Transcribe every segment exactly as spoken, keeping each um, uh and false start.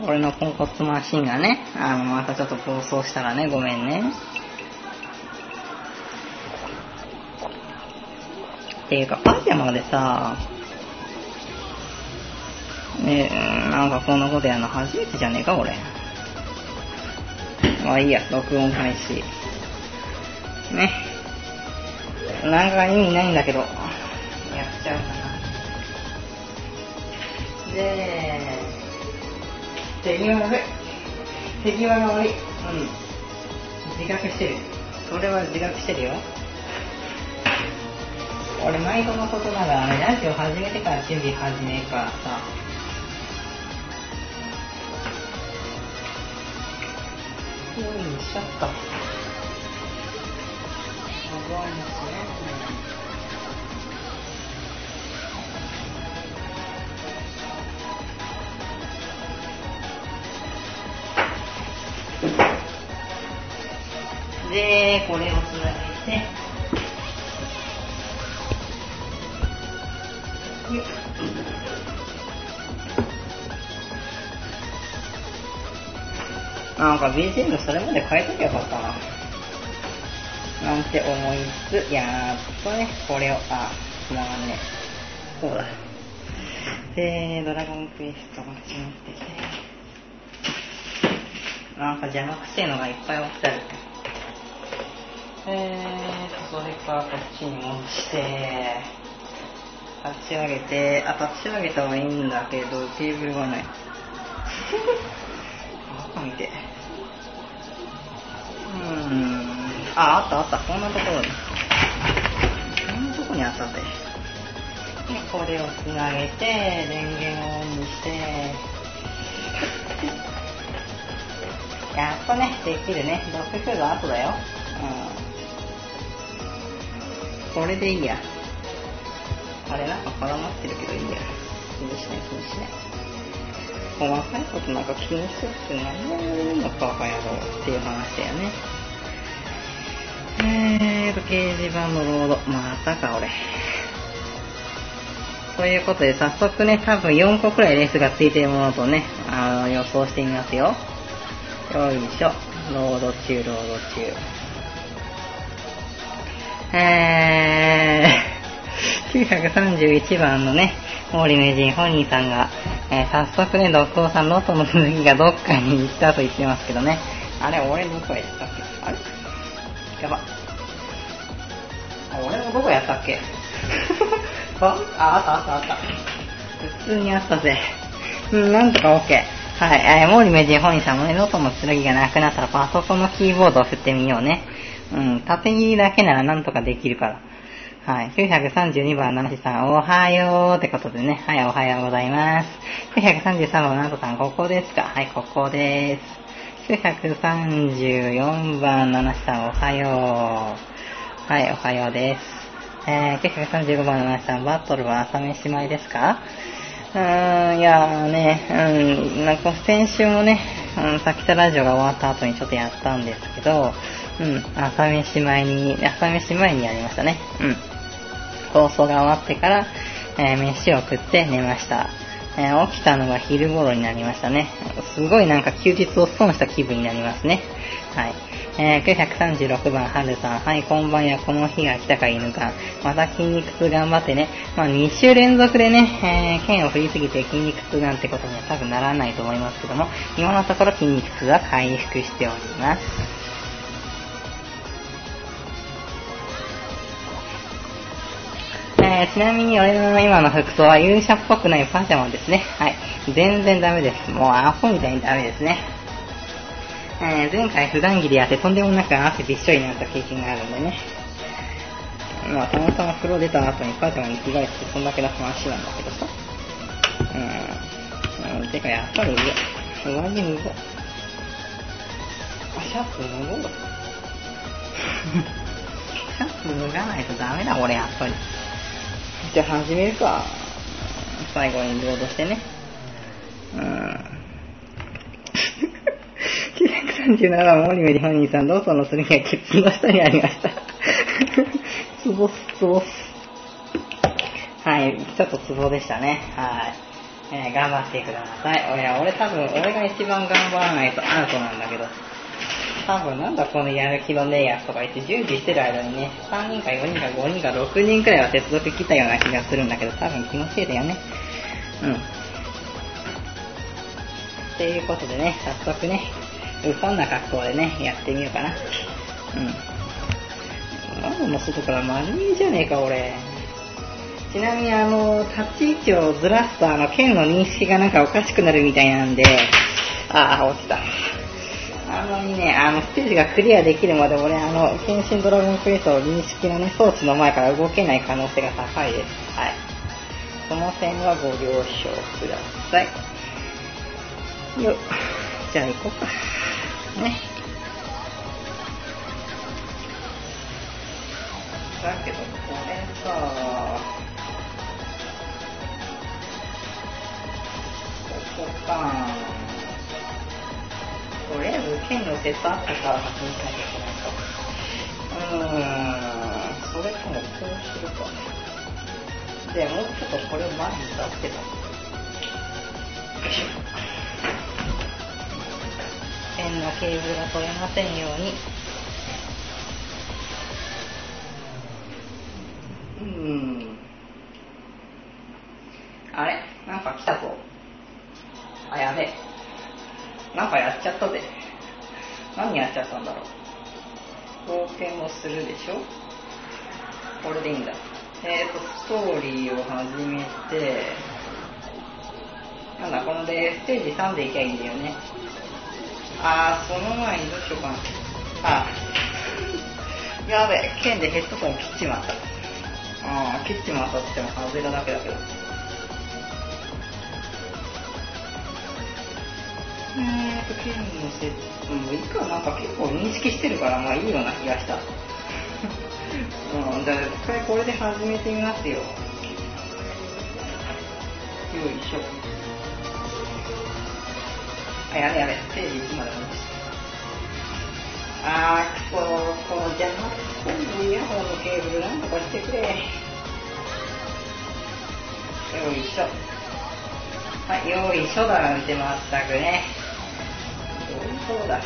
俺のポンコツマシンがね、あの、またちょっと暴走したらね、ごめんね。っていうか、パジャマでさ、ねえ、なんかこんなことやるの初めてじゃねえか、俺。まあいいや、録音開始。ね。なんか意味ないんだけど、やっちゃうかな。で、手際が悪い。手際が悪い。うん。自覚してる。それは自覚してるよ。俺、毎度のことながらね、ラジオ始めてから準備始めるからさ。よいしょっと。すごいですね。で、これをつなげて、なんか ビージーエム それまで変えときゃよかったな。なんて思いつつ、やっとね、これを、あ、つながんね。そうだ。で、ドラゴンクエストが始まってきて。なんか邪魔くせえのがいっぱい起きてある。えーと、それからこっちに戻して、立ち上げて、あ、立ち上げたはいいんだけど、テーブルがない。バカ見て。うーん。あ、あったあった。こんなところに。こんなとこにあったぜ。で、これをつなげて、電源をオンにして、やっとね、できるね。ドッグフード後だよ。うん。これでいいや。あれなんか絡まってるけどいいや。気にしない気にしない。細かいことなんか気にするって何をやるのかバカ野郎っていう話だよね。えーと、掲示板のロード。またか俺。ということで早速ね、多分よんこくらいレースがついているものとね、あの予想してみますよ。よいしょ。ロード中、ロード中。えー、きゅうひゃくさんじゅういちばんのね、毛利名人本人さんが、えー、早速ね、ドッグさん、ロトの続きがどっかに行ったと言ってますけどね。あれ、俺どこへ行ったっけ？あれ？やば。俺もどこやったっけ？あ、あったあったあった。普通にあったぜ。うん、なんとか OK。はい、えー、毛利名人本人さんもね、ロトの剣がなくなったらパソコンのキーボードを振ってみようね。うん、縦切りだけならなんとかできるから。はい、きゅうひゃくさんじゅうにばん、ナナシさん、おはようってことでね。はい、おはようございます。きゅうひゃくさんじゅうさんばん、ナトさん、ここですか？はい、ここです。きゅうひゃくさんじゅうよんばん、ナナシさん、おはよう。はい、おはようです。えー、きゅうひゃくさんじゅうごばん、ナナシさん、バトルは朝飯前ですか？うーん、いやーね、うん、なんか先週もね、うん、さっきたラジオが終わった後にちょっとやったんですけど、うん、朝飯前に、朝飯前にやりましたね。うん。放送が終わってから、えー、飯を食って寝ました。えー、起きたのが昼頃になりましたね。すごいなんか休日を損した気分になりますね。はい。えー、きゅうひゃくさんじゅうろくばん、はるさん。はい、こんばんや、この日が来たか犬か。また筋肉痛頑張ってね。まあ、に週連続でね、えー、剣を振りすぎて筋肉痛なんてことには多分ならないと思いますけども、今のところ筋肉痛は回復しております。えー、ちなみに俺の今の服装は勇者っぽくないパジャマですね。はい。全然ダメです。もうアホみたいにダメですね。えー、前回普段着でやってとんでもなく汗びっしょりになった経験があるんでね。まあたまたま風呂出た後にパジャマに着替えてそんだけの話なんだけどさ。うん。うん、てかやっぱり上、上着脱ごう。あ、シャツ脱ごう。シャツ脱がないとダメだ俺やっぱり。じゃあ始めるか。最後にロードしてね。うん。きゅうひゃくさんじゅうななばん、毛利名人本人さん、ローソンの剣がケツの下にありました。ツボス、ツボス。はい、ちょっとツボでしたね。はい。 えー、頑張ってください。いや、俺多分、俺が一番頑張らないとアウトなんだけど、多分なんだこのやる気のねえやつとか言って準備してる間にね、さんにんかよにんかごにんかろくにんくらいは接続来たような気がするんだけど、多分気のせいだよね。うん。ということでね、早速ね、こんな格好でね、やってみようかな。うん。窓の外から丸見えじゃねえか、俺。ちなみにあの、立ち位置をずらすとあの、剣の認識がなんかおかしくなるみたいなんで、あー、落ちた。あんまりね、あの、ステージがクリアできるまで俺、あの、剣心ドラゴンクエスト認識のね、装置の前から動けない可能性が高いです。はい。その点はご了承ください。よっ。じゃあ行こうか。ね。だけど、これさ、ここか。とりあえず剣のセットアップから確認しなきゃいけないか。うーん、それともこうするか。で、もうちょっとこれを前に出してた。よいしょ。剣のケーブルが取れませんように。うーん。あれ？なんか来たぞ。あ、やべえ。なんかやっちゃったぜ。何やっちゃったんだろう。冒険をするでしょ。これでいいんだ。えーと、ストーリーを始めて、なんだ、このでステージさんでいけばいいんだよね。あー、その前にどうしようかな。あー、やべえ、剣でヘッドホンを切っちまった。あー、切っちまったって言っても外れただけだけど。えーと、剣のセット、もういいか、なんか結構認識してるから、まあいいような気がした。うん、じゃあ一回これで始めてみますよ。よいしょ。あ、やべやべ、ステージいちまで戻した。あー、くそー、この邪魔、今度イヤホンのケーブルなんとかしてくれ。よいしょ。はい、よいしょだなんてまったくね。そうだ。はい、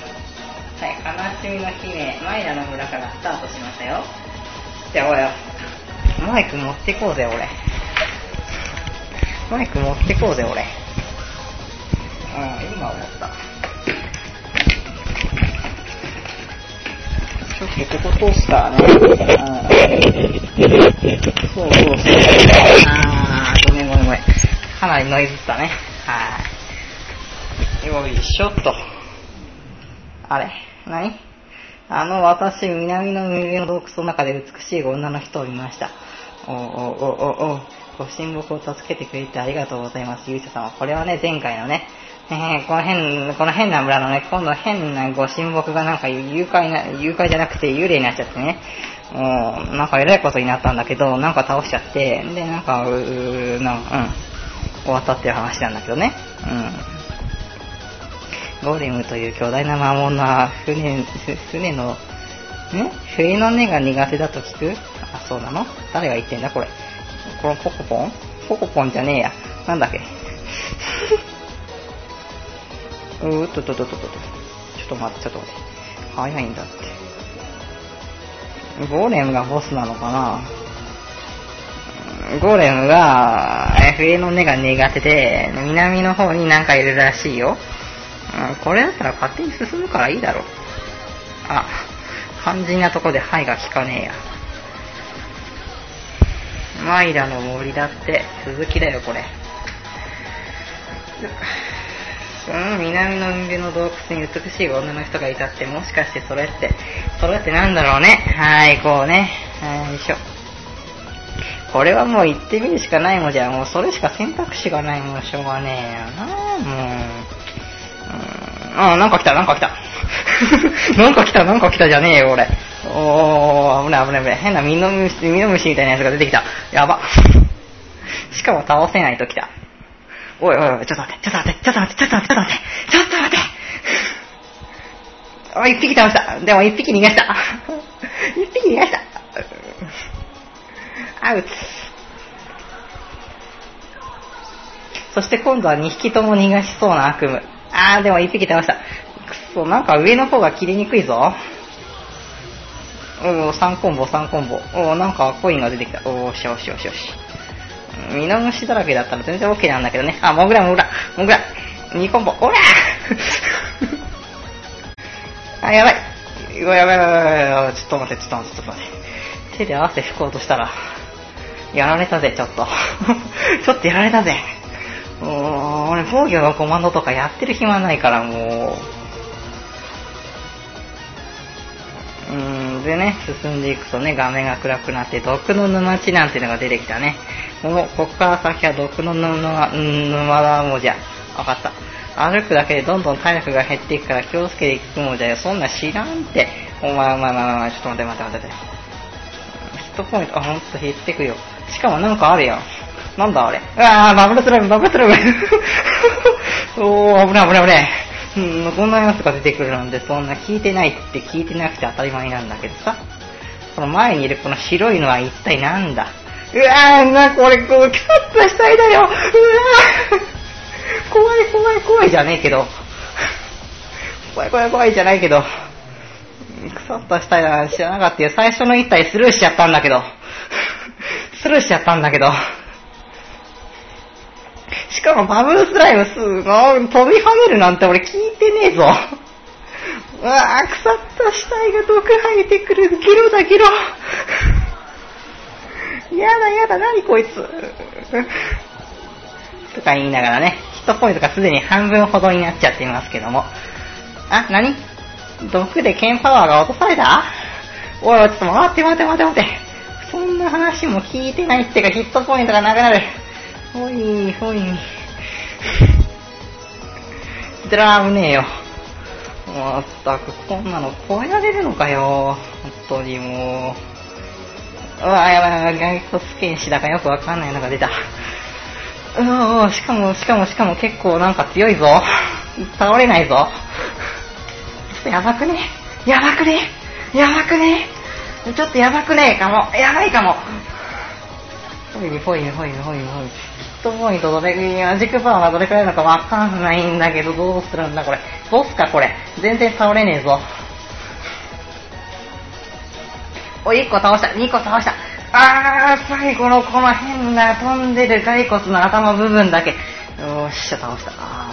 悲しみの姫、マイラの村からスタートしましたよ。じゃあ、おいよ。マイク持ってこうぜ、俺。マイク持ってこうぜ、俺。ああ、今思った。ちょっとここ通したね。あそうそうそう。あー、ごめんごめんごめん。かなりノイズったね。はい。よいしょっと。あれ何あの、私、南の海の洞窟の中で美しい女の人を見ました。おおおおおご神木を助けてくれてありがとうございます、ゆいさ様。これはね、前回のね、えー、この変、この変な村のね、今度変なご神木がなんか誘拐な、誘拐じゃなくて幽霊になっちゃってね、もう、なんか偉いことになったんだけど、なんか倒しちゃって、で、なんか、うー、なんか、うん、終わったっていう話なんだけどね。うん。ゴーレムという巨大な魔物は船、船の、ね冬の根が苦手だと聞く？あ、そうなの？誰が言ってんだこれ。このポコポン？ポコポンじゃねえや。なんだっけ。うーっとっとっとっとっと。ちょっと待って、ちょっと待って。早いんだって。ゴーレムがボスなのかな？ゴーレムが、冬の根が苦手で、南の方になんかいるらしいよ。うん、これだったら勝手に進むからいいだろう。あ、肝心なとこではいが効かねえや。マイラの森だって続きだよこれ。その南の海辺の洞窟に美しい女の人がいたって、もしかしてそれってそれってなんだろうね。はい、こうね。はい、よいしょ。これはもう行ってみるしかないもんじゃ、もうそれしか選択肢がないもん、しょうがねえよな。もうあー、なんか来た、なんか来た。なんか来た、なんか来たじゃねえよ、俺。おー、危ない危ない危ない。変なミノムシ、ミノムシみたいなやつが出てきた。やば。しかも倒せないと来た。おいおいおい、ちょっと待って、ちょっと待って、ちょっと待って、ちょっと待って、ちょっと待って、ちょっと待って。あ、一匹倒した。でも一匹逃がした。一匹逃がした。アウト。 そして今度はにひきとも逃がしそうな悪夢。あー、でもいっぴき倒した。くそ、なんか上の方が切りにくいぞ。おー、さんコンボ、さんコンボ。おー、なんかコインが出てきた。おー、しよしよしよし。見逃しだらけだったら全然 OK なんだけどね。あ、もぐらもぐら、もぐら。にコンボ、おらーあ、やばい。うわ、やばいやばいやばいやばい。ちょっと待って、ちょっと待って、ちょっと待って。手で汗拭こうとしたら、やられたぜ、ちょっと。ちょっとやられたぜ。もう、俺、防御のコマンドとかやってる暇ないから、もう。うーん、でね、進んでいくとね、画面が暗くなって、毒の沼地なんていうのが出てきたね。もう、ここから先は毒の沼、沼だもじゃ。わかった。歩くだけでどんどん体力が減っていくから気をつけていくもじゃよ。そんな知らんって。お前お前お前お前、ちょっと待って待って待って。ヒットポイント、あ、ほんと減ってくよ。しかもなんかあるやん。なんだあれ。うわー、バブルスライム、バブルスライム。おー、危ない危ない危ない。うん、こんなやつが出てくるなんて、そんな聞いてないって聞いてなくて当たり前なんだけどさ。その前にいるこの白いのは一体なんだ。うわー、な、これ、こう、キャッとしたいだよ。うわー。怖い怖い怖いじゃねえけど。怖い怖い怖いじゃないけど。腐った死体だなんて知らなかったよ。最初の一体スルーしちゃったんだけど。スルーしちゃったんだけど。しかもバブルスライムすごい飛び跳ねるなんて俺聞いてねえぞ。うわぁ、腐った死体が毒吐いてくる。ゲロだゲロ。やだやだ、なにこいつ。とか言いながらね、ヒットポイントがすでに半分ほどになっちゃっていますけども。あ、なに？毒で剣パワーが落とされた？おいおい、ちょっと待って待って待って待って。そんな話も聞いてないってか、ヒットポイントがなくなる。ほいほい。でら危ねえよ。まったく、こんなの超えられるのかよ。本当にもう。うわ、やばいやばい、骸骨剣士だかよくわかんないのが出た。うわ、しかも、しかも、しかも結構なんか強いぞ。倒れないぞ。ちょっとやばくねやばくねやばくねちょっとやばくねえかも。やばいかも。ほいほいほいほいほい。ヒットポイントどれ、マジックパワーがどれくらいなのかわかんないんだけど、どうするんだこれ。ボスかこれ。全然倒れねえぞ。お、いっこ倒した。にこ倒した。あー、最後のこの変な飛んでる骸骨の頭部分だけ。よーし、倒した。あ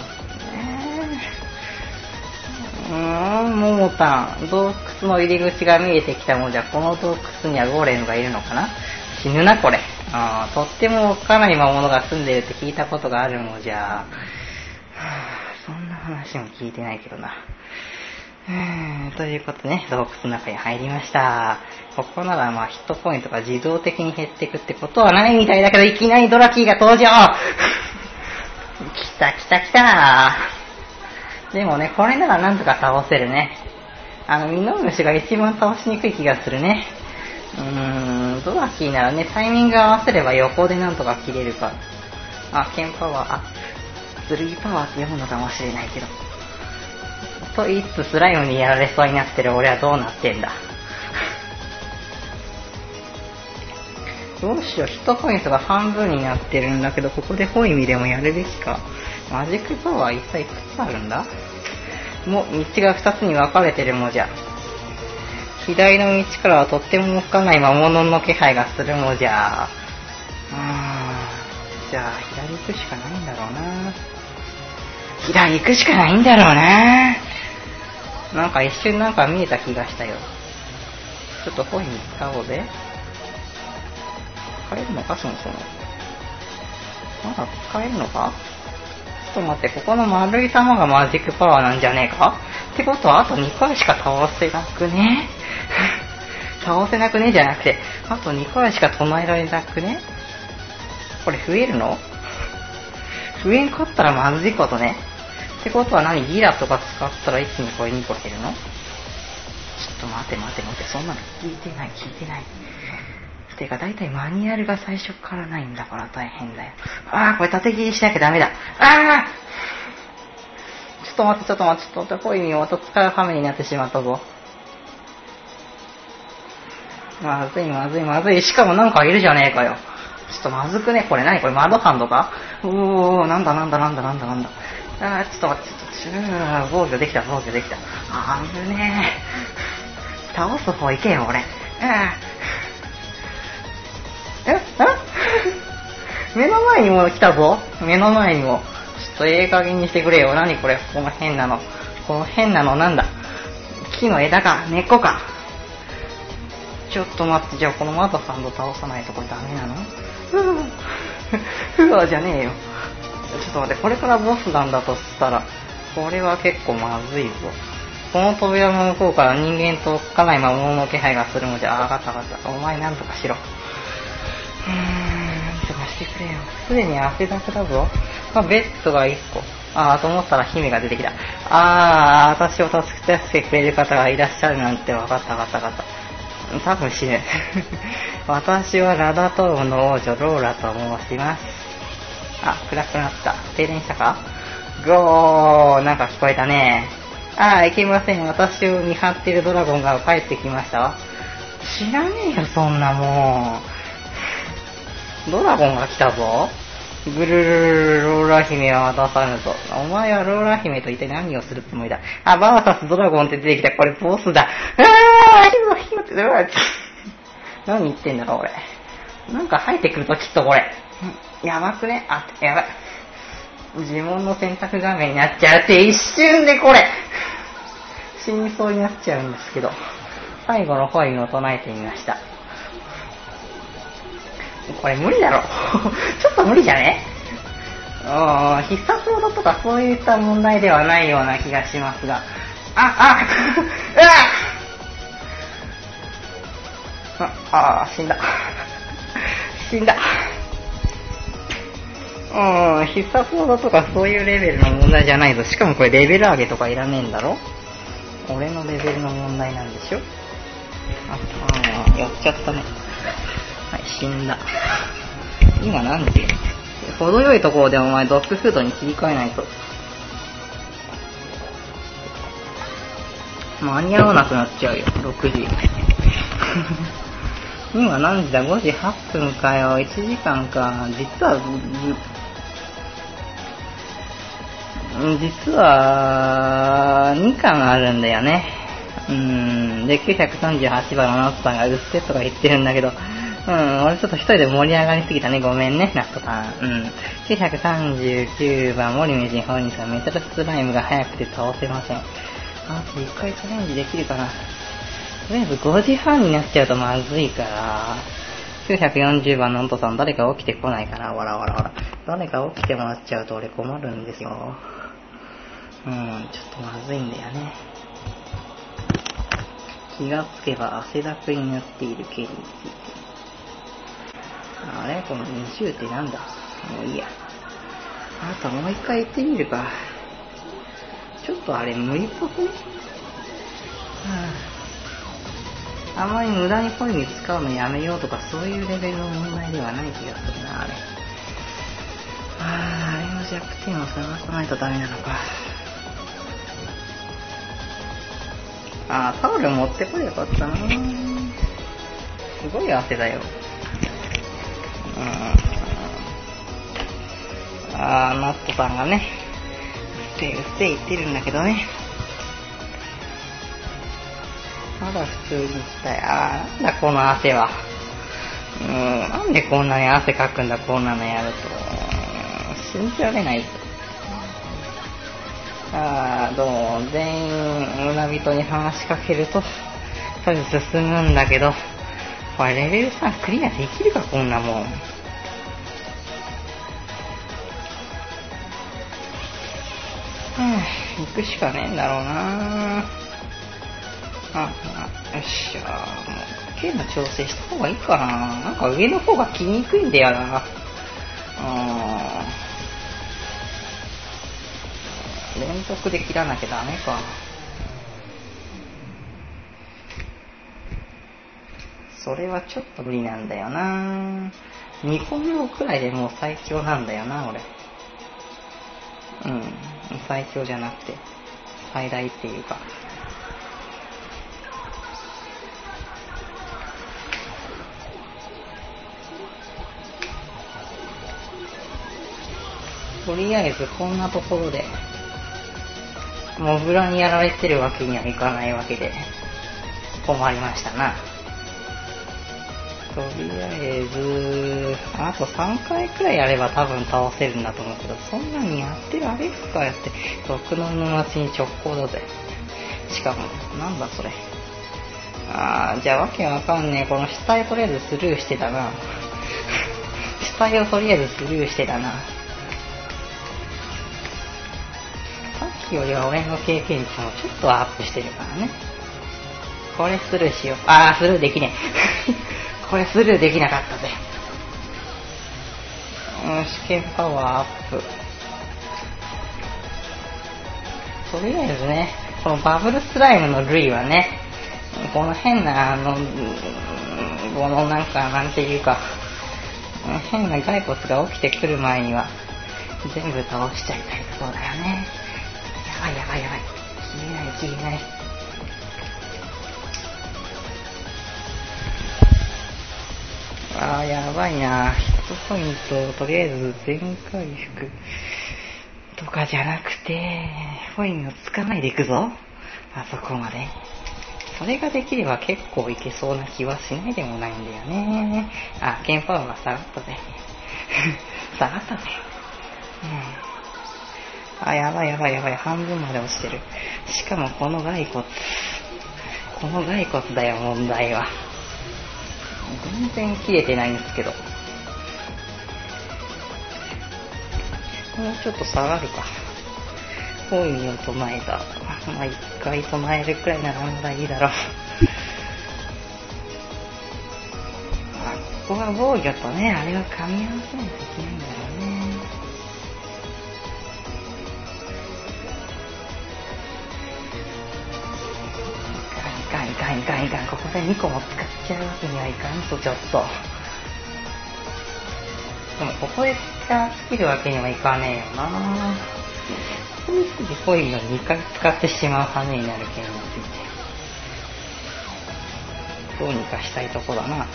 ー、ね、うーん、ももたん。洞窟の入り口が見えてきたもんじゃ、この洞窟にはゴーレムがいるのかな？死ぬな、これ。あー、とってもかなり魔物が住んでるって聞いたことがあるもんじゃ。はぁ、そんな話も聞いてないけどな。ということでね、洞窟の中に入りました。ここならまあヒットポイントが自動的に減っていくってことはないみたいだけど、いきなりドラキーが登場。来た来た来た。でもね、これならなんとか倒せるね。あの、ミノムシが一番倒しにくい気がするね。うーん、ドラキーならね、タイミング合わせれば横でなんとか切れるか。あ、剣パワー、あ、スリーパワーって読むのかもしれないけど。と言いつつスライムにやられそうになってる俺はどうなってんだ。どうしよう、ヒットポイントが半分になってるんだけど、ここでホイミでもやるべきか。マジックパワー一体いくつあるんだ？もう道が二つに分かれてるもじゃ。左の道からはとってもおっかない魔物の気配がするもじゃ。うーん、じゃあ左行くしかないんだろうな。左行くしかないんだろうな。なんか一瞬なんか見えた気がしたよ。ちょっとホイミ使おうぜ。使えるのかそもそも。まだ使えるのか？ちょっと待って、ここの丸い玉がマジックパワーなんじゃねえか？ってことはあとにかいしか倒せなくね倒せなくねじゃなくて、あとにかいしか唱えられなくね。これ増えるの？増えんかったらまずいことね。ってことは何？ギラとか使ったら一気にこれにこ減るの？ちょっと待て待て待て、そんなの聞いてない聞いてない。てか大体マニュアルが最初からないんだから大変だよ。あー、これ縦切りしなきゃダメだ。あー、ちょっと待ってちょっと待ってちょっと待って、ホイミをまた使う羽目になってしまったぞ。まずいまずいまずい。しかもなんかいるじゃねえかよ。 ちょっとまずくね、これ何これ窓ハンドか。おー、なんだなんだなんだなんだなんだ。あー、ちょっと待って、ちょっと、ちょ防御できた、防御できた。あー、危ねー。倒す方行けよ、俺。うん。ええ目の前にも来たぞ。目の前にも。ちょっとええ加減にしてくれよ。何これ、この変なの。この変なのなんだ。木の枝か、根っこか。ちょっと待って、じゃあこの窓ハンド倒さないとこれダメなの？ふわじゃねえよ。ちょっと待って、これからボスなんだとしたら、これは結構まずいぞ。この扉の向こうから人間と家内魔物の気配がするので、あ、わかったわかった。お前なんとかしろ。うーん、なんとかしてくれよ。すでに汗だくだぞ。まあ、ベッドがいっこ。あー、と思ったら姫が出てきた。あー、私を助けてくれる方がいらっしゃるなんてわかったわかったわかった。多分死ぬ。私はラダトームの王女ローラと申します。あ、暗くなった。停電したか？ゴー、なんか聞こえたね。あー、いけません。私を見張っているドラゴンが帰ってきましたわ。知らねえよ、そんなもん。ドラゴンが来たぞ。ブルルルルローラ姫は渡さぬぞ。お前はローラ姫と一体何をするつもりだ。あ、バーサスドラゴンって出てきた。これボスだ。あー、ひどいひどい。何言ってんだろ、俺。なんか入ってくるときっとこれ。やばくね？あ、やばい。呪文の選択画面になっちゃうって一瞬でこれ。死にそうになっちゃうんですけど。最後のホインを唱えてみました。これ無理だろ。ちょっと無理じゃね？うん、必殺技とかそういった問題ではないような気がしますが。あ、あ、うわあ、あ、死んだ。死んだ。うん、必殺技とかそういうレベルの問題じゃないぞ。しかもこれレベル上げとかいらねえんだろ？俺のレベルの問題なんでしょ？あ、あ、やっちゃったね。はい、死んだ。今何時？程よいところでお前ドッグフードに切り替えないと。間に合わなくなっちゃうよ、ろくじ。今何時だ？ ご 時はっぷんかよ。いちじかんか。実は、実は、にかんあるんだよね。うーん。で、きゅうひゃくさんじゅうはちばんのナットさんがうっせとか言ってるんだけど、うん、俺ちょっと一人で盛り上がりすぎたね。ごめんね、ナットさん。うん。きゅうひゃくさんじゅうきゅうばん、森名人本人さん、メタルスライムが速くて倒せません。あといっかいチャレンジできるかな。とりあえずごじはんになっちゃうとまずいから、きゅうひゃくよんじゅうばんのントさん、誰か起きてこないかな。わらわらわら。誰か起きてもらっちゃうと俺困るんですよ。うん、ちょっとまずいんだよね。気がつけば汗だくになっているケリー。あれこのにじゅうってなんだ？もういいや。あともう一回行ってみるか。ちょっとあれ無理っぽくね？はあ、あんまり無駄にポイに使うのやめようとかそういうレベルの問題ではない気がするな、あれ。ああ、あれの弱点を探さないとダメなのか。あー、タオル持ってこれよかったな。すごい汗だよ。うん。あー、ナットさんがね、うっせいうっせい言ってるんだけどね。まだ普通に行きたい。あー、なんだこの汗は。うーん、なんでこんなに汗かくんだ、こんなのやると。信じられないぞ。あー、どうも、全員村人に話しかけると、とりあえず進むんだけど、これレベルさんクリアできるか、こんなもん。うん、行くしかねえんだろうな。あ、あ、よっしゃ、もう、剣の調整した方がいいかな。なんか上の方が切りにくいんだよな。あー、連続で切らなきゃダメか。それはちょっと無理なんだよな。にこめくらいでもう最強なんだよな、俺。うん、最強じゃなくて、最大っていうか。 とりあえずこんなところで、モブラにやられてるわけにはいかないわけで、困りましたな。とりあえず、あとさんかいくらいやれば多分倒せるんだと思うけど、そんなにやってられるかやって、毒の沼地に直行だぜ。しかも、なんだそれ。あー、じゃあわけわかんねえ。この死体とりあえずスルーしてたな。死体をとりあえずスルーしてたな。さっきよりは俺の経験値もちょっとアップしてるからね。これスルーしよう。あー、スルーできねえ。これスルーできなかったぜ。うん、試験パワーアップ。とりあえずね、このバブルスライムの類はね、この変な、あの、このなんか、なんていうか、変な骸骨が起きてくる前には、全部倒しちゃいたいところだよね。やばいやばいやばい。消えない消えない。あー、やばいな。ヒットポイントをとりあえず全回復とかじゃなくて、ポイントつかないでいくぞ。あそこまで。それができれば結構いけそうな気はしないでもないんだよね。あ、ケンパワーが下がったぜ。下がったぜ。うん、あ、やばいやばいやばい。半分まで落ちてる。しかもこの骸骨。この骸骨だよ、問題は。全然切れてないんですけど。もうちょっと下がるか。コインを唱えた。まあ一回唱えるくらいならまだいいだろう。あ、ここは防御とね、あれは噛み合わせないといけないんだろうね。いかんいかんいかんいかん。ここでにこも使っちゃうわけにはいかんと、ちょっと。でもここで使い切るわけにはいかねえよな。ここにすぐコインをにかい使ってしまう羽目になる件について、どうにかしたいとこだな。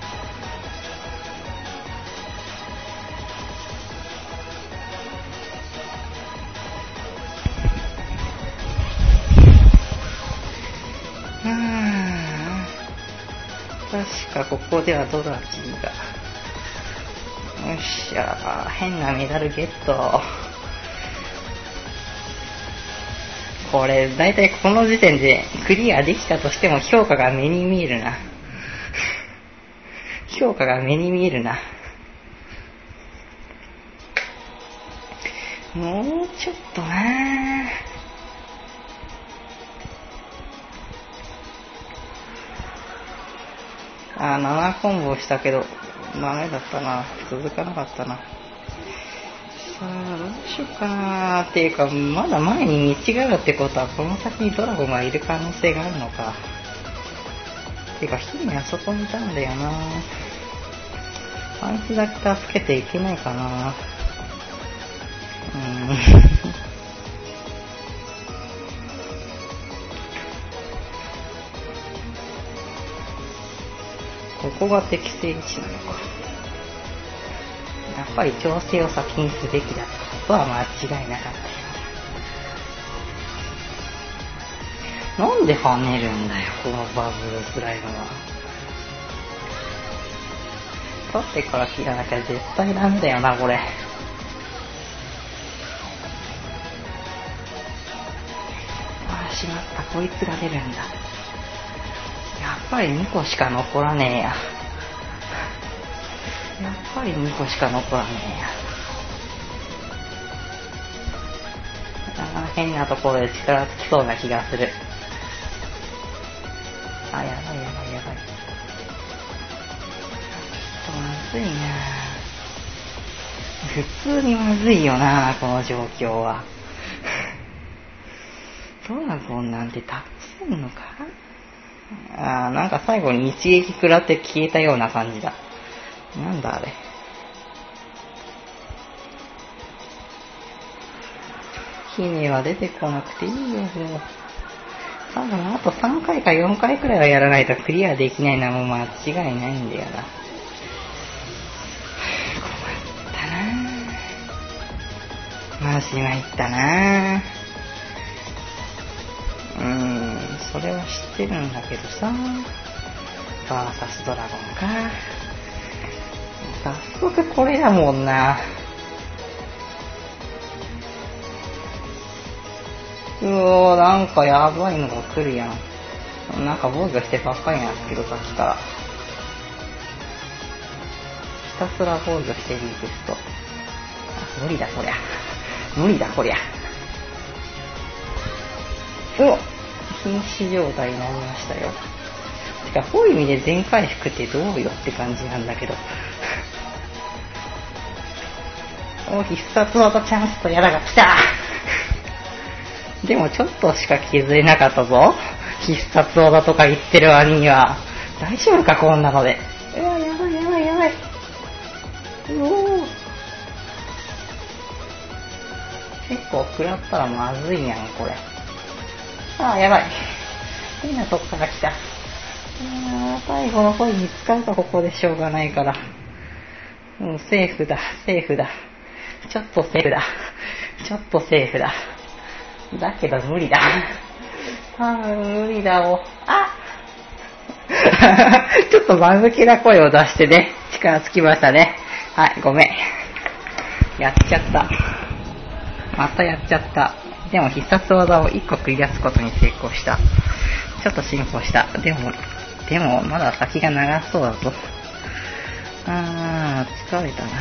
うーん、確かここではドラキーが、よっしゃー、変なメダルゲット。これ、だいたいこの時点でクリアできたとしても評価が目に見えるな。評価が目に見えるな。もうちょっとなぁ。あー、ななコンボしたけど、ダメだったな。続かなかったな。さあ、どうしようかなーっていうか、まだ前に道があるってことは、この先にドラゴンがいる可能性があるのか。ていうか、一人あそこにいたんだよな。あいつだけ助けていけないかな。うーん。ここが適正位置なのか。やっぱり調整を先にすべきだったことは間違いなかったよ。なんで跳ねるんだよ、このバブルスライムは。取ってから切らなきゃ絶対ダメだよな、これ。ああ、しまった、こいつが出るんだ。やっぱりにこしか残らねえや。やっぱりにこしか残らねえや。あ、変なところで力つきそうな気がする。あ、やばいやばいやばい。ちょっとまずいな。普通にまずいよな、この状況は。ドラゴンなんてたくさんのか。あー、なんか最後に一撃食らって消えたような感じだ。なんだあれ。姫は出てこなくていいよ。多分あとさんかいかよんかいくらいはやらないとクリアできないのはもう間違いないんだよな。困ったなマジ参ったなぁ。うーん、それは知ってるんだけどさ。バーサスドラゴンか。早速これだもんな。うおー、なんかやばいのが来るやん。なんか防御してばっかりなんですけど、さっきから。ひたすら防御してリークスト。無理だこりゃ。無理だこりゃ。お、瀕死状態になりましたよ。てか、こういう意味で全回復ってどうよって感じなんだけど。お、必殺技チャンスとやらが来た。でもちょっとしか気づいなかったぞ。必殺技とか言ってる割には。大丈夫かこんなので。うわ、やばいやばいやばい。うおー。結構食らったらまずいやん、これ。ああ、やばい。変なとこから来た。ああ、最後の方に使うとここでしょうがないから。もうセーフだ、セーフだ。ちょっとセーフだ。ちょっとセーフだ。だけど無理だ。多分無理だお。あちょっと間抜けな声を出してね、力つきましたね。はい、ごめん。やっちゃった。またやっちゃった。でも必殺技をいっこ繰り出すことに成功した。ちょっと進歩した。でも、でもまだ先が長そうだぞ。あー、疲れた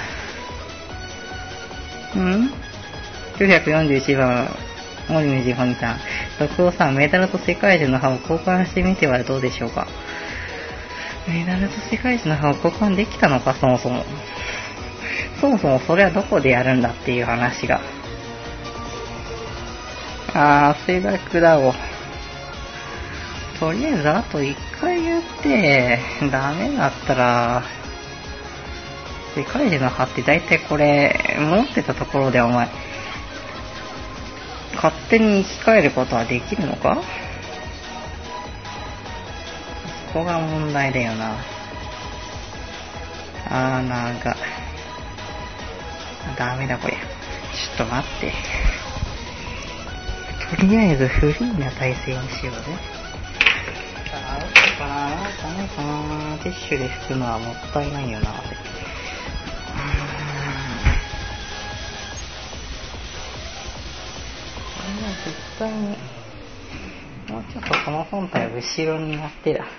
な。ん ?きゅうひゃくよんじゅういち 番、森水本さん。徳尾さん、メダルと世界樹の葉を交換してみてはどうでしょうか。メダルと世界樹の葉を交換できたのか、そもそも。そもそもそれはどこでやるんだっていう話が。あー、汗だくだを。とりあえずあと一回言って、ダメだったら、世界樹の葉って大体これ、持ってたところでお前、勝手に生き返ることはできるのか？そこが問題だよな。あー、なんか、ダメだこりゃ。ちょっと待って。とりあえずフリーな体勢にしようぜ。あ、どうかな、ダメかな。ティッシュで拭くのはもったいないよな。絶対にもうちょっとこの本体を後ろにやってだ。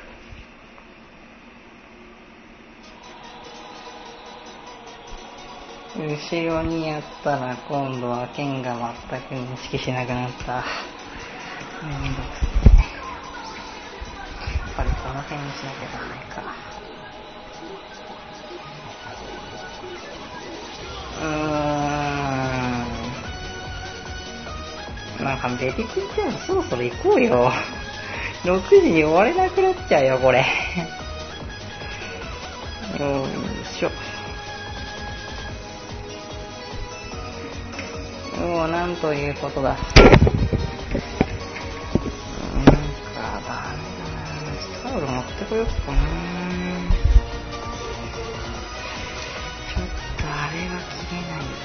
後ろにやったら今度は剣が全く認識しなくなった。めんどくせえ。やっぱりこの辺にしなきゃダメか。うーん、なんか出てきてもそろそろ行こうよ。ろくじに終われなくなっちゃうよこれ。よいしょ。もうなんということだ。なんかダメだな。タオル持ってこよっかな。ちょっとあれは切れないぞ。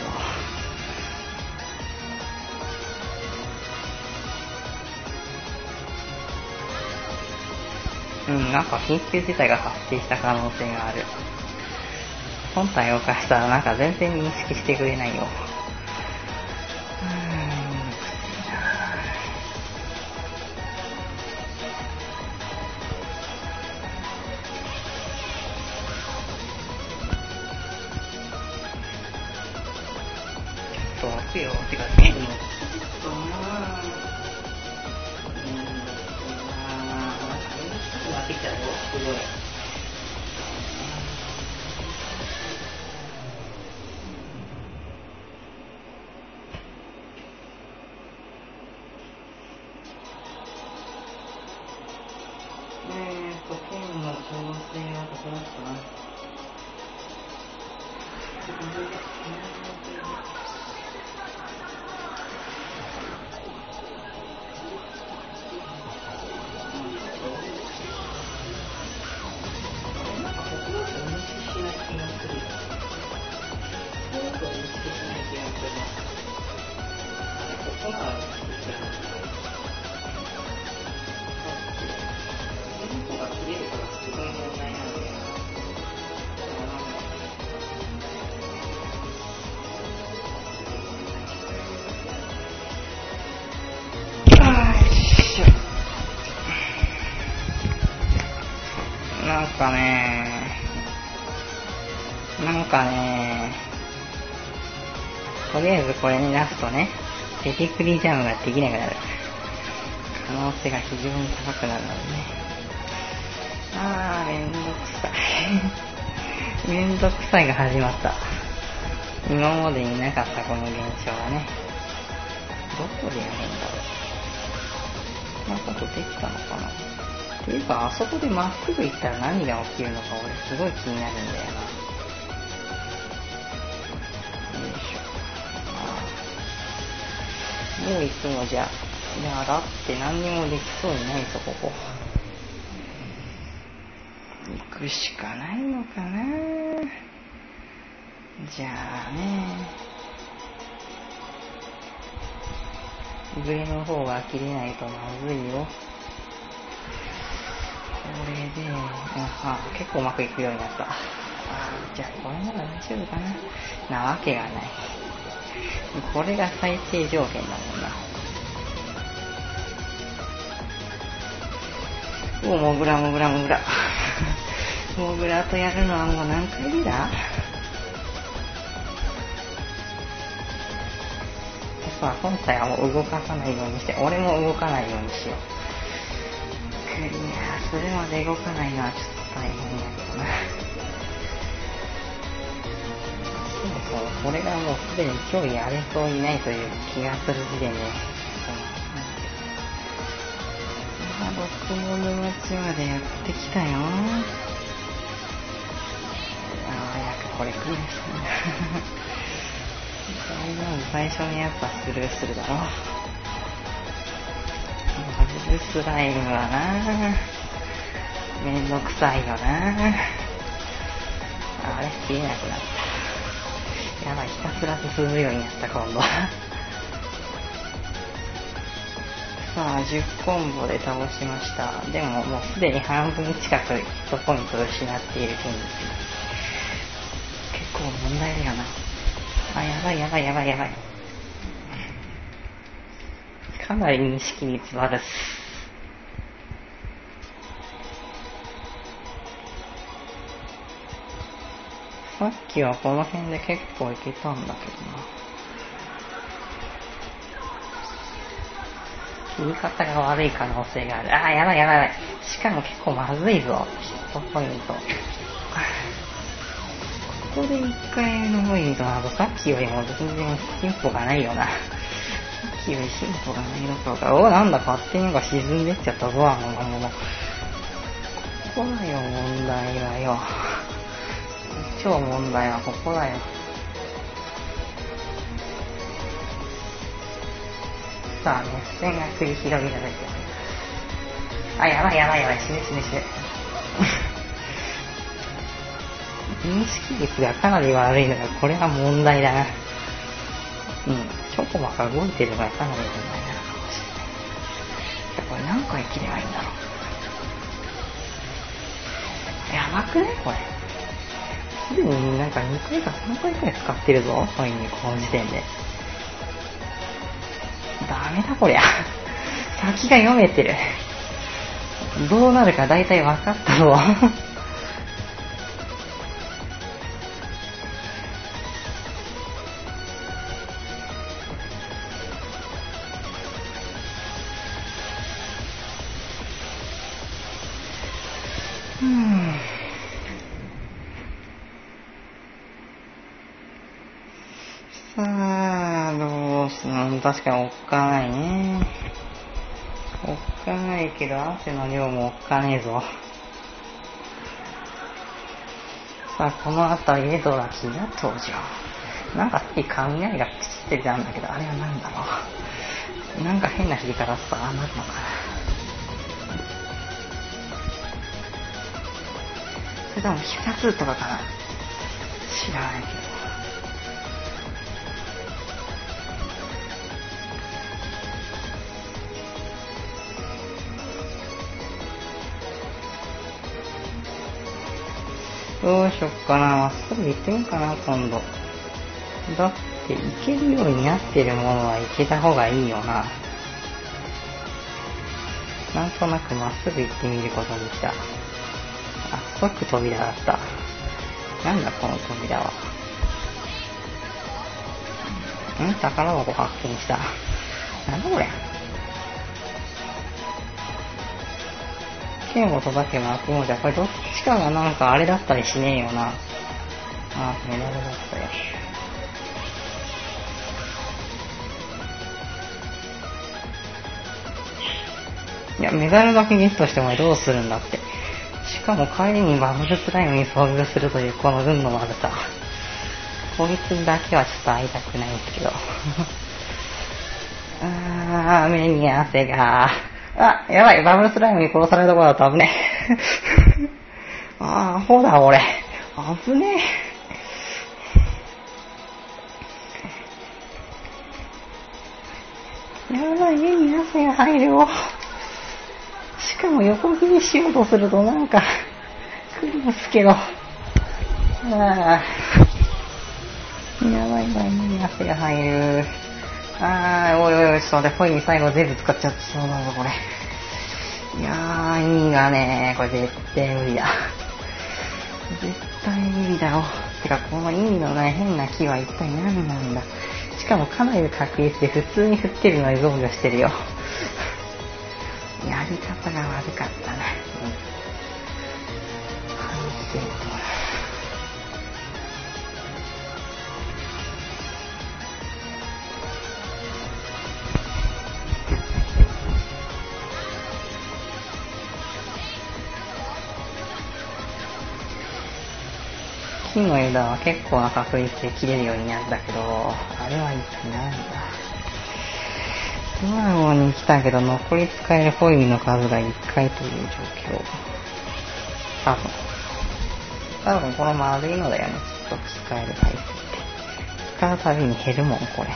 うん、なんか緊急事態が発生した可能性がある。本体を貸したらなんか全然認識してくれないよ。ちょっと開くよ。てか、でも、ちょっとなぁ。うーん、なんかめんどくさくなってきたよ、すごい。えーと、剣の調整はどうかな。 なんかねなんかねとりあえずこれに出すとね、ペディクリージャムができなくなる可能性が非常に高くなるのでね。あー、めんどくさい。めんどくさいが始まった。今までになかったこの現象がね。どこでやるんだろう。こんなことできたのかな。っていうか、あそこでまっすぐ行ったら何が起きるのか俺すごい気になるんだよな。もう行くのじゃ、いやだって何にもできそうにないぞここ。行くしかないのかな。じゃあね。上の方が切れないとまずいよ。これで、あ、結構うまくいくようになった。あ、じゃあこれなら大丈夫かな。なわけがない。これが最低条件だもんな。お、もぐらもぐらもぐら。もぐらとやるのはもう何回目だ？さあ、今回はもう動かさないようにして、俺も動かないようにしよう。クリアするまで動かないのはちょっと大変だけどな。そうそう、これがもうすでに今日やれそうにないという気がする時点で、僕も沼地までやってきたよ。ああ、早くこれクリアしたな。まず最初にやっぱスルーするだろ。バブルスライムはな、めんどくさいよな。あれ消えなくなった。やばい、ひたすら進むようになった今度。さあじゅっコンボで倒しました。でももうすでに半分近くヒットポイントを失っている件です。結構問題だよな。あ、やばいやばいやばいやばい。かなり認識率悪っす。さっきはこの辺で結構いけたんだけどな。切り方が悪い可能性がある。あー、やばいやばいやばい。しかも結構まずいぞ、ヒットポイント。ここでいっかいめのポイントなどさっきよりも全然進歩がないよな。さっきより進歩がないどころか、お、なんだ勝手になんか沈んでっちゃったぞ、あのもの。ここだよ問題はよ。超問題はここだよ。さあ、熱戦が繰り広げられてる。あ、やばいやばいやばい、死ぬ死ぬ死ぬ。認識率がかなり悪いのが、これは問題だな。うん、チョコバが動いてるのがかなり問題なのかもしれない。じゃあこれ何回切ればいいんだろう。やばくねこれ。すでになんかにかいかさんかいくらい使ってるぞ、コインにこの時点で。ダメだこりゃ。先が読めてる。どうなるか大体分かったぞ。うーん。さあ、どうすの？確かにおっかないね。おっかないけど、汗の量もおっかねえぞ。さあ、この辺りでドラキが登場。なんかさっき雷がプチって出たんだけど、あれは何だろう。なんか変な響き方さ、あ、なるのかな。それともヒカツとかかな。知らないけど。どうしよっかな。まっすぐ行ってみようかな、今度。だって、行けるようになってるものは行けた方がいいよな。なんとなくまっすぐ行ってみることにした。あ、 即扉だった。なんだこの扉は。ん宝箱発見した。なんだこれ。剣を叩けば開くもんじゃ、これどっちかがなんかあれだったりしねえよな。あ、メダルだったよ。いや、メダルだけゲットしてもどうするんだって。しかも帰りにバブルスライムに遭遇するというこの運の悪さ。こいつだけはちょっと会いたくないんですけど。あー、目に汗が。あ、やばい、バブルスライムに殺されるところだと危ねえ。あー、ほら俺。危ねえ。やばい、目に汗が入るよ。しかも横切りしようとするとなんか、来るんですけど。あー。やばい、目に汗が入る。あー、おいおいおい、ちょっと待って、ホイミ最後全部使っちゃってそうなんだ、これ。いやー、意味がね、これ絶対無理だ。絶対無理だろ。てか、この意味のない変な木は一体何なんだ。しかもかなりの確率で普通に振ってるのに増加してるよ。やり方が悪かったな。うん、反省と。木の枝は結構な確率で切れるようになるんだけど、あれは一体なんだ。ドラゴンに来たけど残り使えるホイミの数がいっかいという状況。多分。多分この丸いのだよね、きっと使える回数って。使うたびに減るもん、これ。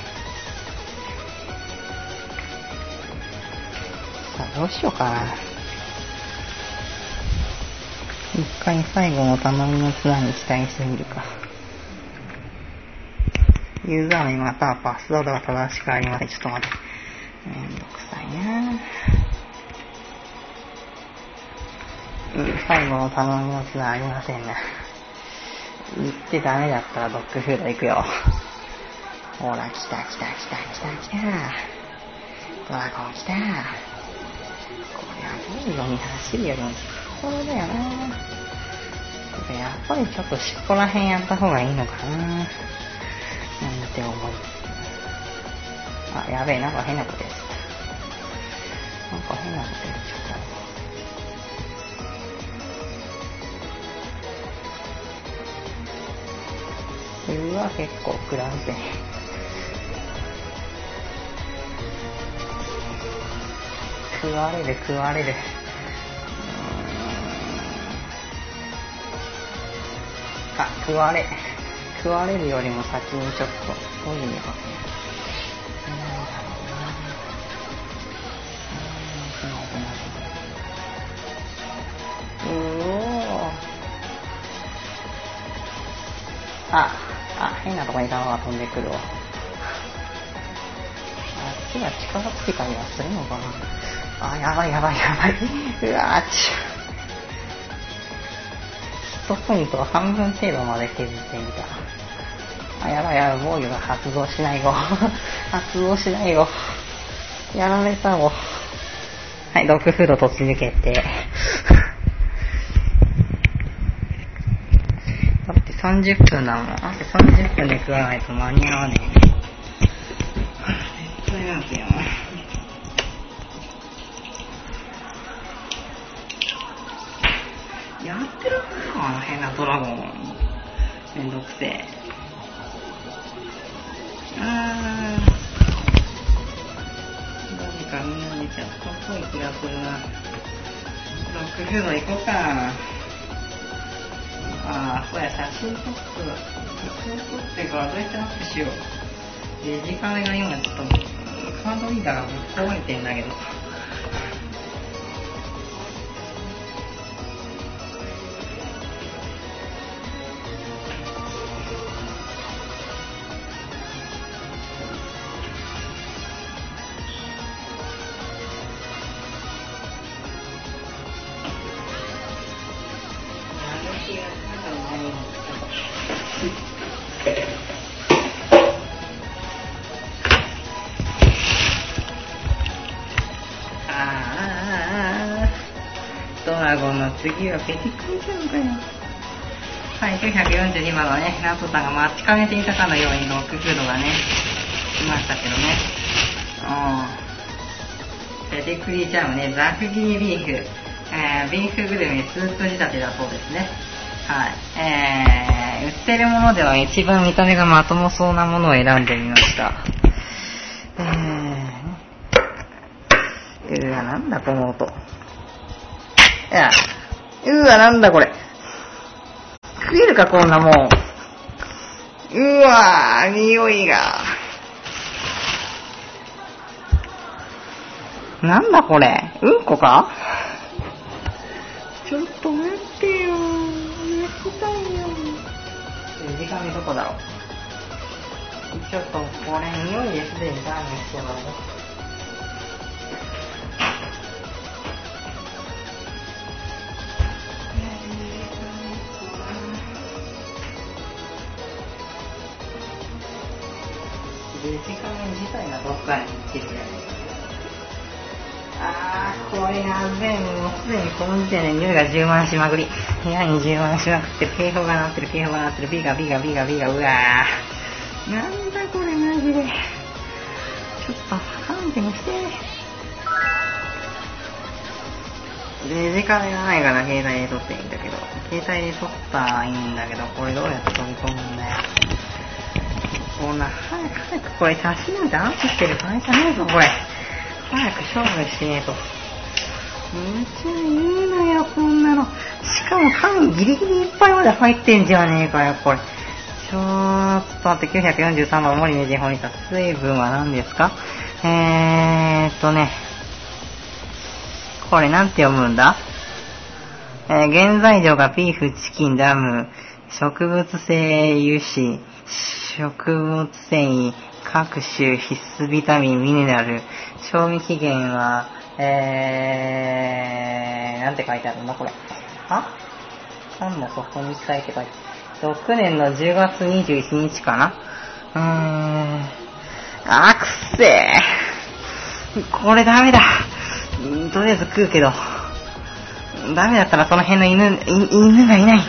さあ、どうしようかな。一回最後の頼みの綱に期待してみるか。ユーザー名またはパスワードが正しくありません。ちょっと待って。めんどくさいなぁ。うん、最後の頼みの綱ありませんな。言ってダメだったらドッグフード行くよ。ほら、来た来た来た来た来た。ドラゴン来た。これはボードに走るよりもこれだよな。これやっぱりちょっと尻尾らへんやった方がいいのかな。なんて思い。あ、やべえ、なんか変なことやっちゃった。なんか変なことやっちゃった。うわ、結構食らうぜ。食われる食われる。あ、食われ、食われるよりも先にちょっと、どういう意味かね。なんだろうな。うおー。あ、あ、変なとこに弾が飛んでくるわ。あっちは力つけたりはするのかな。あ、やばいやばいやばい。うわーちゅ。ヒットポイントを半分程度まで削ってみた。あ、やばいやばい、防御が発動しないよ。発動しないよ。やられたよ。はい、ドッグフード突入決定。だってさんじゅっぷんだもん。あとさんじゅっぷんで食わないと間に合わねえ。絶対なんすよ。やってるかあの変なドラゴン。めんどくせえ。あー。どうにかみんな寝ちゃったっぽい気がするな。ドッグフード行こうか。あー、そうや、写真撮って、写真撮ってからどうやってアップしよう。デジカメが今ちょっと、カードリーダーがぶっ壊れてんだけど。やラゴンの次はペティクリちゃんかよ。はい、きゅうひゃくよんじゅうにばんのね、ナトさんが待ちかねていたかのようにロックフードがね、来ましたけどね。うん。ペティクリチャームね、ザクギービーフ、えー、ビーフグルメスープ仕立てだそうですね。はい。えー、売ってるものでは一番見た目がまともそうなものを選んでみました。えー、うわ、なんだこの音。いや、うわ、なんだこれ。食えるか、こんなもん。うわー、匂いが。なんだこれ。うんこか？ちょっと待ってよー。焼きたいよー。時間どこだろう。ちょっと、これ、匂いですでにダメしてるのね。デジカメ自体がどっかに行ってるやつ。あー、これやべえ、もうすでにこの時点で匂いが充満しまくり。部屋に充満しまくってる、警報が鳴ってる、警報が鳴ってる、ビガビガビガビガ、うわー。なんだこれマジで。ちょっと、勘弁して。デジカメがないから携帯で撮っていいんだけど、携帯で撮ったらいいんだけど、これどうやって飛び込むんだよ。こんな、早く早くこれ写真なんてアップしてる場合じゃねえぞ、これ。早く勝負しねえと。むちゃ言うなよ、こんなの。しかも缶ギリギリいっぱいまで入ってんじゃねえかよ、これ。ちょーっと待って、きゅうひゃくよんじゅうさんばん森名人本にた水分は何ですか？えーっとね。これなんて読むんだ？えー、原材料がビーフ、チキン、ラム、植物性油脂、植物繊維、各種必須ビタミン、ミネラル、賞味期限は、えー、なんて書いてあるんだこれ。あ？缶の底に書いて書いて。ろくねんのじゅうがつにじゅういちにちかな？うーん。あー、くっせー。これダメだ。とりあえず食うけど。ダメだったらその辺の犬、犬がいない。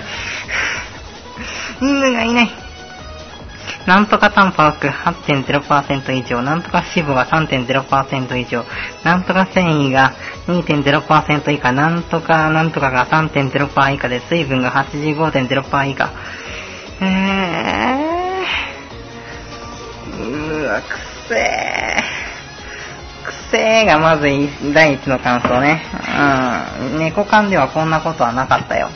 犬がいない。なんとかタンパク はちてんゼロパーセント 以上、なんとか脂肪が さんてんゼロパーセント 以上、なんとか繊維が にてんゼロパーセント 以下、なんとかなんとかが さんてんゼロパーセント 以下で、水分が はちじゅうごてんゼロパーセント 以下。えー、うーわ、くせー。くせーがまず第一の感想ね。うん。猫缶ではこんなことはなかったよ。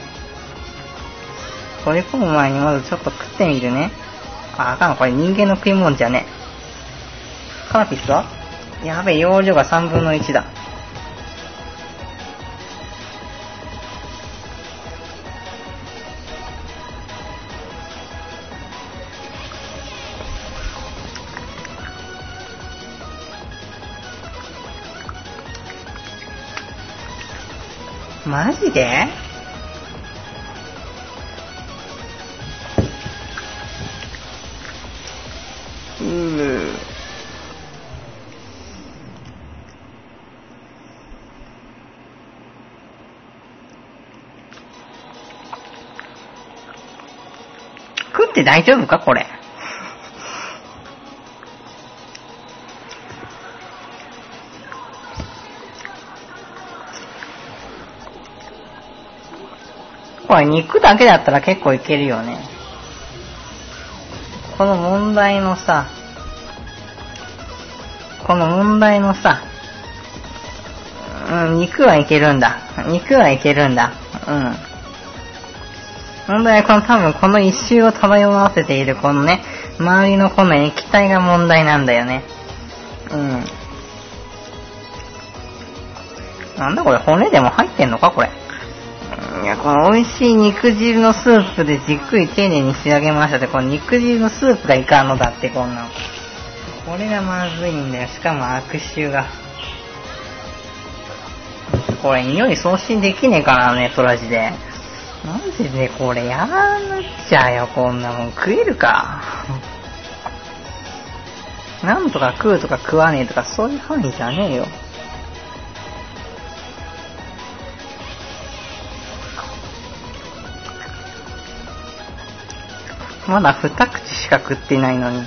取り込む前にまずちょっと食ってみるね。あ、あかん、これ人間の食い物じゃね。カーピスは？やべえ、容量がさんぶんのいちだ。マジで？うー。食って大丈夫かこれ。これ肉だけだったら結構いけるよね。この問題のさ、この問題のさ、うん、肉はいけるんだ。肉はいけるんだ。うん。問題はこの多分この一周を漂わせているこのね、周りのこの液体が問題なんだよね。うん。なんだこれ、骨でも入ってんのかこれ。いや、この美味しい肉汁のスープでじっくり丁寧に仕上げましたって、この肉汁のスープがいかんのだってこんなの。これがまずいんだよ。しかも悪臭が。これ匂い送信できねえかな、ネットラジで。マジでこれやらなっちゃうよ、こんなもん。食えるか。なんとか食うとか食わねえとかそういう範囲じゃねえよ。 まだ二口しか食ってないのに。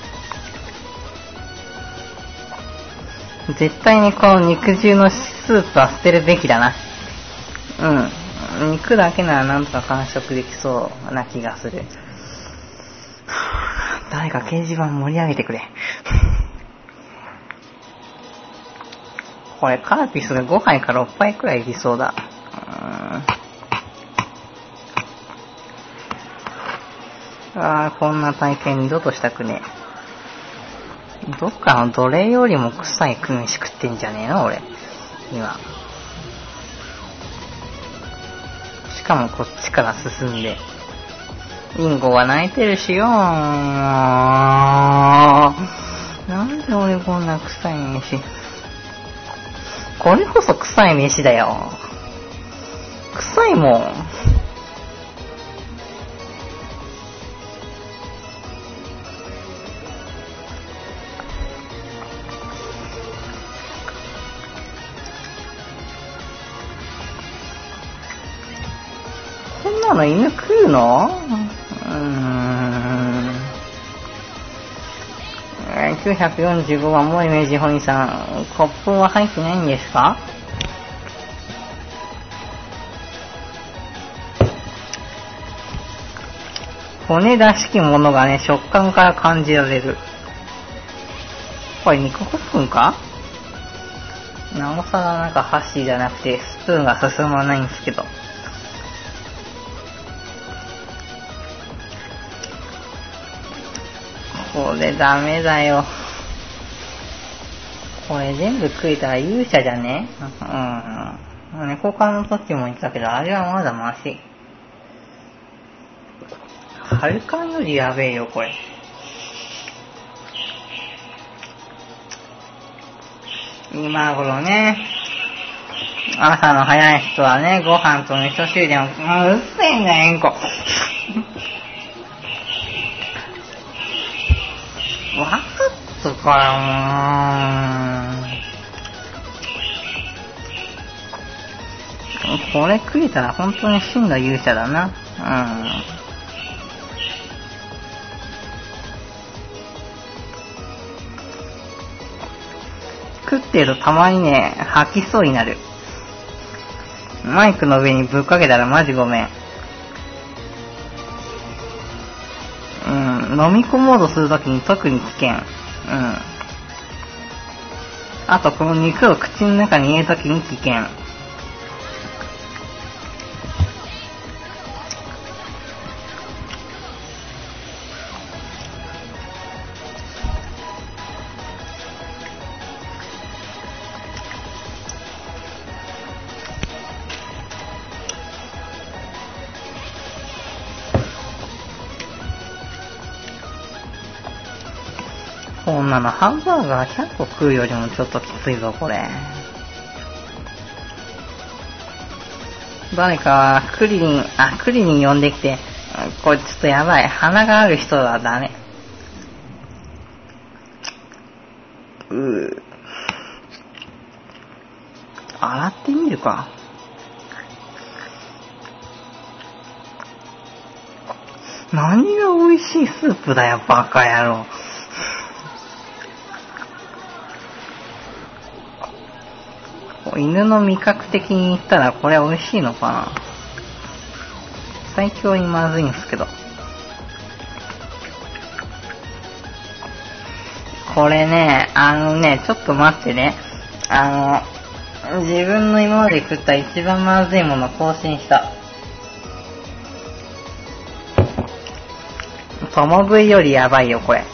絶対にこの肉汁のスープは捨てるべきだな。うん。肉だけならなんとか完食できそうな気がする。誰か掲示板盛り上げてくれ。これカルピスがごはいかろっぱいくらいいりそうだ。うーん。あー、こんな体験二度としたくねえ。どっかの奴隷よりも臭い飯食ってんじゃねえの俺。今。しかもこっちから進んで。リンゴは泣いてるしよー。なんで俺こんな臭い飯。これこそ臭い飯だよ。臭いもん。こんなの犬食うの？うーん。きゅうひゃくよんじゅうごばん、もうイメージ本位さん、コップは入ってないんですか？骨らしきものがね、食感から感じられる。これ肉ホップンか？なおさらなんか箸じゃなくてスプーンが進まないんですけど。これダメだよ。これ全部食えたら勇者じゃね？うん。猫科の時も言ったけど、あれはまだマシ。ハルカンよりやべえよ、これ。今頃ね、朝の早い人はね、ご飯と味噌汁でも、うっせえんだよ、えんこ。わかったからもう。これ食えたら本当に真の勇者だな。うん。食ってるとたまにね、吐きそうになる。マイクの上にぶっかけたらマジごめん。うん、飲み込もうとするときに特に危険。うん。あとこの肉を口の中に入れるときに危険。こんなのハンバーガーひゃっこ食うよりもちょっときついぞこれ。誰かクリリン、あ、クリリン呼んできて、これちょっとやばい。鼻がある人はダメ。うー。洗ってみるか。何が美味しいスープだよ、バカ野郎。犬の味覚的に言ったらこれ美味しいのかな。最強にまずいんすけど。これね、あのね、ちょっと待ってね。あの、自分の今まで食った一番まずいもの更新した。トモブイよりやばいよ、これ。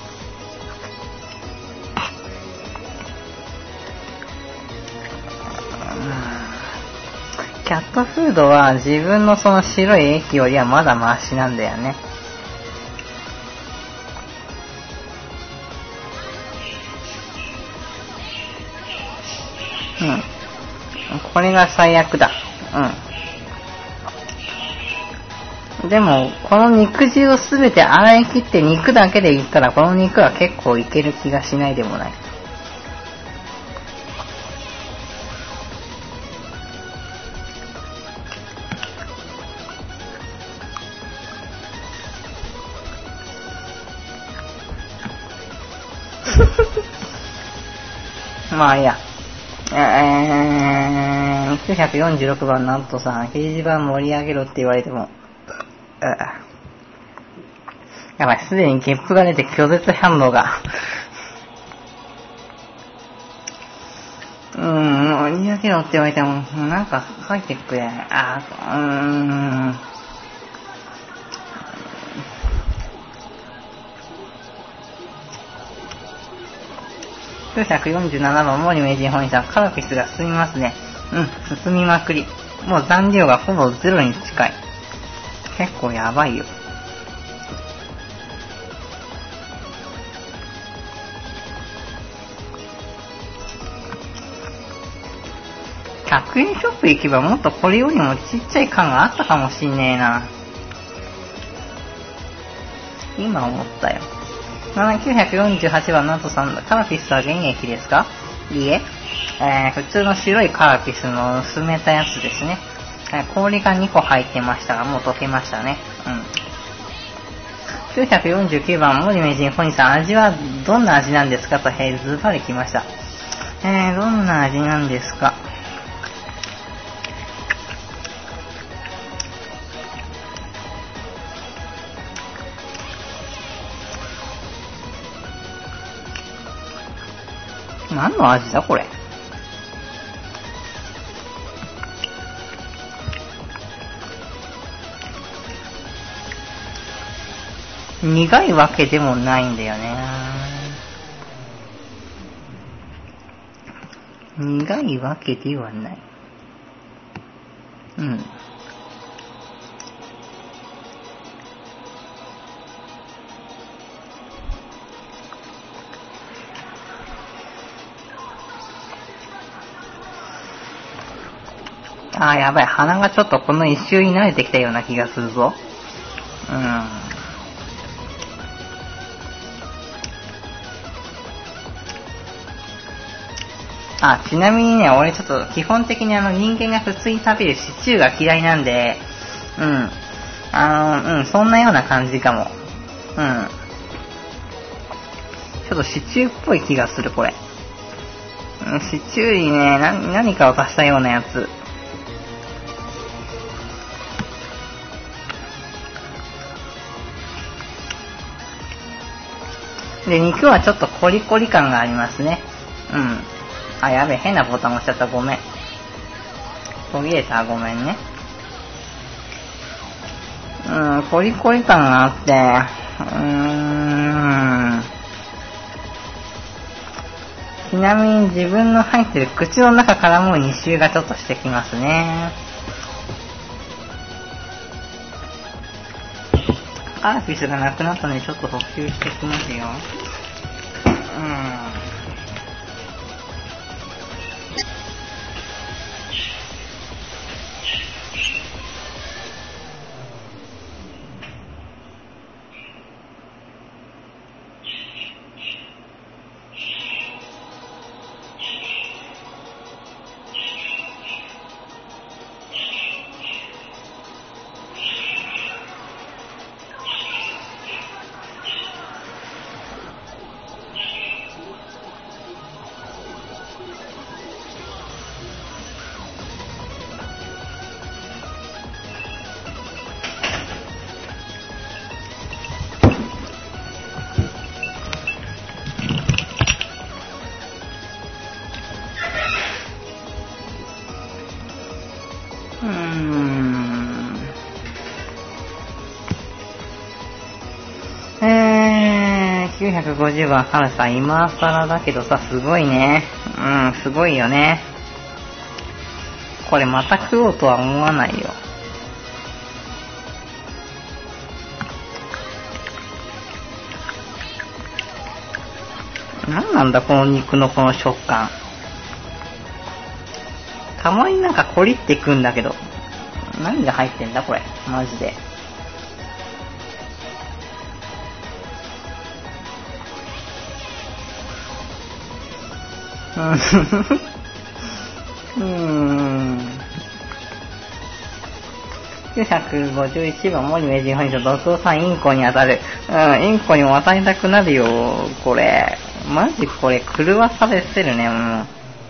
キャットフードは自分のその白い液よりはまだマシなんだよね。うん。これが最悪だ。うん。でも、この肉汁をすべて洗い切って肉だけで言ったら、この肉は結構いける気がしないでもない。 まあいいや。えー、きゅうひゃくよんじゅうろくばんナットさん、掲示板盛り上げろって言われても、やばい、すでにゲップが出て拒絶反応が。うーん、盛り上げろって言われても、なんか書いてくれ。あー、うーん。きゅうひゃくよんじゅうななばん、森名人本位さん、カラピスが進みますね。うん、進みまくり。もう残量がほぼゼロに近い。結構やばいよ。ひゃくえんショップ行けばもっとこれよりもちっちゃい缶があったかもしんねえな。今思ったよ。きゅうひゃくよんじゅうはちばんナトさん、カラピスは原液ですか？いいえ。えー、普通の白いカラピスの薄めたやつですね。えー、氷がにこ入ってましたが、もう溶けましたね。うん。きゅうひゃくよんじゅうきゅうばん、森名人本位さん、味はどんな味なんですかと、へー、ズバリ来ました。えー、どんな味なんですか？何の味だこれ。苦いわけでもないんだよね。苦いわけではない。うん。あー、やばい。鼻がちょっとこの一周に慣れてきたような気がするぞ。うん。あ、ちなみにね、俺ちょっと基本的にあの人間が普通に食べるシチューが嫌いなんで、うん。あの、うん、そんなような感じかも。うん。ちょっとシチューっぽい気がする、これ。うん、シチューにね、な、何かを足したようなやつ。で、肉はちょっとコリコリ感がありますね。うん。あ、やべえ、変なボタン押しちゃった。ごめん。途切れた。ごめんね。うん、コリコリ感があって、うーん。ちなみに自分の入ってる口の中からもに周がちょっとしてきますね。カラピスがなくなったのでちょっと補給してきますよ。うん。うーん。えー、きゅうひゃくごじゅうばん、ハルさん、今更だけどさ、すごいね。うん、すごいよね。これまた食おうとは思わないよ。なんなんだ、この肉のこの食感。たまになんかコリってくんだけど、何が入ってんだこれ、マジで。うーん。きゅうひゃくごじゅういちばん、森名人本日、毒王さんインコに当たる。うん、インコにも当たりたくなるよ、これ。 マジこれ狂わされてるね、も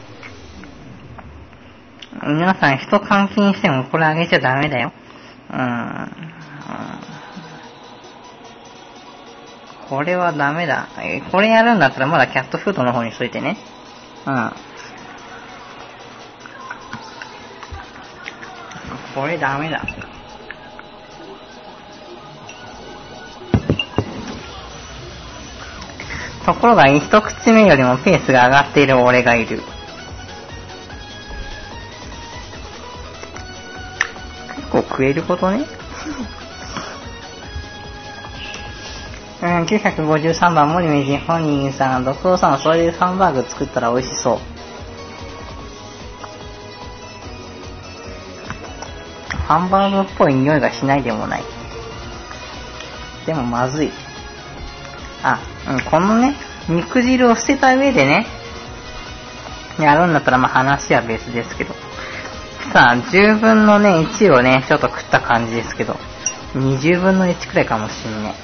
う。皆さん人監禁してもこれあげちゃダメだよ。うん。これはダメだ。これやるんだったらまだキャットフードの方にしといてね。うん。これダメだ。ところが一口目よりもペースが上がっている俺がいる。結構食えることね。うん、きゅうひゃくごじゅうさんばん森名人本人さん、毒王さんはそういうハンバーグ作ったら美味しそう。ハンバーグっぽい匂いがしないでもない。でもまずい。あ、うん、このね、肉汁を捨てた上でね、やるんだったらまあ話は別ですけど。さあ、じゅうぶんのね、いちをね、ちょっと食った感じですけど、にじゅうぶんのいちくらいかもしんね。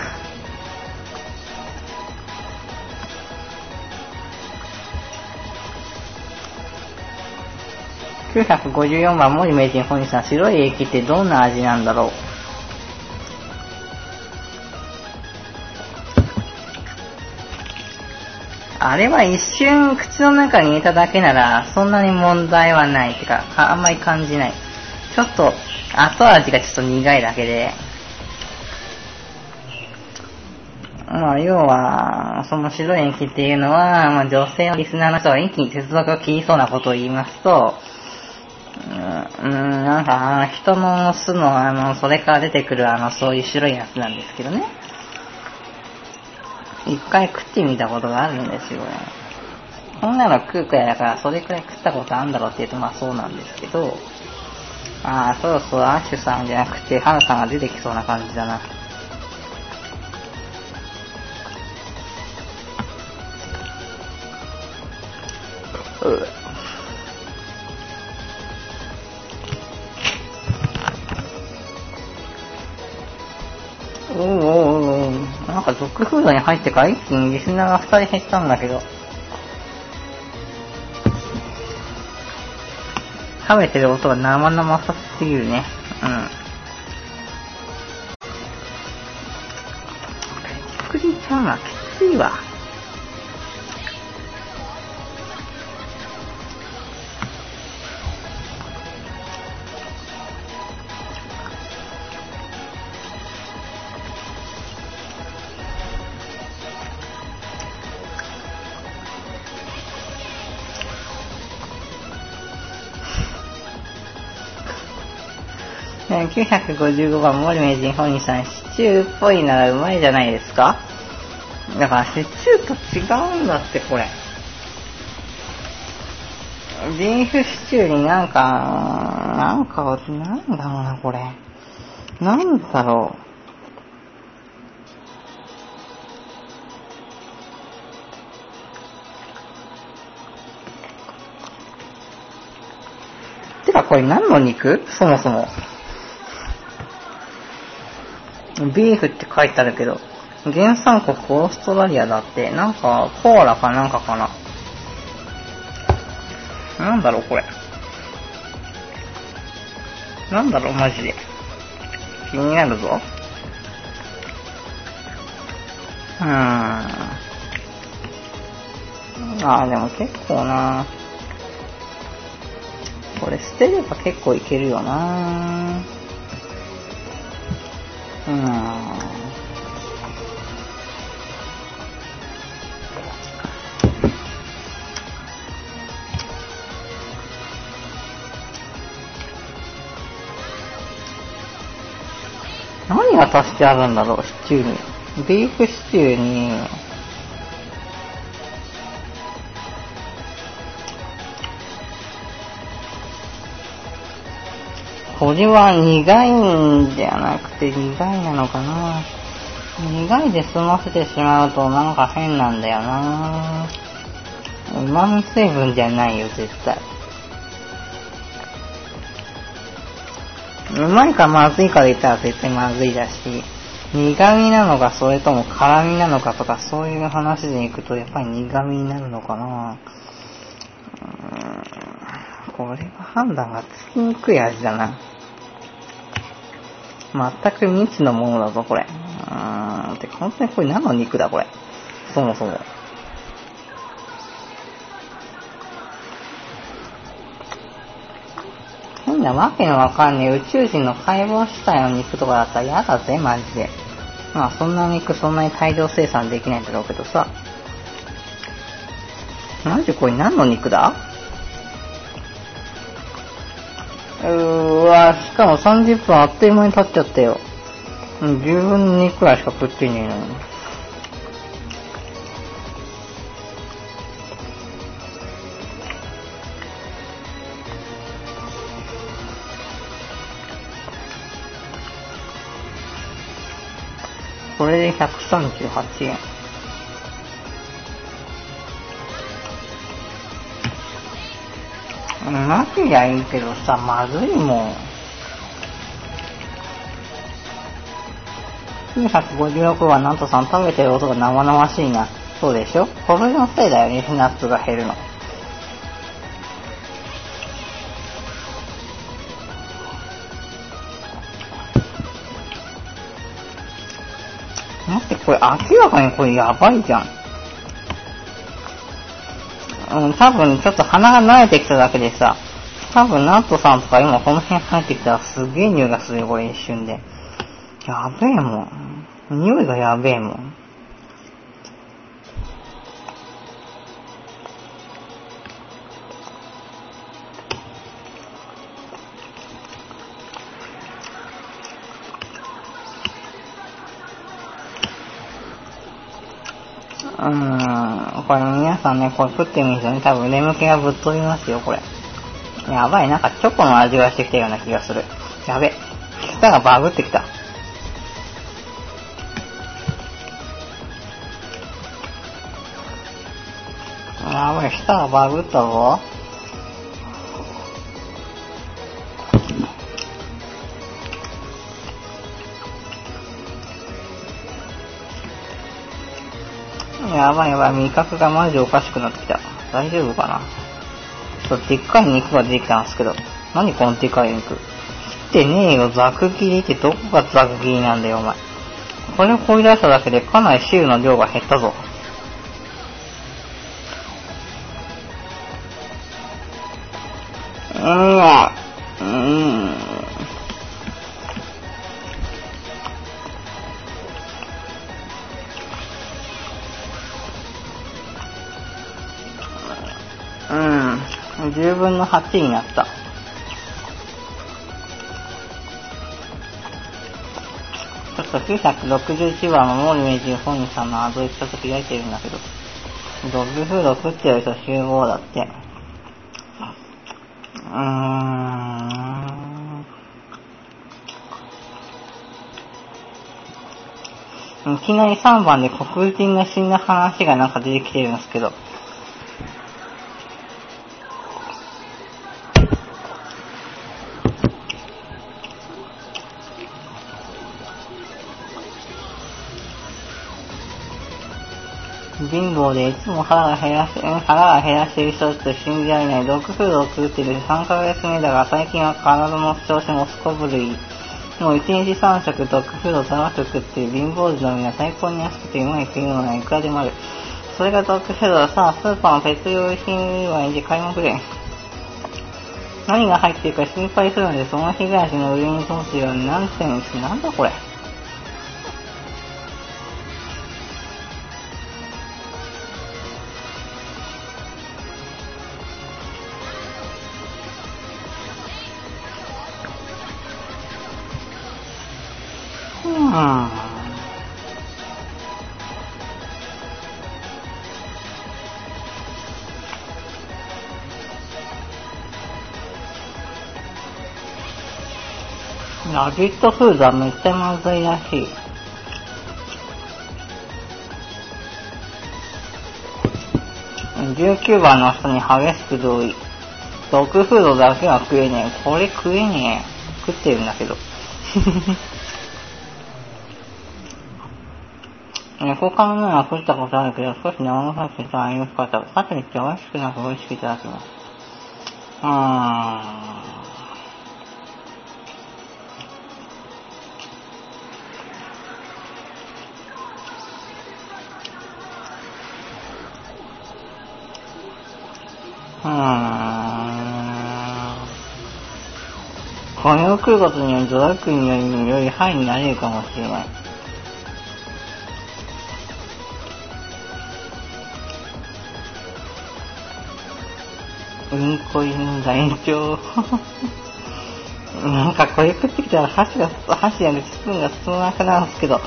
きゅうひゃくごじゅうよんばん森名人本人さん、白い液ってどんな味なんだろう。あれは一瞬口の中に入れただけならそんなに問題はない。てか、あんまり感じない。ちょっと後味がちょっと苦いだけで。まあ要は、その白い液っていうのは、まあ女性のリスナーの人が一気に接続を切りそうなことを言いますと、うーん、なんか人の巣のあの、それから出てくるあの、そういう白いやつなんですけどね。一回食ってみたことがあるんですよね。こんなの食うくらいだからそれくらい食ったことあるんだろうって言うとまあそうなんですけど、ああ、そろそろアッシュさんじゃなくてハナさんが出てきそうな感じだな。うおーおーおー、なんかドッグフードに入ってから一気にリスナーがふたり減ったんだけど、食べてる音が生々さすぎるね。うん。ペックリちゃんはきついわ。きゅうひゃくごじゅうごばん森名人本人さん、シチューっぽいならうまいじゃないですか。だからシチューと違うんだってこれ。ビーフシチューになんか、なんか、なんだろうなこれ。なんだろう。てかこれ何の肉？そもそも。ビーフって書いてあるけど、原産国オーストラリアだって、なんかコーラかなんかかな。なんだろうこれ。なんだろうマジで。気になるぞ。うーん。あーでも結構な。これ捨てれば結構いけるよな。うーん。何が足してあるんだろうシチューに。ビーフシチューに、これは苦いんじゃなくて苦いなのかな。苦いで済ませてしまうとなんか変なんだよな。旨味成分じゃないよ絶対。うまいかまずいかで言ったら絶対まずいだし、 苦味なのかそれとも辛味なのかとかそういう話でいくとやっぱり苦味になるのかな。うーん、これは判断がつきにくい味だな。全く未知のものだぞこれ。うーん、てか本当にこれ何の肉だこれ。そもそも。変なわけのわかんねえ宇宙人の解剖主体の肉とかだったら嫌だぜマジで。まあそんな肉そんなに大量生産できないんだろうけどさ。マジこれ何の肉だ？うーわ、しかもさんじゅっぷんあっという間に経っちゃったよ。十分の肉くらいしか食ってねえのに。これでひゃくさんじゅうはちえん。なけりゃいいけどさ、まずいもん。きゅうひゃくごじゅうろくはなんとさん食べてる音が生々しいな。そうでしょ？これのせいだよね、ナッツが減るの。待って、これ明らかにこれやばいじゃん。うん、多分ちょっと鼻が慣れてきただけでさ、多分ナットさんとか今この辺入ってきたらすげえ匂いがするよ、これ一瞬で。やべえもん。匂いがやべえもん。うーん、これ皆さんね、これ食ってみるとね、多分眠気がぶっ飛びますよ、これ。やばい、なんかチョコの味がしてきたような気がする。やべ、舌がバグってきた。やばい、舌がバグったぞ。やばいやばい、味覚がマジおかしくなってきた。大丈夫かな。ちょっとでっかい肉が出てきたんですけど。何このでかい肉。切ってねえよ、ざく切りってどこがざく切りなんだよ、お前。これを掘り出しただけでかなり汁の量が減ったぞ。うーん、うーん。うん、じゅうぶんのはちになった。ちょっときゅうひゃくろくじゅういちばんのモーリメジ本人さんのアドレスちょっと開いてるんだけど、ドッグフード食ってる人集合だって。うーん。いきなりさんばんで黒人が死んだ話がなんか出てきてるんですけど、貧乏でいつも腹が減らし、腹が減らしている人って信じられない。ドッグフードを食っているさんかげつめだが、最近は体の調子もすこぶるいい。もういちにちさんしょくドッグフードを楽しく食っている貧乏人のみは最高に安くてうまい食い物がいくらでもある。それがドッグフードだ。さあ、スーパーのペット用品売買で買いまくれ。何が入っているか心配するので、その被害者の上に通すように何点にし、なんだこれ。うーん。ラビットフードはめっちゃまずいらしい。じゅうきゅうばんの人に激しく同意。ドッグフードだけは食えねえ。これ食えねえ。食ってるんだけど。 猫缶のような食ったことあるけど、少し生臭くてとはよかった。かといって美味しくなく美味しくいただきます。うーん。うーん。これを食うことによりドラッグによりよりハイになれるかもしれない。うんこいんだ延長。なんかこれ食ってきたら箸が、箸やるスプーンが進まなくなるんですけど。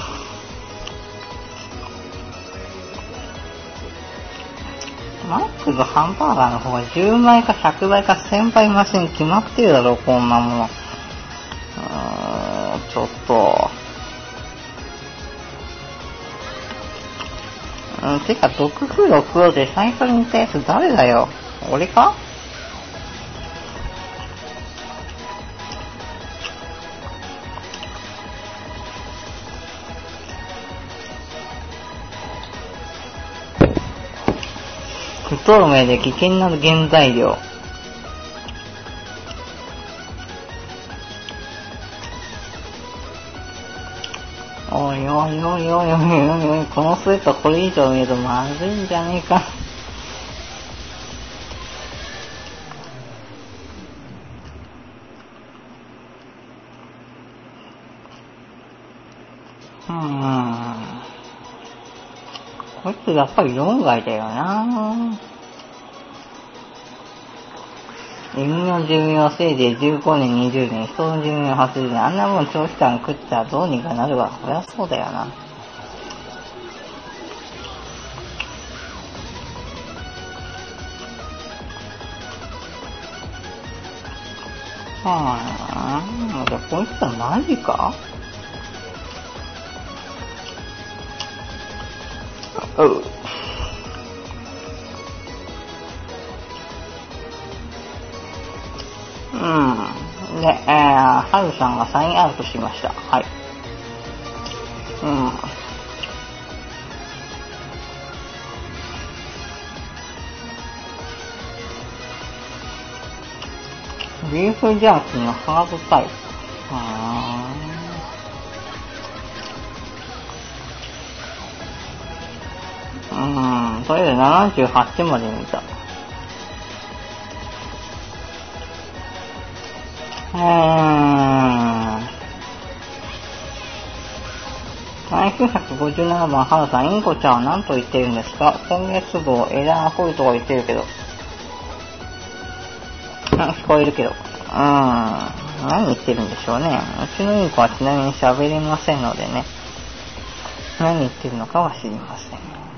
マックのハンバーガーの方がじゅうばいかひゃくばいかせんばいマシン決まってるだろ、こんなもの。うーん、ちょっと。うん、てか、ドッグフードを食おうって最初に言ったやつ誰だよ。俺か？不透明で危険な原材料。おいおいおいおいおいおいおい、このスープはこれ以上見るとまずいんじゃねえか。うーん。こいつやっぱり論外だよな。犬の寿命はせいぜいじゅうごねん、にじゅうねん、人の寿命ははちじゅうねん。あんなもん長期間食ったらどうにかなるわ。そりゃそうだよな。はぁ、じゃあこいつはマジか？うう。うん。で、えー、ハルさんがサインアウトしました。はい。うん。ビーフジャーキーのハードタイプ。うーん。うーん。とりあえずななじゅうはちまで見た。うーん。きゅうひゃくごじゅうななばん、ハルさん、インコちゃんは何と言っているんですか？今月号、エラーホルトが言ってるけど。うん、聞こえるけど。うーん。何言ってるんでしょうね。うちのインコはちなみに喋れませんのでね。何言ってるのかは知りません。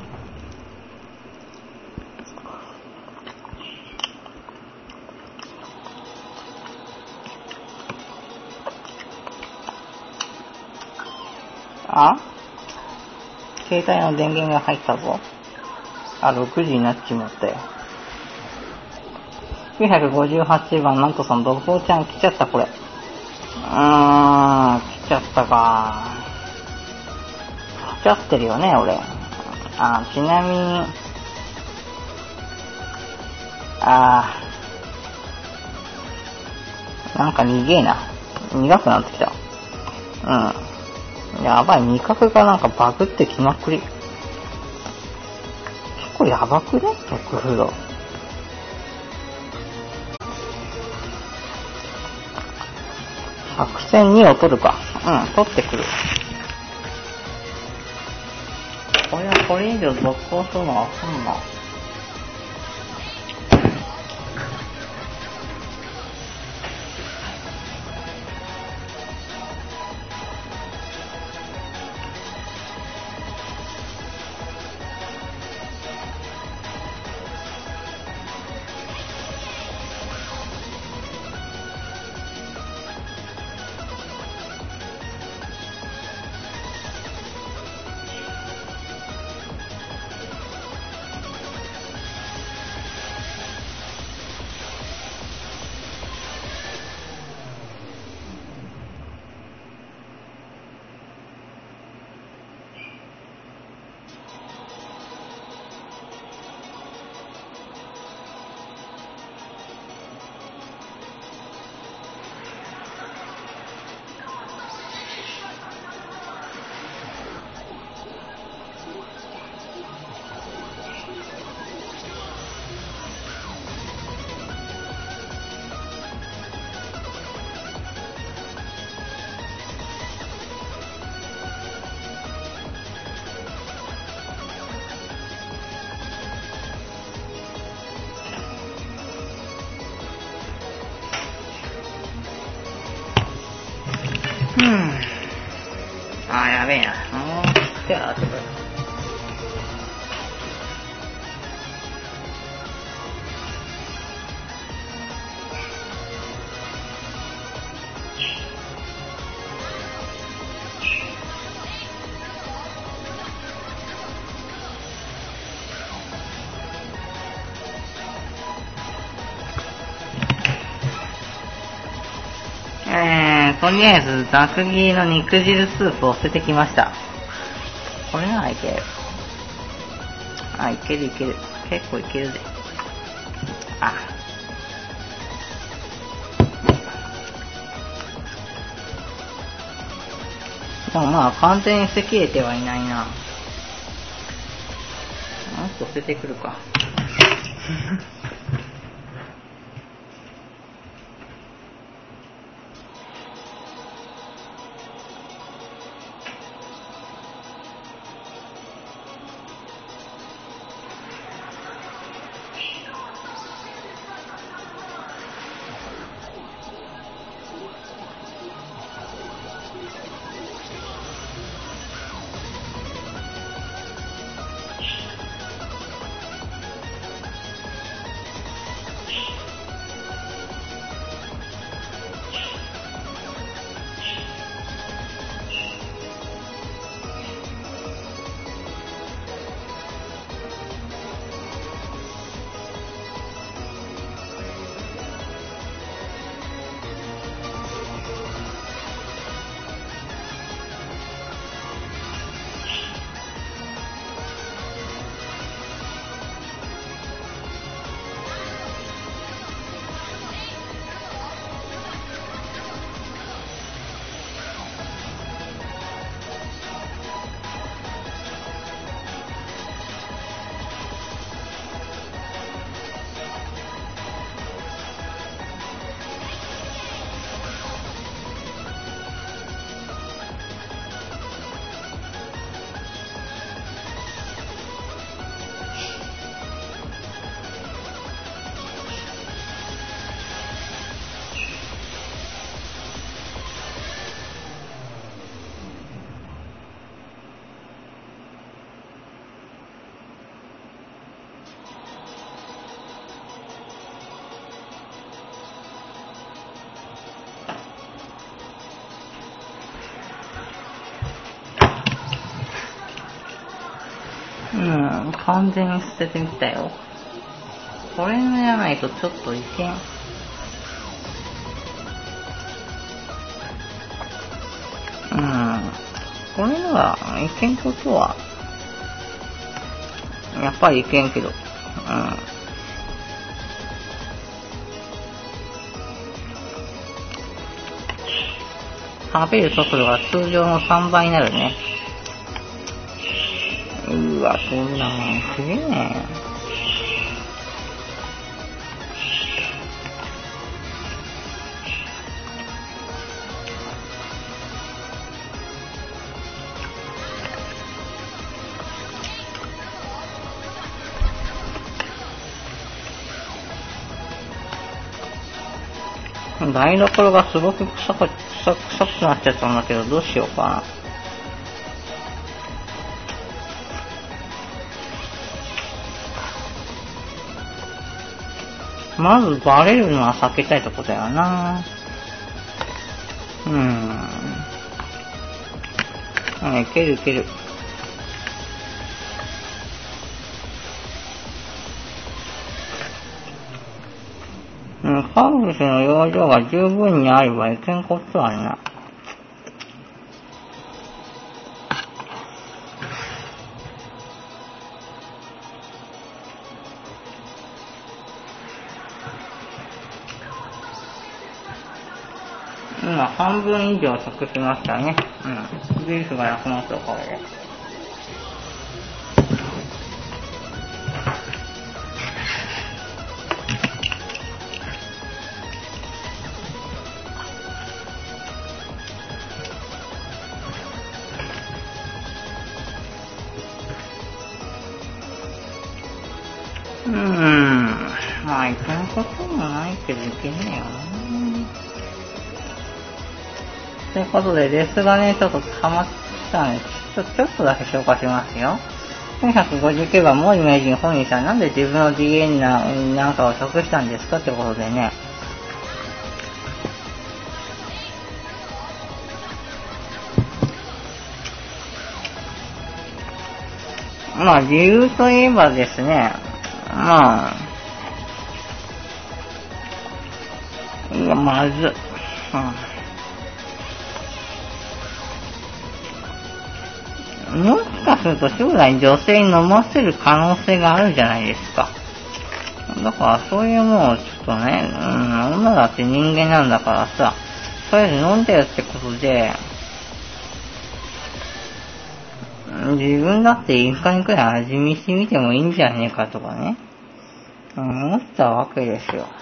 あ？携帯の電源が入ったぞ。あ、ろくじになっちまったよ。きゅうひゃくごじゅうはちばん、なんとさん、ドボちゃん来ちゃった、これ。うーん、来ちゃったか。来ちゃってるよね、俺。あ、ちなみに、あー、なんか逃げえな。苦くなってきた。うん。やばい、味覚がなんかバグってきまくり。結構やばくね？ドッグフード。作戦にを取るか。うん、取ってくる。これはこれ以上続行するのはそんな。 うん。あー、やべえな。もう、手洗ってくる。えー、とりあえず、ざく切りの肉汁スープを捨ててきました。これならいける。あ、いけるいける。結構いけるぜ。あ。でもまあ、完全に捨てきれてはいないな。もっと捨ててくるか。うん、完全に捨ててみたよ。これのやないとちょっといけん。うん、これならいけんことは、やっぱりいけんけど。うん。食べる速度が通常のさんばいになるね。うわ、そんなもんすげえね。台所がすごく臭く、臭く、臭くなっちゃったんだけど、どうしようかな。まずバレるのは避けたいとこだよな。うーん。あ、いけるいける。うん、カウスの容量が十分にあればいけんことはな。今半分以上食しましたね。うん。ビーフがなくなったおかげで。うーん。まあいけんこともないけどいけねえよな。 ということで、レスがね、ちょっとハマったんです。ちょ、ちょっとだけ紹介しますよ。きゅうひゃくごじゅうきゅうばん、毛利名人本人さん、なんで自分の ディーエヌエー な、なんかを食したんですかってことでね。まあ、理由といえばですね、まあ、いや、まず、うん、もしかすると将来女性に飲ませる可能性があるじゃないですか。だからそういうもうちょっとね、うん、女だって人間なんだからさ、とりあえず飲んでるってことで、自分だって一回くらい味見してみてもいいんじゃねえかとかね、うん、思ったわけですよ。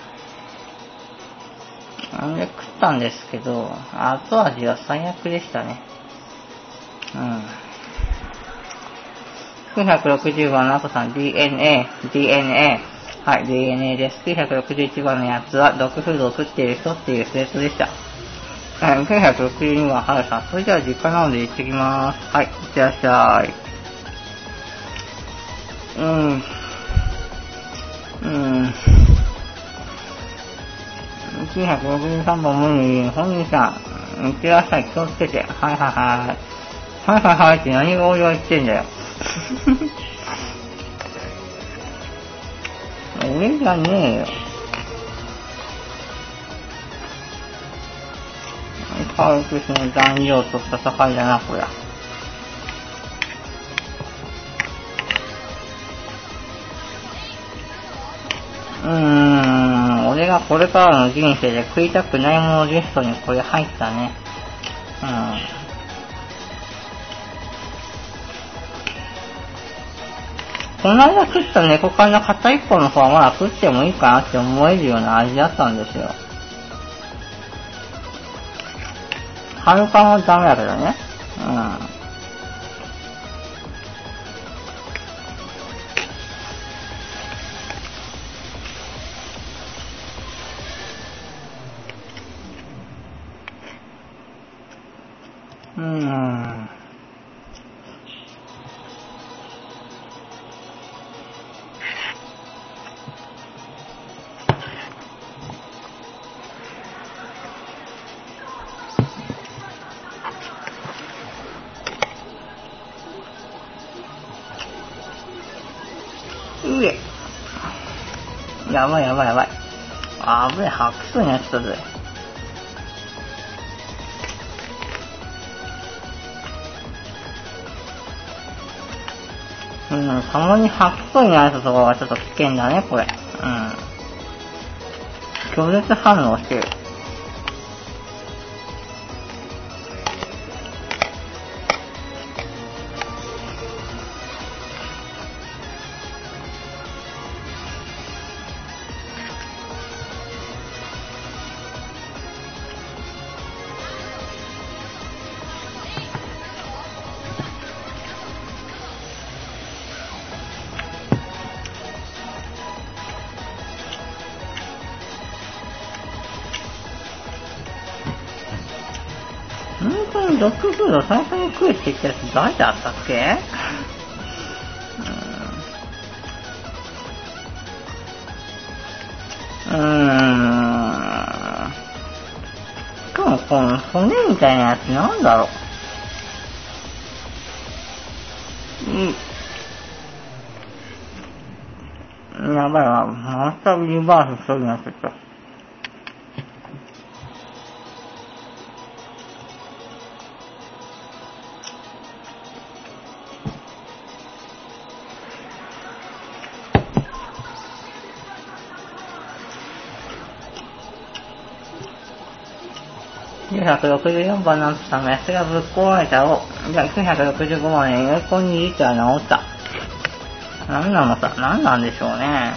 んで食ったんですけど、後味は最悪でしたね。うん。きゅうひゃくろくじゅうばんの後さん ディーエヌエー、ディーエヌエー、はい、ディーエヌエー です。きゅうひゃくろくじゅういちばんのやつは、ドッグフードを食っている人っていうスレッドでした。きゅうひゃくろくじゅうにばん、はるさん。それじゃあ実家なので行ってきまーす。はい、いってらっしゃい。うーん。うーん。きゅうひゃくろくじゅうさんばん無理、本人さん、いってらっしゃい、気をつけて。はいはいはい。はいはいはいって何が俺は言ってんだよ。俺じゃねえよ。カールクスの残量と戦いだな、こりゃ。うーん、俺がこれからの人生で食いたくないものリストにこれ入ったね。うん。この間食った猫缶の片一個の方はまだ食ってもいいかなって思えるような味だったんですよ。春缶はダメだけどね。うん。うーん。うえ。やばいやばいやばい。あぶね、白素になっちゃったぜ。うん、たまに白素になるところがちょっと危険だね、これ。うん。拒絶反応してる。本当にドッグフード最初に食えって言ったやつ誰だったっけ？うーん。しかもこの骨みたいなやつなんだろう。うん。やばいわ。またリバースそうになってた。きゅうひゃくろくじゅうよんばんなんとさメスがぶっ壊れたを、じゃあきゅうひゃくろくじゅうごばんにエアコンに入れたら治った。なんなのさ、なんなんでしょうね。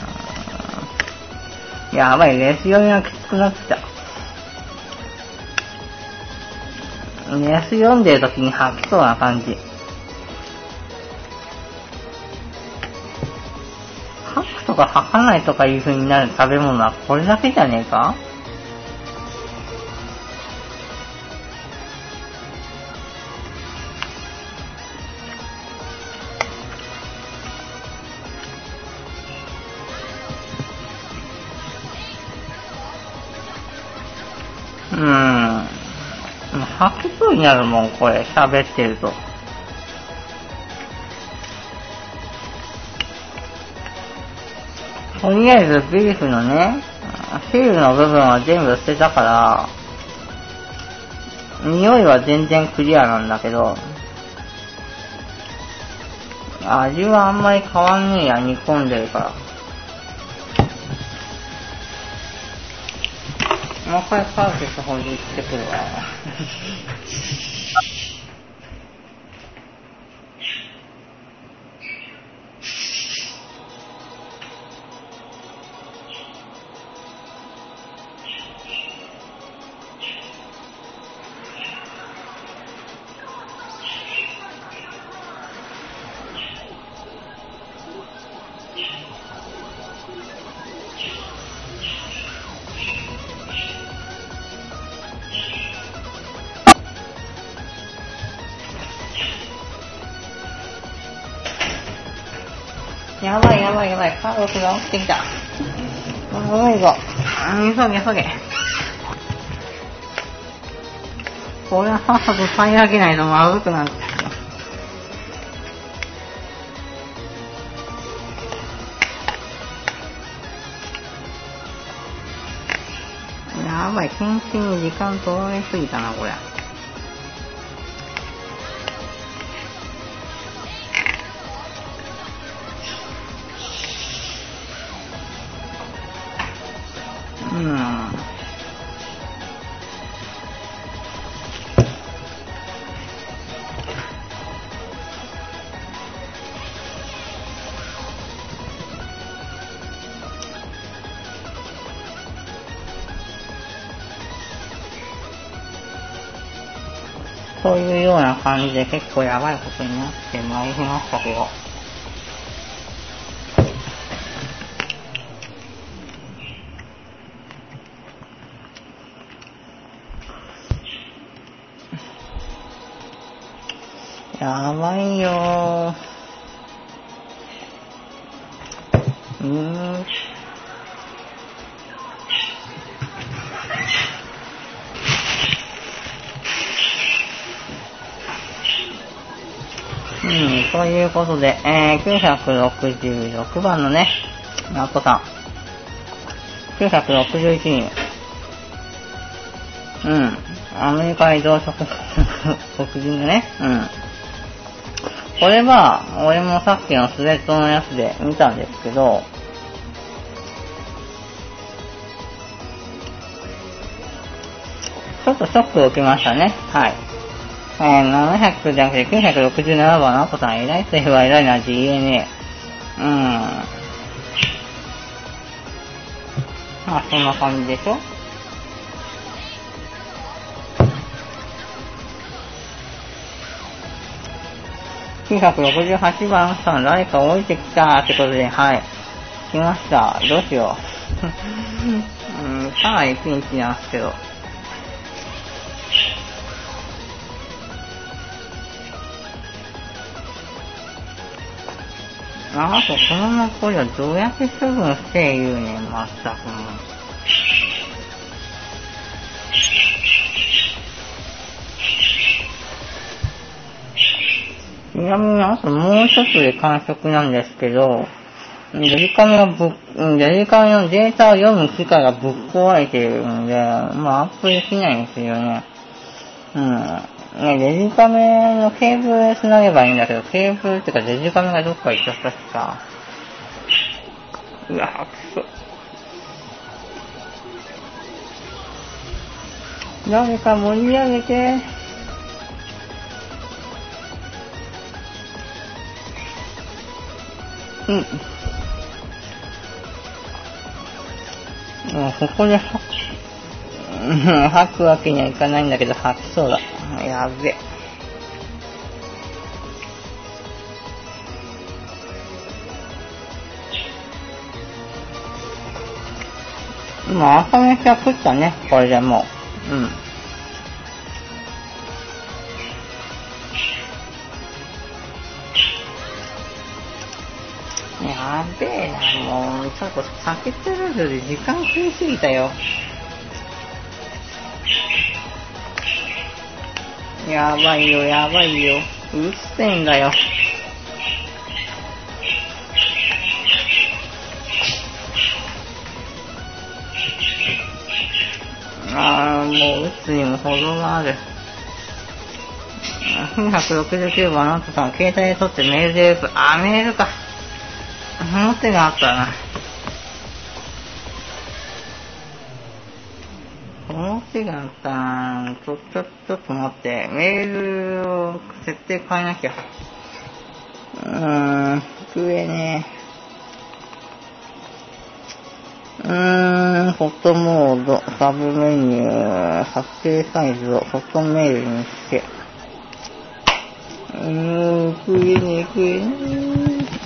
やばい、レス読みがきつくなってきた。レス読んでるときに吐きそうな感じ。吐くとか吐かないとかいう風になる食べ物はこれだけじゃねえか？ うーん。吐きそうになるもん、これ、喋ってると。とりあえずビーフのね、シールの部分は全部捨てたから、匂いは全然クリアなんだけど、味はあんまり変わんねえや、煮込んでるから。もう一回カーテスほじってくるわ。やばいやばいやばい、家族が起きてきた。おいぞ。急げ急げ。これはさっさと買い上げないとまずくなっちゃう。やばい、検診に時間取られすぎたな、これ。うん。そういうような感じで結構やばいことになってまいりましたけど。やばいよー。うーん。うん、ということで、えー、きゅうひゃくろくじゅうろくばんのね、ナットさん。きゅうひゃくろくじゅういちにん。うん。アメリカ移動食黒人のね。うん。これは、俺もさっきのスレッドのやつで見たんですけど、ちょっとショックを受けましたね。はい。えー、ななひゃくじゃなくてきゅうひゃくろくじゅうななばんのアポさん偉いと言えば偉いな ディーエヌエー。うーん。まあそんな感じでしょ。きゅうひゃくろくじゅうはちばんさん、誰か降りてきたってことで、はい。来ました。どうしよう。うん、かなりピンチなんですけど。あと、この残りはどうやって処分して言うねん、まったくもう。ちなみに、あともう一つで感触なんですけど、デジカメがぶっ、デジカメのデータを読む機械がぶっ壊れているので、まあアップできないんですよね。うん。ね、デジカメのケーブルで繋げばいいんだけど、ケーブルってかデジカメがどっか行っちゃったしさ。うわ、くそ。誰か盛り上げて。うん。もうここで吐く、吐くわけにはいかないんだけど吐きそうだ。やべえ。今朝飯は食ったね、これでもう。うん。やべえな、もう、ちょっと酒つるずで時間食いすぎたよ。 やばいよ、やばいよ。うるせえんだよ。あー、もう、うつにも程がある。ひゃくろくじゅうきゅうばん、あなたさん、携帯で撮ってメールで、あ、メールか。その手があったな。その手があったな。ちょ、ちょ、ちょっと待って。メールを設定変えなきゃ。うーん、食えねえ。うーん、フォトモード、サブメニュー、作成サイズをフォトメールにして。うーん、食えねえ、食えねえ。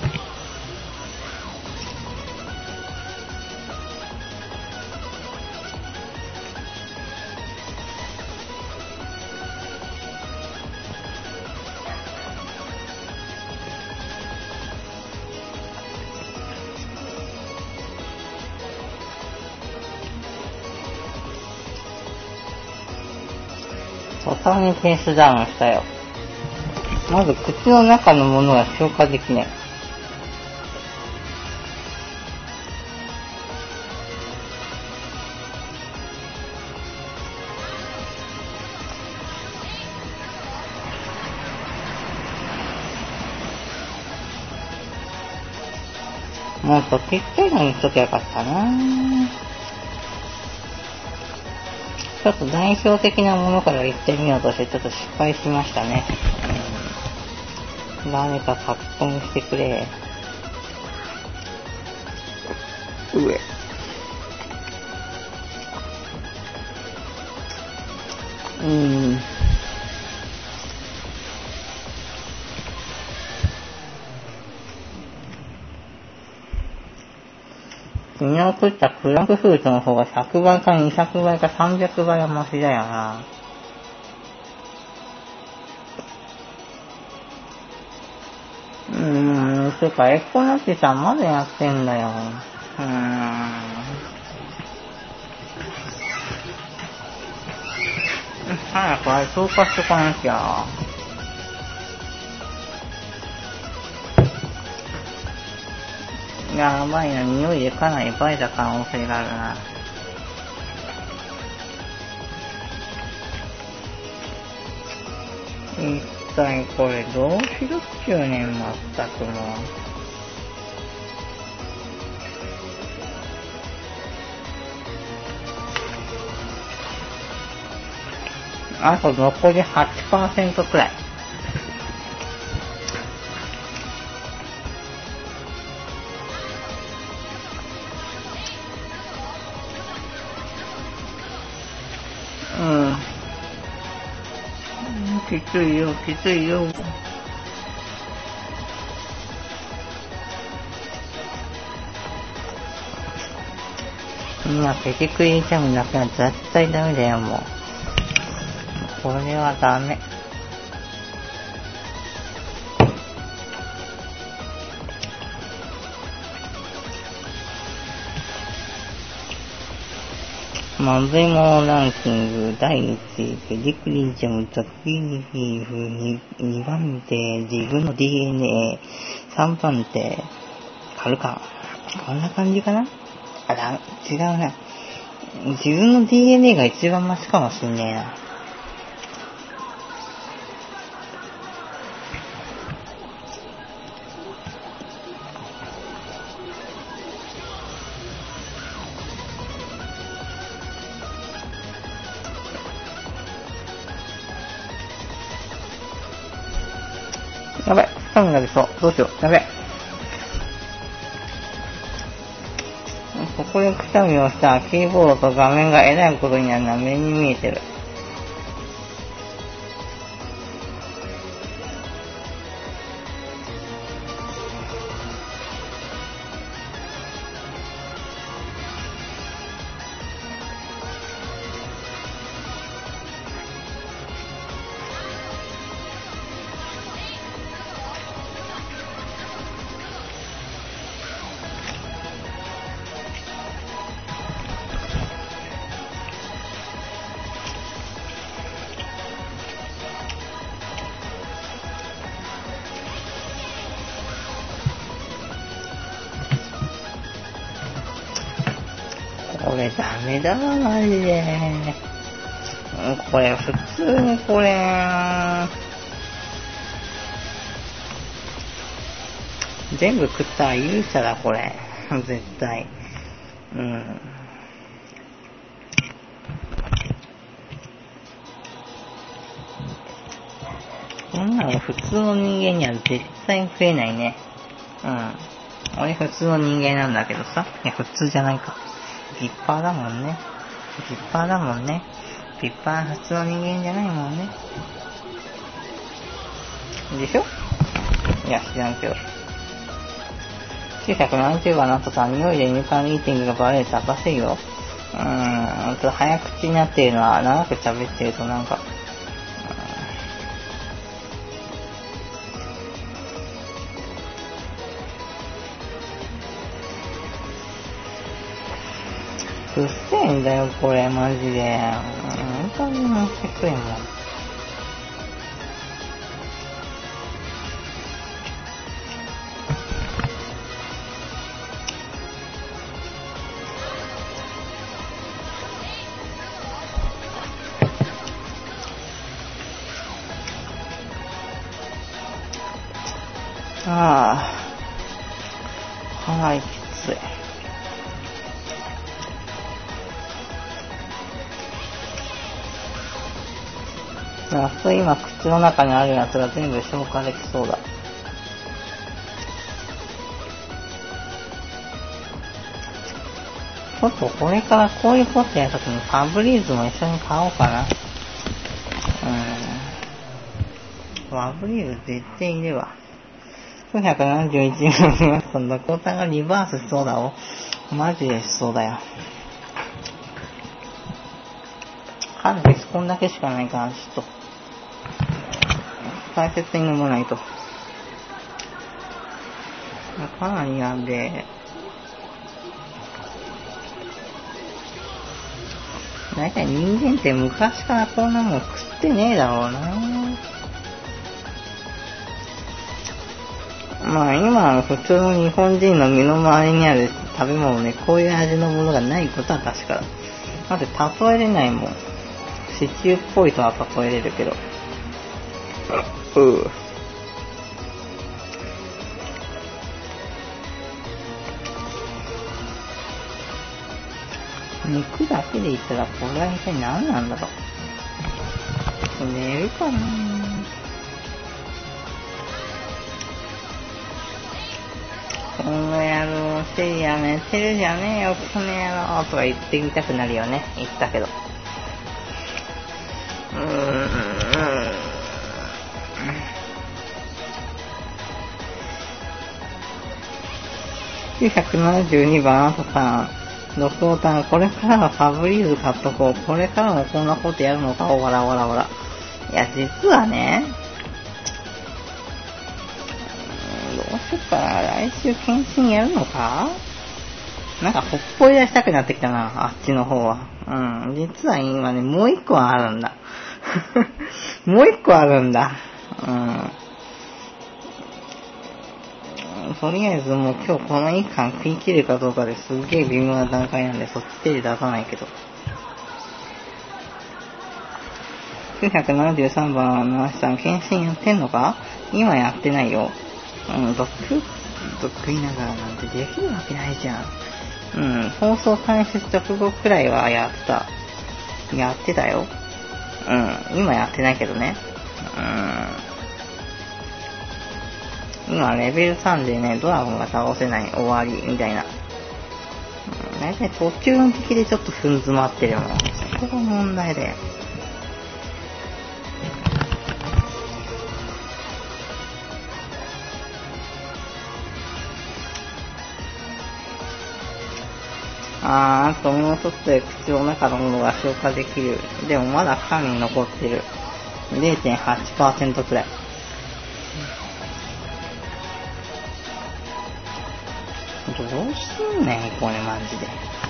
途端にペースダウンしたよ。まず口の中のものが消化できない。もっとちっちゃいのにしときゃよかったなぁ。ちょっと代表的なものから言ってみようとしてちょっと失敗しましたね。うん、誰か書き込みしてくれ。上。うーん。君の食ったフランクフルトの方がひゃくばいかにひゃくばいかさんびゃくばいはマシだよな。うーん、そっか、エコナチさんまだやってんだよ。うーん。早くあれ消化しとかなきゃ。やばいな、匂いでかなりバレた可能性があるな。一体これどうしろっちゅうねん、まったくもう。あと残り はちパーセント くらい。うん。きついよ、きついよ。みんなペティクリージャムだけは絶対ダメだよ、もう。これはダメ。まずいものランキングだいいちい、ペディクリージャム、ザクリービーフ、にばんて、自分の ディーエヌエー、さんばんて、カルカン。こんな感じかなあら、違うな。自分の ディーエヌエー が一番マシかもしんねえな。やばい、スタミナ出そう。どうしよう。やべえ。ここでくしゃみをしたらキーボードと画面がえらいことになるのは目に見えてる。 れダメだわ、マジで。これ、普通にこれ、全部食ったら勇者だ、これ。絶対。うん。こんなの普通の人間には絶対食えないね。うん。俺普通の人間なんだけどさ。いや、普通じゃないか。立派だもんね。立派だもんね。立派な普通の人間じゃないもんね。でしょ？いや、知らんけど。きゅうひゃくななじゅうばんの後さ、匂いで入管ミーティングがバレたらしいよ。うーん、ちょっと早口になっているのは長く喋ってるとなんか、うっせえんだよ、これ、マジで。本当にもってくれもん。ああ、はい、きつい。やっと今口の中にあるやつが全部消化できそうだ。ちょっとこれからこういうことやるときにファブリーズも一緒に買おうかな。うーん。ファブリーズ絶対いるわ。きゅうひゃくななじゅういちねんのやつの交代がリバースしそうだろ。マジでしそうだよ。カルピスこんだけしかないから、ちょっと大切に飲まないと。かなりやべえ。だいたい人間って昔からこんなもん食ってねえだろうな。まあ今の普通の日本人の身の回りにある食べ物ね、こういう味のものがないことは確かだ。だって例えれないもん。シチューっぽいとは例えれるけど。うぅ。肉だけで言ったらこれは一体何なんだろう。寝るかなぁ。この野郎、セリやめてるじゃねえよ、この野郎とか言ってみたくなるよね。言ったけど。うーん。きゅうひゃくななじゅうにばんあとさん、ドクター、これからはファブリーズ買っとこう。これからもこんなことやるのか、おわらわらわら。いや、実はね、どうしよっかな。来週検診やるのか？なんかほっぽり出したくなってきたな、あっちの方は。うん。実は今ね、もう一個あるんだ。もう一個あるんだ。うん。とりあえずもう今日この一貫食い切るかどうかですっげえ微妙な段階なんで、そっち手で出さないけど。きゅうひゃくななじゅうさんばんの足さん、検診やってんのか？今やってないよ。うん、毒、毒食いながらなんてできるわけないじゃん。うん、放送開始直後くらいはやってた。やってたよ。うん、今やってないけどね。うん。今レベルさんでね、ドラゴンが倒せない終わりみたいな。うん、だいたい途中の敵でちょっと踏ん詰まってるもん。そこが問題で。あー、あともう一つで口の中のものが消化できる。でもまだ缶に残ってる。れいてんはちパーセント くらい。どうすんねん、これマジで。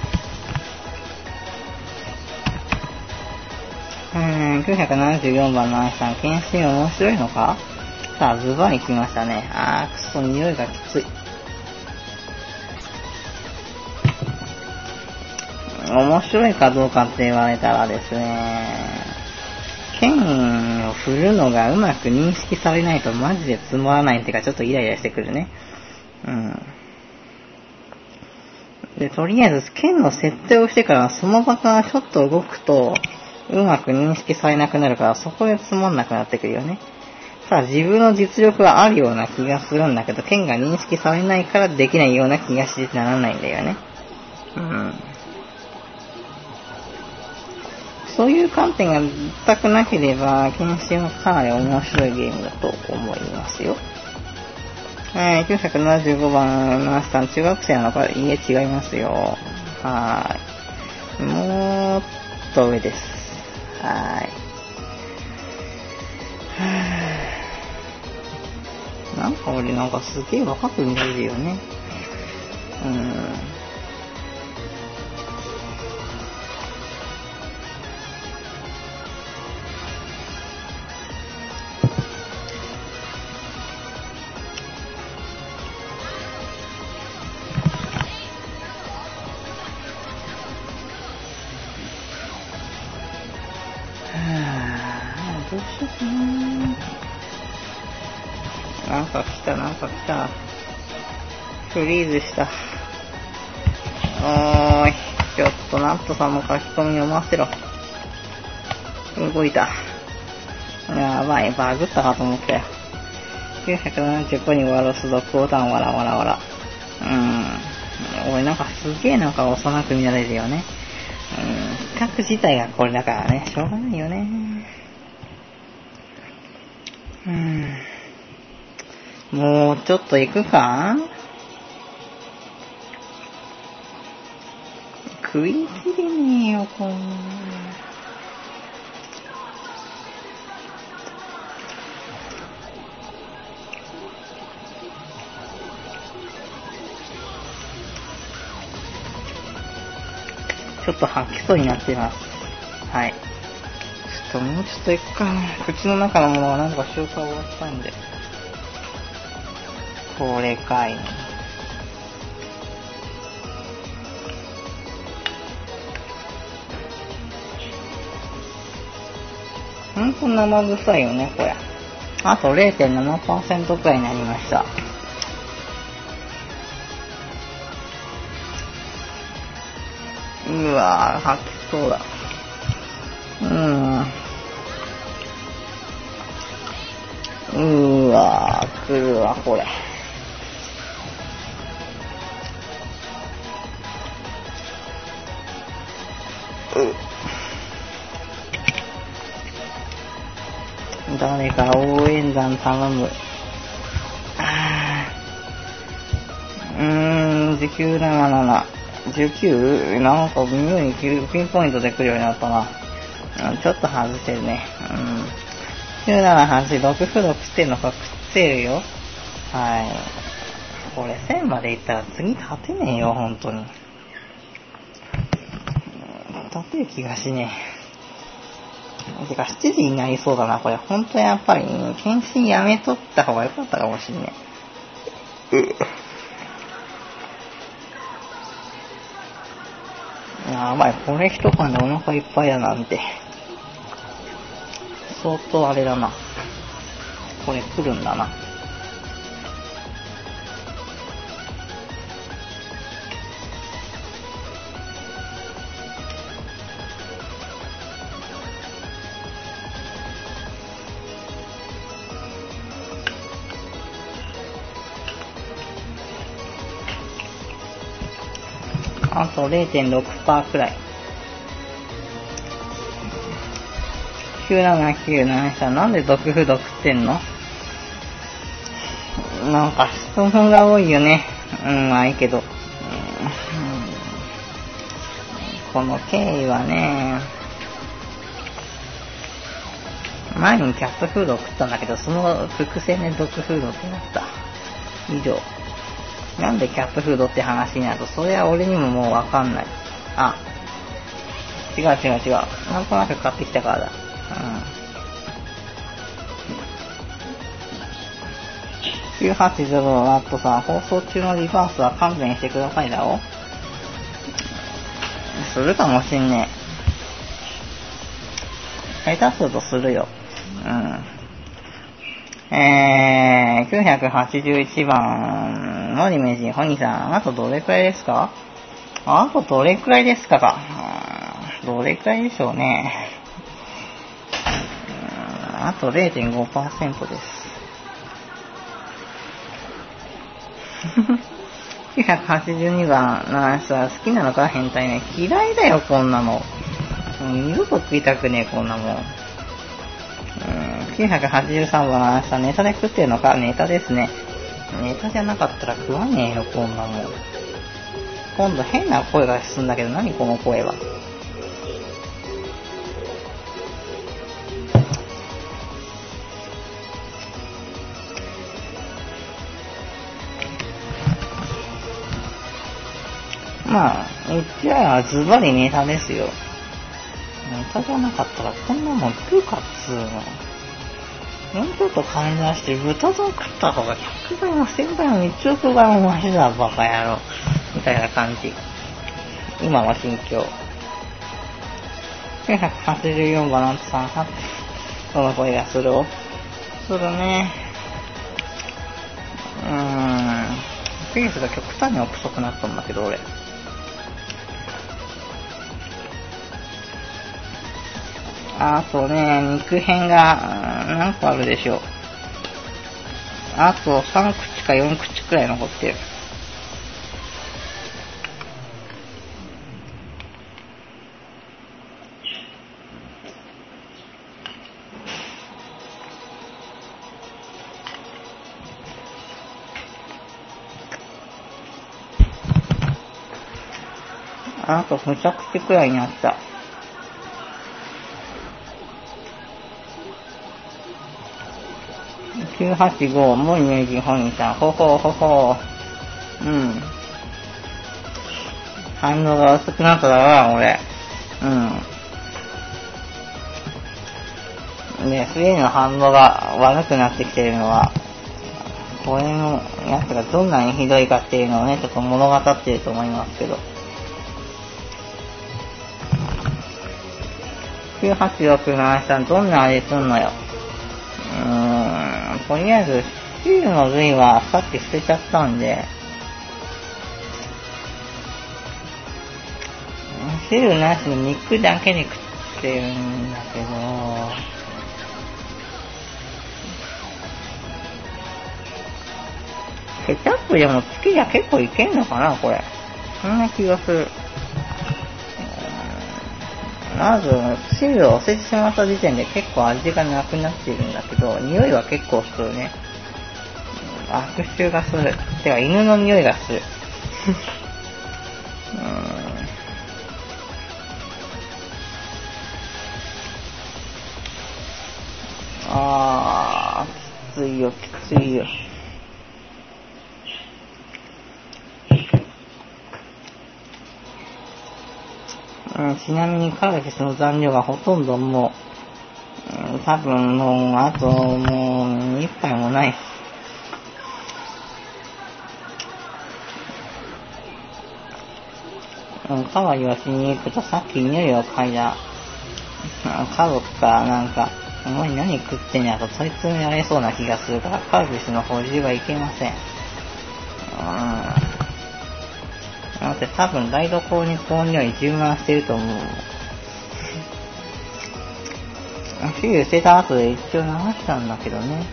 うーん、きゅうひゃくななじゅうよんばんのアイさん、検診面白いのか？さあ、ズバリ来ましたね。あー、くそ、匂いがきつい。 面白いかどうかって言われたらですね、剣を振るのがうまく認識されないとマジでつまらないっていうか、ちょっとイライラしてくるね。うん。で、とりあえず剣の設定をしてからその場からちょっと動くとうまく認識されなくなるから、そこでつまんなくなってくるよね。ただ自分の実力はあるような気がするんだけど、剣が認識されないからできないような気がしてならないんだよね。うん。そういう観点が全くなければ、剣士はかなり面白いゲームだと思いますよ。えー、きゅうひゃくななじゅうごばん、ナースさん、中学生なのか？いいえ、違いますよ。はーい。もっと上です。はーい。はーなんか俺なんかすげえ若く見えるよね。うーん。どうしようかな。なんか来た、なんか来た。フリーズした。おーい、ちょっとナットさんの書き込み読ませろ。動いた。やばい、バグったかと思ったよ。きゅうひゃくななじゅうごに終わらすドクオータン、わらわらわら。うーん。俺なんかすげえなんか幼く見られるよね。うん。企画自体がこれだからね、しょうがないよね。うーん。もうちょっと行くか？食い切れねえよ、こんな。ちょっと吐きそうになっています。はい。ちょっともうちょっと行くかな。口の中のものは何とか消化終わったんで。これかい。ほんと生臭いよね、これ。あと れいてんななパーセント くらいになりました。うわぁ、吐きそうだ。うーん。うーわぁ、来るわ、これ。う誰か応援団頼む。あーうーん、じゅうきゅうなななな。じゅうきゅう? なんか微妙にピンポイントで来るようになったな。うん、ちょっと外してるね。うん。きゅうななはち、ろく不動食ってんのか食ってるよ。はい。これせんまでいったら次立てねえよ、ほんとに。立てる気がしねえ。てかしちじになりそうだな、これ。ほんとやっぱり、検診やめとった方が良かったかもしんねえ。うやばい、これ一缶でお腹いっぱいだなんて。相当あれだな。これ来るんだな。あと れいてんろくパーセント くらい。きゅうななきゅうななさん、なんで毒フード食ってんの？なんか質問が多いよね。うん、まあいいけど。うん、この経緯はね、前にキャットフードを食ったんだけど、その伏線で毒フードってなった。以上。なんでキャットフードって話になると、それは俺にももうわかんない。あ、違う違う違う。なんとなく買ってきたからだ。うん。きゅうはちゼロのラットさん、放送中のリバースは勘弁してくださいだろ。 するかもしんねえ。下手するとするよ。うん。えー、きゅうひゃくはちじゅういちばん、森名人、ホニさん、あとどれくらいですか？あとどれくらいですかか。どれくらいでしょうね。あと れいてんごパーセント です。きゅうひゃくはちじゅうにばんの話は好きなのか変態ね。嫌いだよ、こんなの。二度と食いたくねえ、こんなもん。きゅうひゃくはちじゅうさんばんの話はネタで食ってるのか？ネタですね。ネタじゃなかったら食わねえよ、こんなもん。今度変な声がすんだけど、何この声は。まあ、言っちゃえばズバリネタですよ。ネタじゃなかったらこんなもん食うかっつうの。もうちょっと金出して豚丼食った方がひゃくばいもせんばいもいちおくばいもマシだ、バカ野郎。みたいな感じ。今は心境。きゅうひゃくはちじゅうよんばんなんてさんはどの声がする？するね。うーん。ペースが極端に遅くなったんだけど、俺。あとね、肉片が何個あるでしょう。あとさん口かよん口くらい残ってる。あとに口くらいになった。きゅうはちご、森名人本人さん、ほほほほ。うん。反応が薄くなっただろ、俺。うん。で、スリーの反応が悪くなってきてるのは、これのやつがどんなにひどいかっていうのをね、ちょっと物語っていると思いますけど。きゅうはちろくの話さん、どんな味すんのよ。うーん、とりあえず、シールの類はさっき捨てちゃったんで、シールなしの肉だけで食ってるんだけど、ケチャップでもつけりゃ結構いけんのかな、これ。そんな気がする。まず、シールを捨ててしまった時点で結構味がなくなっているんだけど、匂いは結構するね。悪臭がする。てか、犬の匂いがする。うーん。あー、きついよ、きついよ。うん、ちなみにカルピスの残量がほとんどもう、うん、多分もう、あともう、一杯もない。うん、カワリはしに行くとさっき匂いを嗅いだ、家族かなんか、お前何食ってんやと問い詰められそうな気がするから、カルピスの補充はいけません。うん。だって多分台所にこの匂い充満してると思う。シール捨てた後で一応流したんだけどね。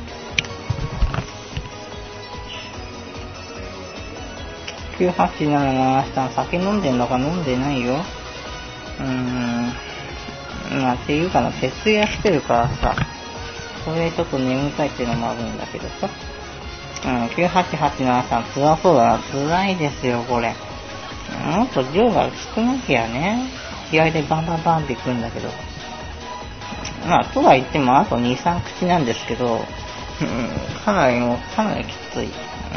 きゅうはちなな流したの酒飲んでんのか飲んでないよ。うーん。まあっていうかな、徹夜してるからさ、それでちょっと眠たいっていうのもあるんだけどさ。うん、きゅうはちはちななさん辛そうだな。辛いですよ、これ。もっと量が少なきゃね、気合でバンバンバンっていくんだけど。まあ、とは言ってもあとに、さん口なんですけど、うん、かなりもう、かなりきつい。うん。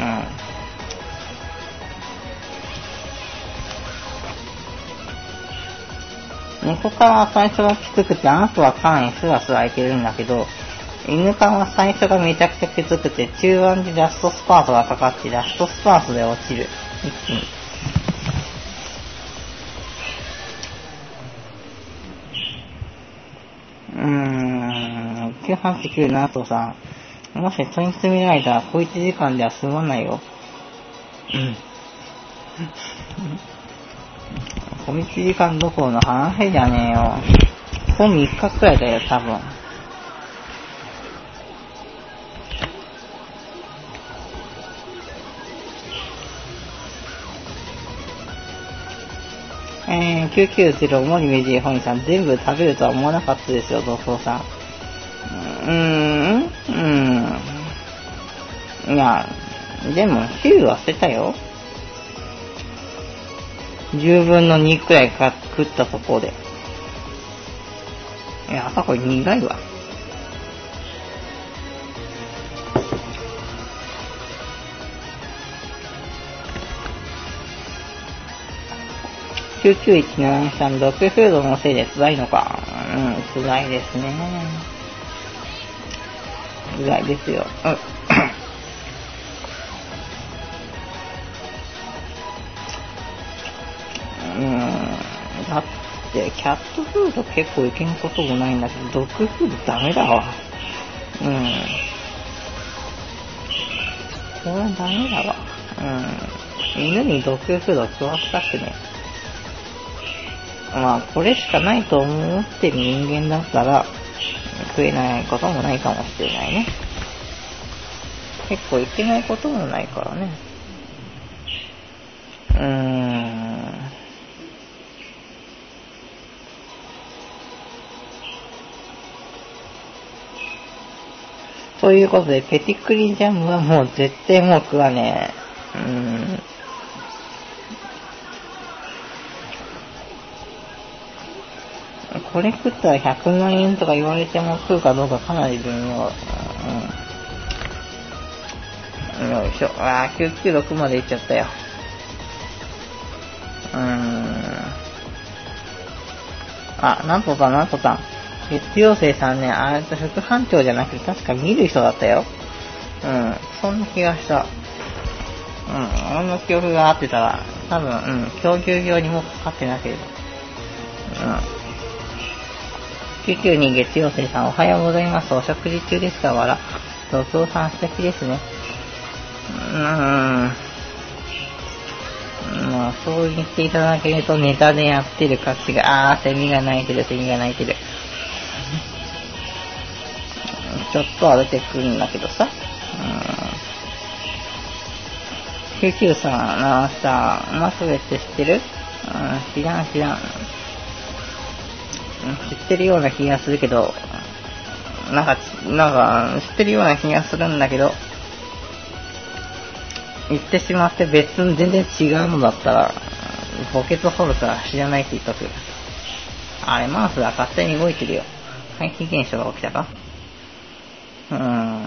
猫缶は最初がきつくて、あの子はかなりスラスラいけるんだけど、犬缶は最初がめちゃくちゃきつくて、中盤でラストスパートがかかって、ラストスパートで落ちる。一気に。 ーん、きゅうはちきゅうななとさん、もし問い詰められたら小いちじかんでは済まないよ。うん。小いちじかんどころの話じゃねえよ。ここみっかくらいだよ、多分。えー、きゅうきゅうゼロ森メジ本さん、全部食べるとは思わなかったですよ、同窓さん。うーん、うーん。いや、でも、汁は捨てたよ。じゅうぶんのにくらいか食ったところで。いや、朝これ苦いわ。きゅうきゅういちななさん、ドッグフードのせいで辛いのか。うん、辛いですね。辛いですよ。うん。うーん、だってキャットフード結構いけんこともないんだけど、ドッグフードダメだわ。うん。これはダメだわ。うん。犬にドッグフード食わせたくね。まあ、これしかないと思ってる人間だったら、食えないこともないかもしれないね。結構いけないこともないからね。うーん。ということで、ペティクリジャムはもう絶対もう食わねえ。うーん。これ食ったらひゃくまんえんとか言われても食うかどうかかなり微妙。うん。よいしょ。あー、きゅうきゅうろくまでいっちゃったよ。うーん。あ、なんとかなんとか。月曜生さんね、あれと副班長じゃなくて確か見る人だったよ。うん。そんな気がした。うん。俺の記憶が合ってたら、多分、うん。狂牛病にもかかってなければ。うん。きゅうきゅうに月曜生さん、おはようございます。お食事中ですか、わら。ドクオさん素敵ですね。うーん。まあ、そう言っていただけるとネタでやってる価値が、あー、セミが鳴いてる、セミが鳴いてる。ちょっとは出てくるんだけどさ。うん。きゅうきゅうさん、なあさ、マスベって知ってる？うん、知らん知らん。知ってるような気がするけど、なんか、なんか、知ってるような気がするんだけど、言ってしまって別に全然違うのだったら、墓穴掘るから知らないって言っとく。あれ、マウスが勝手に動いてるよ。怪奇現象が起きたか？うーん。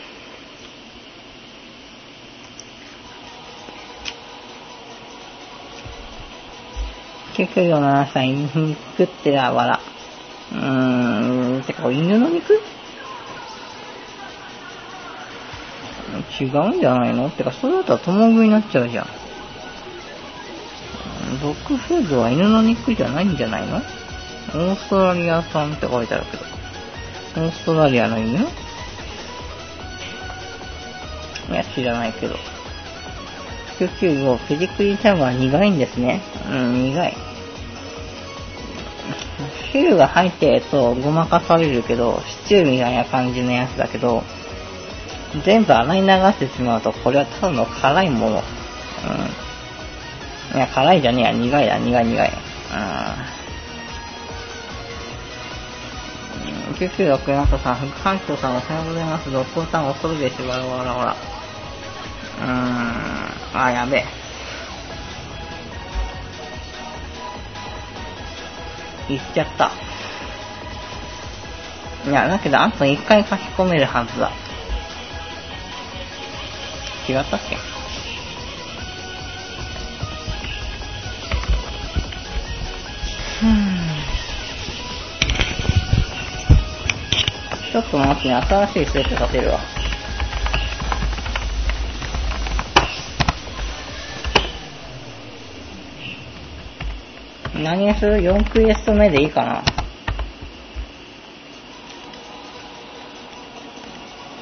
きゅうきゅうよんななさん、肉ってらわら。うーん、てか、犬の肉？違うんじゃないの？てか、それだったら共食いになっちゃうじゃん。ドッグフードは犬の肉じゃないんじゃないの？オーストラリア産って書いてあるけど。オーストラリアの犬？いや、知らないけど。きゅうきゅうご、ペディクリージャムは苦いんですね。うん、苦い。汁が入ってるとごまかされるけど、シチューみたいな感じのやつだけど、全部洗い流してしまうと、これはただの辛いもの。うん。いや、辛いじゃねえや、苦いだ、苦い苦い。うん。きゅうきゅうろくななさん、副班長さんおはようございます。ドッコンさん恐るべし、わらわらわら。うーん。あ、やべえ。言っちゃった。いや、だけど、あと一回書き込めるはずだ。違ったっけ？ふーん。ちょっと待ってね、新しいスレッド立てるわ。何にする？ よん クエスト目でいいかな。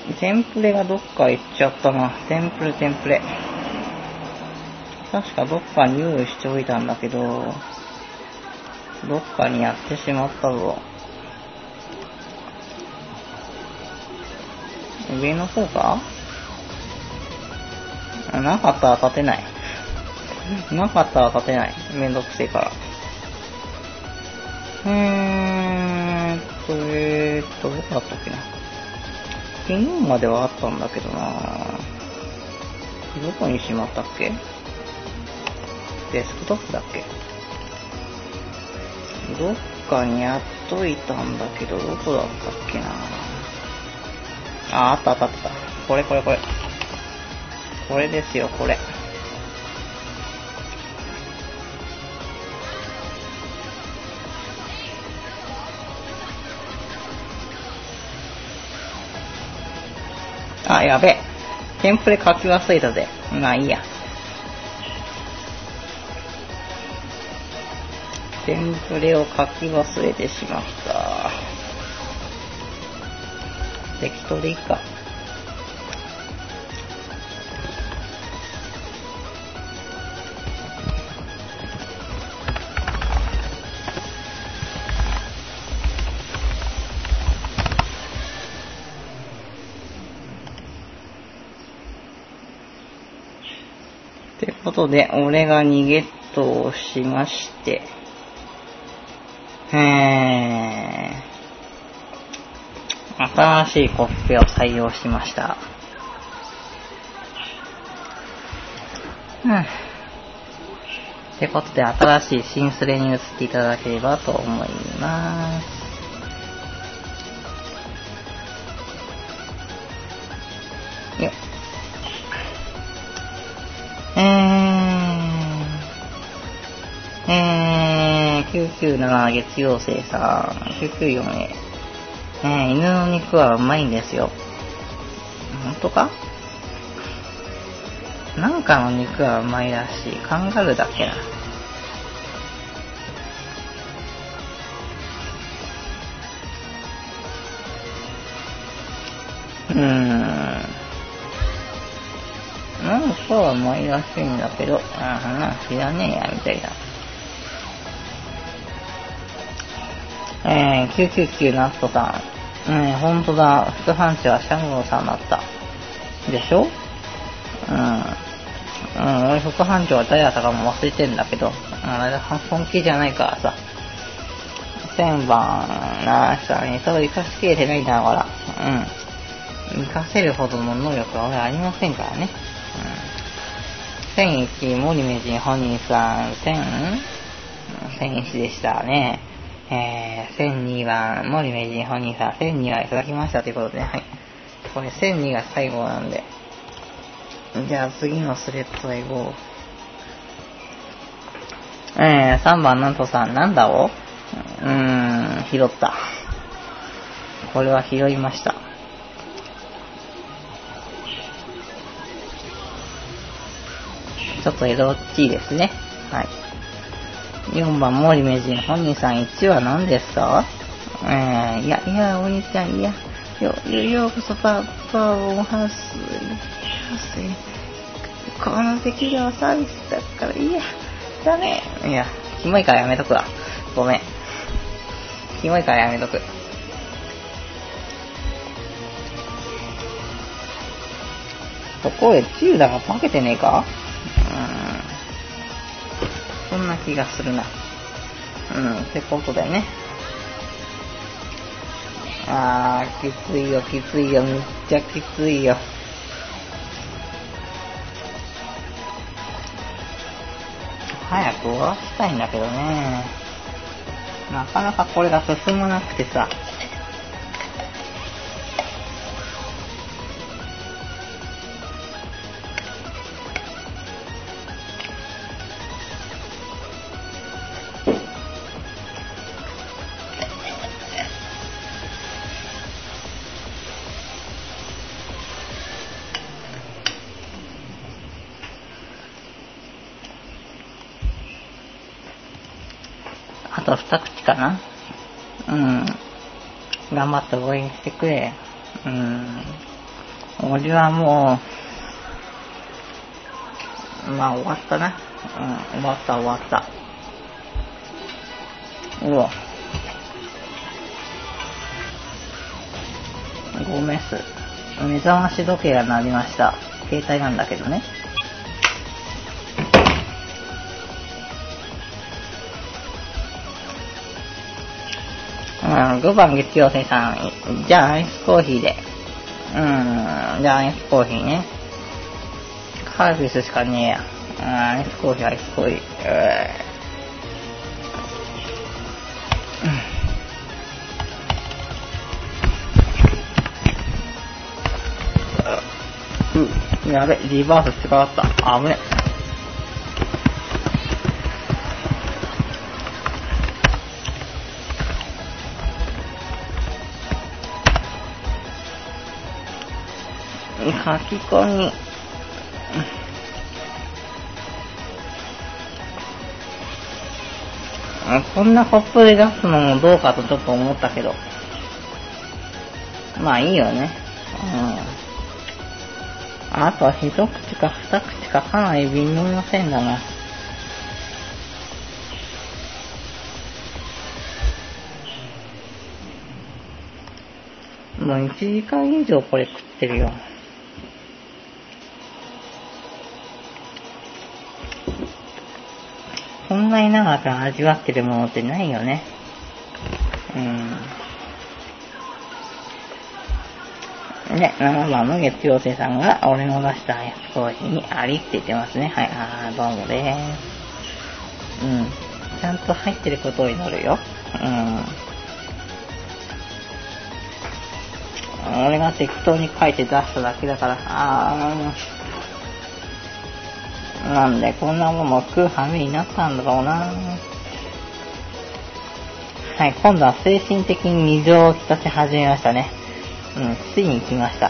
テンプレがどっか行っちゃったな。テンプレ、テンプレ。確かどっかに用意しておいたんだけど、どっかにやってしまったぞ。上の方か？なかったら立てない。なかったら立てない。めんどくせえから。えーっと、えーっと、どこだったっけな。昨日まではあったんだけどな。どこにしまったっけ？デスクトップだっけ？どっかにやっといたんだけど、どこだったっけな。あ、あったあったあった。これこれこれ。これですよ、これ。あ、やべえ。テンプレ書き忘れたぜ。まあいいや。テンプレを書き忘れてしまった。適当でいいか。ってことで、俺がにゲットをしまして、えー、新しいコッペを採用しました。うん。ってことで、新しい新スレに移っていただければと思います。よっ。えー、えー、きゅうきゅうなな月曜生さん、きゅうきゅうよんえ、えー、犬の肉はうまいんですよ。ほんとか？なんかの肉はうまいらしい。カンガルーだっけな。うーん。なんかはうまいらしいんだけど、ああ、知らねえや、みたいな。えー、きゅうきゅうきゅうナットさん。うん、ほんとだ。副班長はシャムロさんだった。でしょ？うん。うん、俺副班長は誰だったかも忘れてんだけど、うん、あれ本気じゃないからさ。千番なさにそれ生かしきれてないんだから、うん。生かせるほどの能力は俺ありませんからね。うん。せんいち、森名人本人さん、せん、せんいちでしたね。えー、せんには森名人本人さん、せんにはいただきましたということで、はい。これせんにが最後なんで。じゃあ次のスレッドへ行こう。えー、さんばんなんとさん、なんだお？うーん、拾った。これは拾いました。ちょっとエロっちいですね。はい。よんばん、森名人本人さん、いちは何ですか？えー、いや、いや、お兄ちゃん、いや、よ、よ、ようこそパ、パーをハウス、この席料サービスだから、いや、ダメ。いや、キモいからやめとくわ。ごめん。キモいからやめとく。ところで、チューダが化けてねえか？うーん。そんな気がするな。うん、ってことでね。あー、きついよ、きついよ、めっちゃきついよ。早く終わらせたいんだけどね。なかなかこれが進まなくてさ。あと二口かな。うん。頑張って応援してくれ。うん。 俺はもう、まあ終わったな。うん、終わった終わった。うわ。ごめんっす。目覚まし時計が鳴りました。携帯なんだけどね。うん、ごばん月曜生さん。じゃあアイスコーヒーで。うん、じゃあアイスコーヒーね。カルピスしかねえや。うん、アイスコーヒー、アイスコーヒー。うん。やべ、リバース使った。危ね。書き込み。こんなコップで出すのもどうかとちょっと思ったけど。まあいいよね。うん。あとは一口か二口かかなり微妙な線だな。もういちじかん以上これ食ってるよ。こんなに長く味わってるものってないよね。うん。ね、ななばんの月曜生さんが俺の出したアイスコーヒーにありって言ってますね。はい、あー、どうもでーす。うん。ちゃんと入ってることを祈るよ。うん。俺が適当に書いて出しただけだから、あー、なんでこんなものを食う羽目になったんだろうな。はい、今度は精神的に水を浸し始めましたね。うん、ついに来ました。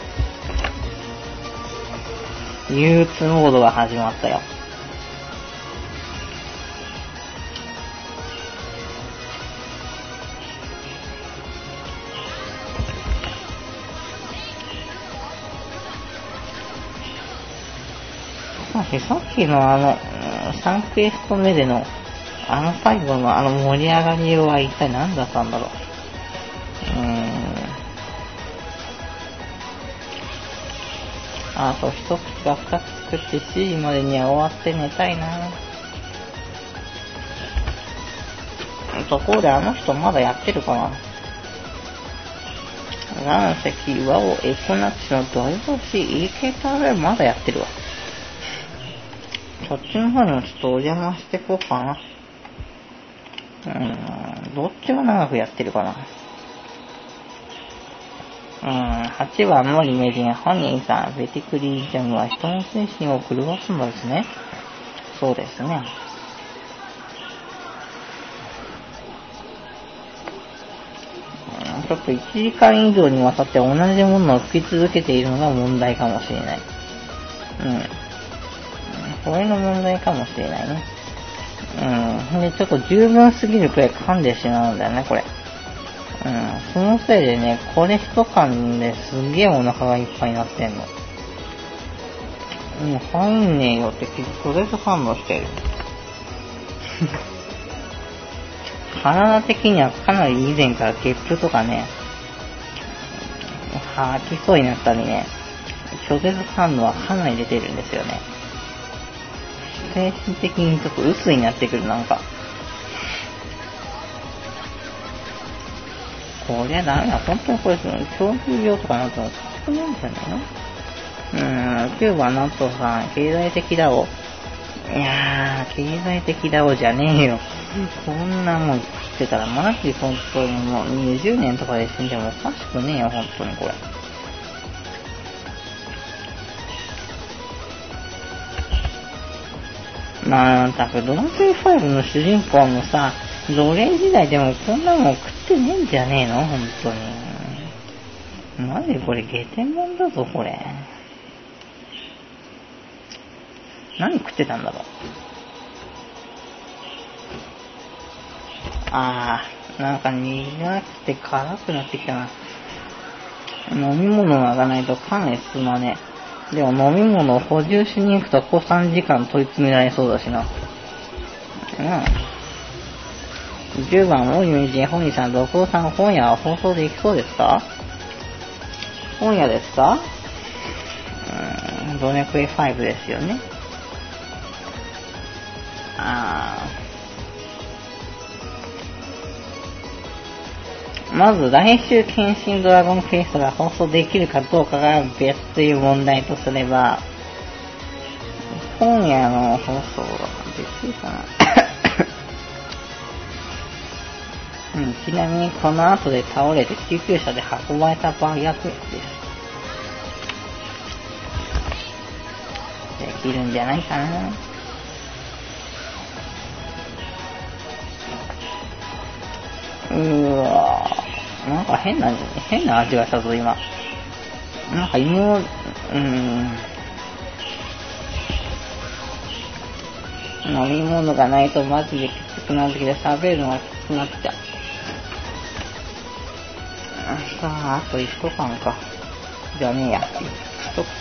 憂鬱モードが始まったよ。さっきのあの、さんクエスト目での、あの最後のあの盛り上がりは一体何だったんだろう。うーん。あと一口か二口作ってしちじまでには終わって寝たいな。ところであの人まだやってるかな。岩石岩尾エコナッチのドリボシイケタでまだやってるわ。そっちの方にもちょっとお邪魔してこうかな。うーん、どっちが長くやってるかな。うーん、はちばんのリメジン、ハニーさん、ベティクリージャムは人の精神を狂わすのですね。そうですね。ちょっといちじかん以上にわたって同じものを食い続けているのが問題かもしれない。うん。これの問題かもしれないね。うん。で、ちょっと十分すぎるくらい噛んでしまうんだよね、これ。うん。そのせいでね、これ一噛ですげえお腹がいっぱいになってんの。もう入んねえよって結構それと反応してる。体的にはかなり以前からゲップとかね、吐きそうになったりね、拒絶反応はかなり出てるんですよね。精神的にちょっと鬱になってくる、なんか。こりゃダメだ。本当にこれ、長期病とかなったら少ないんじゃないの？うーん、きゅうばんナットさん、経済的だお。いやー、経済的だおじゃねえよ。こんなもん食ってたらマジ本当にもうにじゅうねんとかで死んでもおかしくねえよ、本当にこれ。まったく、ドラクエファイブの主人公もさ、奴隷時代でもこんなもん食ってねえんじゃねえの、本当に。マジこれゲテモンだぞ、これ。何食ってたんだろう。あー、なんか苦くて辛くなってきたな。う飲み物がないと缶へ進まねえ。でも飲み物を補充しに行くとここさんじかん問い詰められそうだしな。うん。じゅうばん、大井名人、本人さん、六郎さん、本屋は放送できそうですか？本屋ですか？うーん、ドネクエファイブですよね。あー。まず、来週、剣心ドラゴンクエストが放送できるかどうかが別という問題とすれば、本屋の放送ができるかな。うん、ちなみにこの後で倒れて救急車で運ばれた場合はです。できるんじゃないかな。うーわー、なんか変な、変な味がしたぞ、今。なんか芋、うーん。飲み物がないとマジできつくなってきて、喋るのがきつくなってきた。さあ、あと一缶か。じゃねえや。一口か。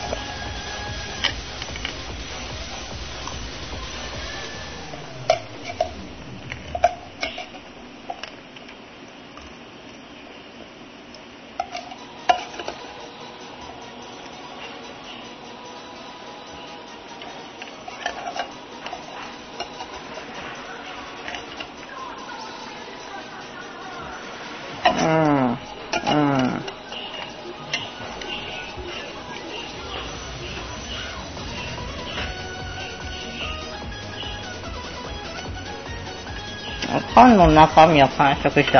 うん。うん。缶の中身を完食した。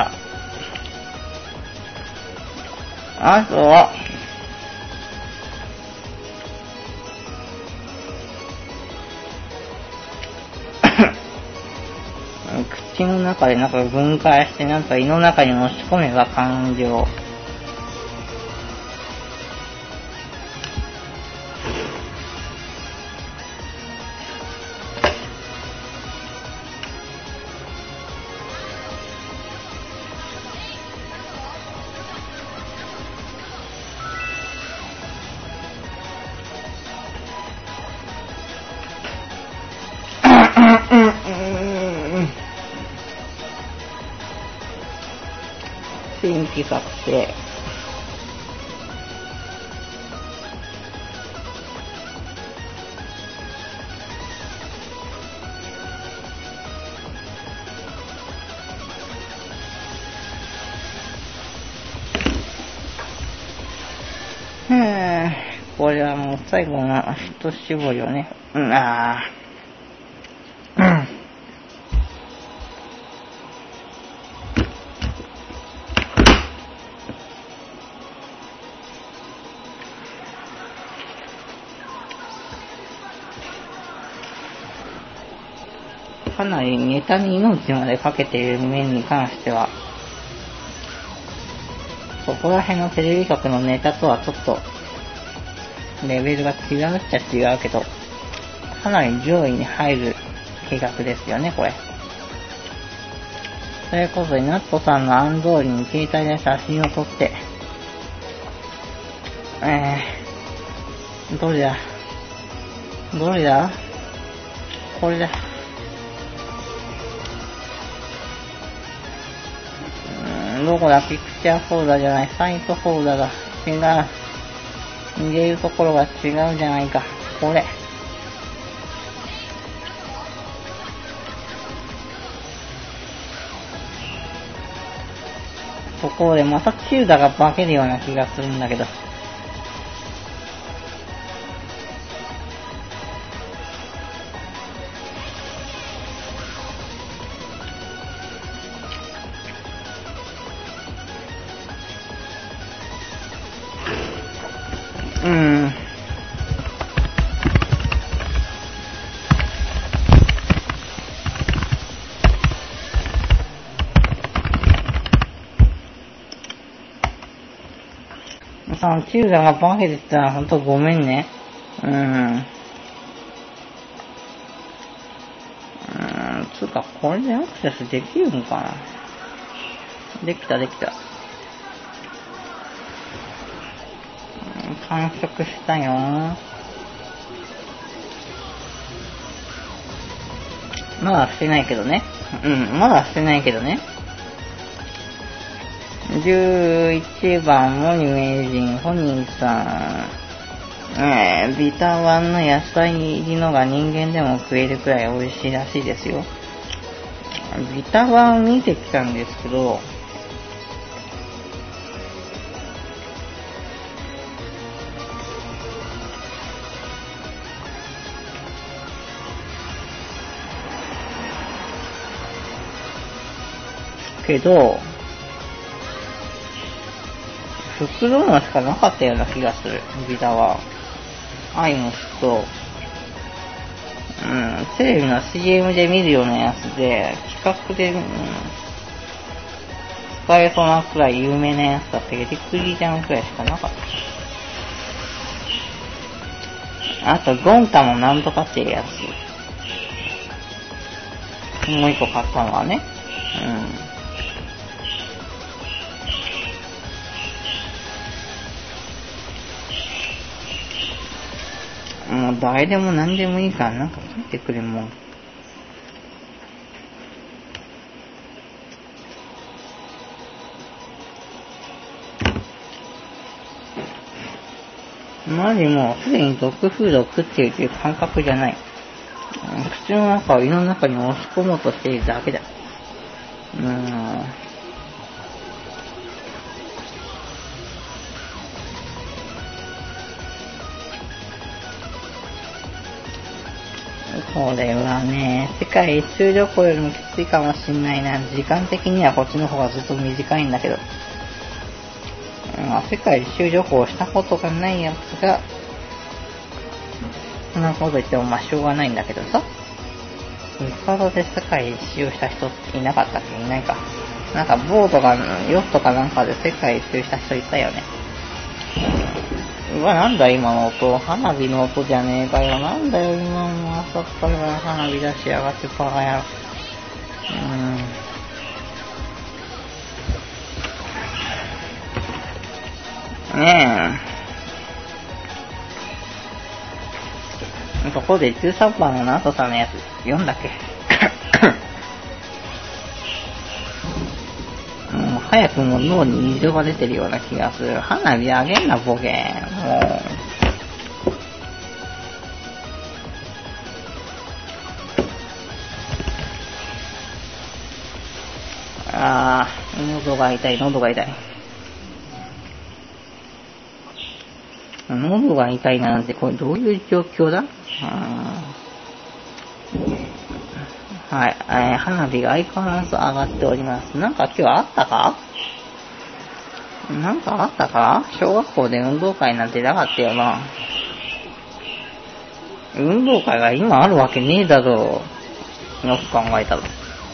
あとは、口の中でなんか分解してなんか胃の中に持ち込めば完了。新規作成。ふぅ、これはもう最後の一絞りをね。うん、あー。うん。かなりネタに命までかけている面に関しては、そこら辺のテレビ局のネタとはちょっと、レベルが違うっちゃ違うけど、かなり上位に入る計画ですよね、これ。ということで、ナットさんの案通りに携帯で写真を撮って、えー、どれだどれだこれだ。どこだ、ピクチャーフォルダじゃない、サイトフォルダだ。違う。入れるところが違うじゃないか。これ。ところでまたチューダが化けるような気がするんだけど。うーん。そのチューダが化けてたらほんとごめんね。うーん。うーん、つうかこれでアクセスできるのかな。できたできた。 完食したよ。まだしてないけどね。うん、まだしてないけどね。じゅういちばん、森名人、ホニーさん。えー、ビタワンの野菜入りのが人間でも食えるくらい美味しいらしいですよ。ビタワン見てきたんですけど、けど、袋のしかなかったような気がする、ビタワン。アイムスと、うん、テレビの シーエム で見るようなやつで、企画で、うん、使えそうなくらい有名なやつだったけど、クリージャンくらいしかなかった。あと、ゴンタもなんとかっていうやつ。もう一個買ったのはね。うん。もう誰でも何でもいいからなんか書いてくれもん。マジもうすでにドッグフードを食っているという感覚じゃない。口の中を胃の中に押し込もうとしているだけだ。うーん。これはね、世界一周旅行よりもきついかもしんないな。時間的にはこっちの方がずっと短いんだけど。まあ、世界一周旅行をしたことがないやつが、そんなこと言ってもまあしょうがないんだけどさ。一発で世界一周した人っていなかったっけ？いないか。なんかボートか、ヨットかなんかで世界一周した人いたよね。うわ、なんだ今の音。花火の音じゃねえかよ。なんだよ今の朝っぱらから花火出しやがってバカやろ。うーん。ねえ。ところでじゅうさんばんのナトさんのやつ読んだっけ？もう早くも脳に異常が出てるような気がする。花火あげんなボケ。もう。あー、喉が痛い、喉が痛い。喉が痛いなんて、これどういう状況だ？はい、えー、花火が相変わらず上がっております。なんか今日あったか？なんかあったか？小学校で運動会なんてなかったよな。運動会が今あるわけねえだろう。よく考えたら。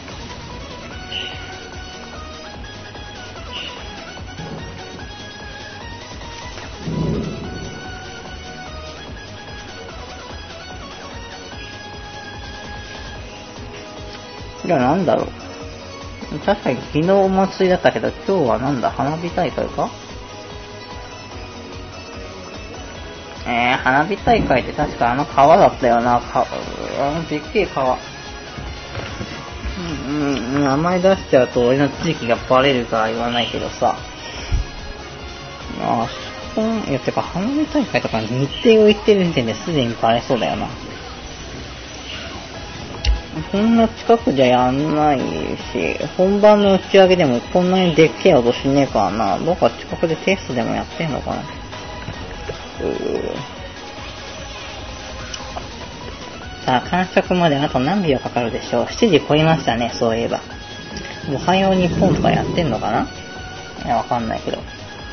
じゃあなんだろう。確かに昨日お祭りだったけど、今日はなんだ、花火大会か？えー、花火大会って確かあの川だったよな。かあのでっけえ川。うん、うん、名前出しちゃうと俺の地域がバレるから言わないけどさ。あそこ、いや、てか花火大会とか日程を言ってる時点ですでにバレそうだよな。こんな近くじゃやんないし、本番の打ち上げでもこんなにでっけえ音しねえからな。どっか近くでテストでもやってんのかな。うーさあ、完食まであと何秒かかるでしょう。しちじ超えましたね、そういえば。おはよう日本とかやってんのかな？いや、わかんないけど。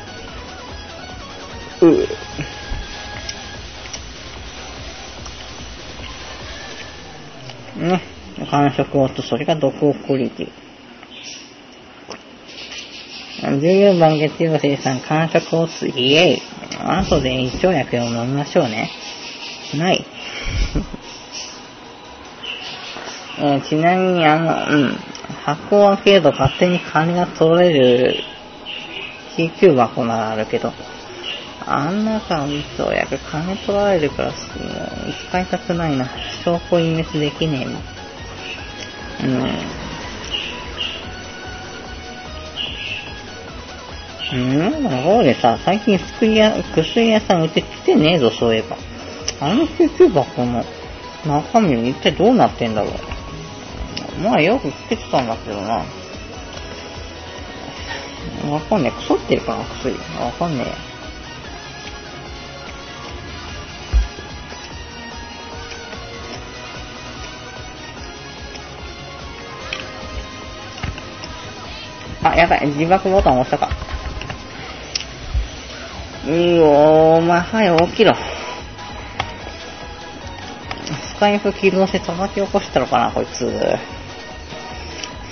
うーね、完食をと、それが毒をクリティ。じゅうよんばん月曜生産完食をつ、イエイ。後で胃腸薬を飲みましょうね。ない。えー、ちなみにあの、うん、箱を開けると勝手に金が取れる キーキュー 箱ならあるけど、 あんなさ、嘘やく金取られるから、もう使いたくないな。証拠隠滅できねえもん。うん。うん、ところでさ、最近薬屋、薬屋さんうち来てねえぞ、そういえば。あの救急箱の中身一体どうなってんだろう。まあよく来てたんだけどな。わかんねえ。腐ってるかな、薬。わかんねえ。あ、やばい。自爆ボタン押したか。うおー、お前、早起きろ。スカイプ起動して叩き起こしたのかな、こいつ。うん、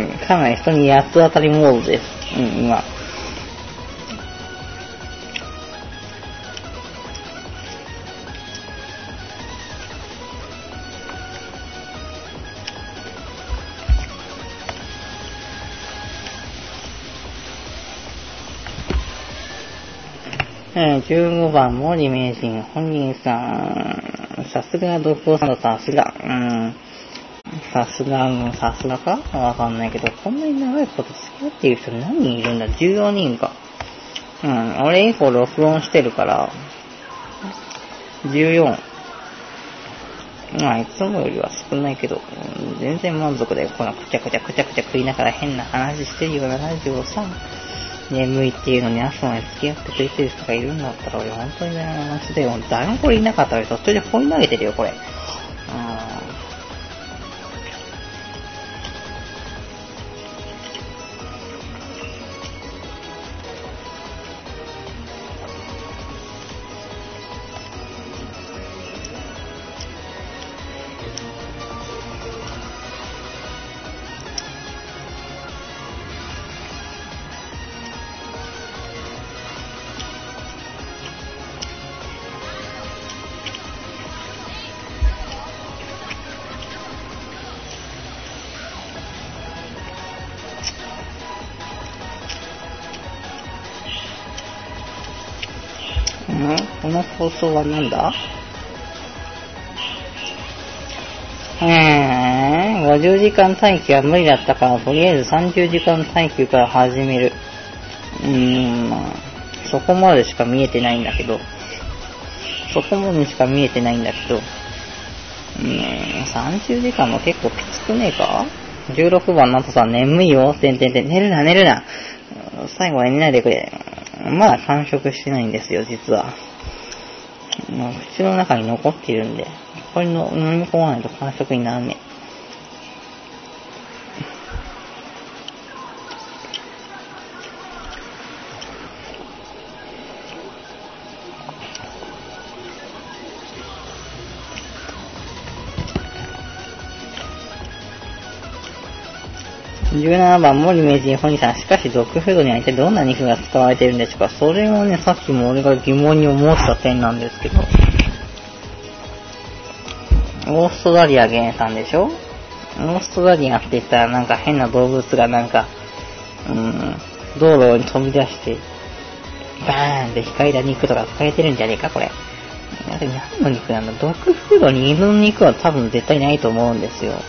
かなり人に八つ当たりモードです。うん、今。じゅうごばん、森名人、本人さん、さすが独行さんだ、さすが、うん、さすが、さすがかわかんないけど、こんなに長いこと付き合っている人何人いるんだ ?じゅうよにんか。うん、俺以降録音してるから、じゅうよん。まあ、いつもよりは少ないけど、うん、全然満足だよ。このくちゃくちゃくちゃくちゃ食いながら変な話してるようなラジオをさ、眠いっていうのに朝まで付き合ってくれてる人がいるんだったら、俺本当にね、マジで、誰もこれいなかったら途中で放り投げてるよ、これ。この放送はなんだ？えー、ごじゅうじかん耐久は無理だったから、とりあえずさんじゅうじかん耐久から始める。うーん、まあ、そこまでしか見えてないんだけど、そこまでしか見えてないんだけど、うーん、さんじゅうじかんも結構きつくねえか？ じゅうろく 番の後さ、眠いよ、てんてんてん、寝るな、寝るな。最後は寝ないでくれ。まだ完食してないんですよ、実は。口の中に残っているんで、これの飲み込まないと完食にならねえ。じゅうななばん、森名人本人さん、しかしドッグフードには一体どんな肉が使われているんでしょうか。それもね、さっきも俺が疑問に思った点なんですけど、オーストラリア原産でしょ？オーストラリアって言ったらなんか変な動物がなんか、うーん、道路に飛び出して、バーンって光った肉とか使えてるんじゃねえか、これ。あれ何の肉なんだ？ドッグフードに犬の肉は多分絶対ないと思うんですよ。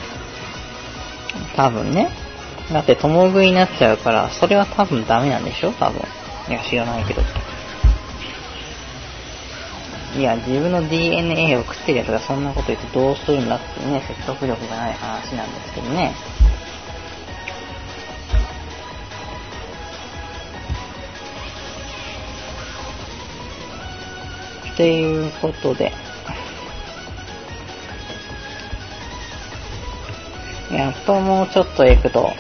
多分ね。だって共食いになっちゃうから、それは多分ダメなんでしょ？多分。いや、知らないけど。いや、自分の ディーエヌエー を食ってるやつがそんなこと言ってどうするんだってね、説得力がない話なんですけどね。っていうことで、やっともうちょっと行くと、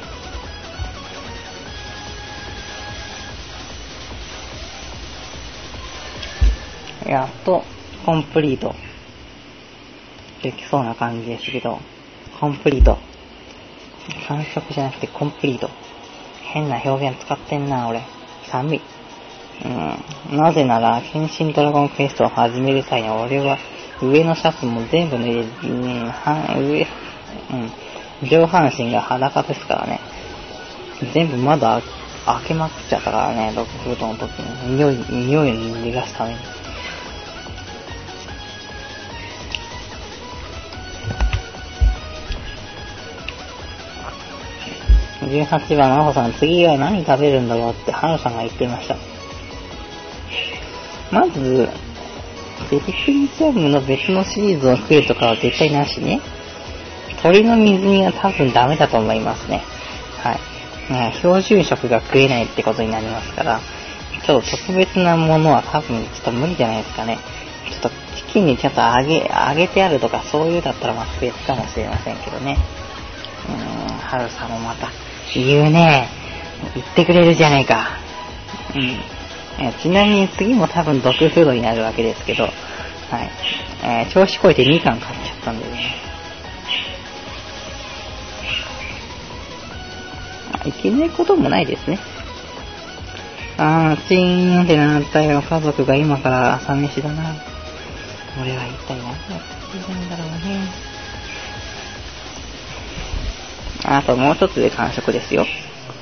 やっとコンプリートできそうな感じですけど、コンプリート。完食じゃなくてコンプリート。変な表現使ってんな、俺。寒い。うん。なぜなら、変身ドラゴンクエストを始める際に俺は、上のシャツも全部脱いで、うん、は上、うん、上半身が裸ですからね。全部まだ開けまくっちゃったからね、ドッグフードの時に。匂い、匂いを逃がすために。じゅうはちばん、アホさん、次は何食べるんだろうって、ハルさんが言ってました。まず、ベリクリジャムの別のシリーズを食うとかは絶対なしね。鶏の水煮は多分ダメだと思いますね。はい。標準食が食えないってことになりますから、ちょっと特別なものは多分ちょっと無理じゃないですかね。ちょっとチキンにちょっと揚げ、揚げてあるとかそういうだったらまあ別かもしれませんけどね。うーん、ハルさんもまた言うね。言ってくれるじゃねえか。うん。ちなみに次も多分ドッグフードになるわけですけど、はい。えー、調子こいてにかん買っちゃったんでね。いけないこともないですね。あー、チーンってなったよ。家族が今から朝飯だな。俺は一体何やってるんだろうね。あともう一つで完食ですよ。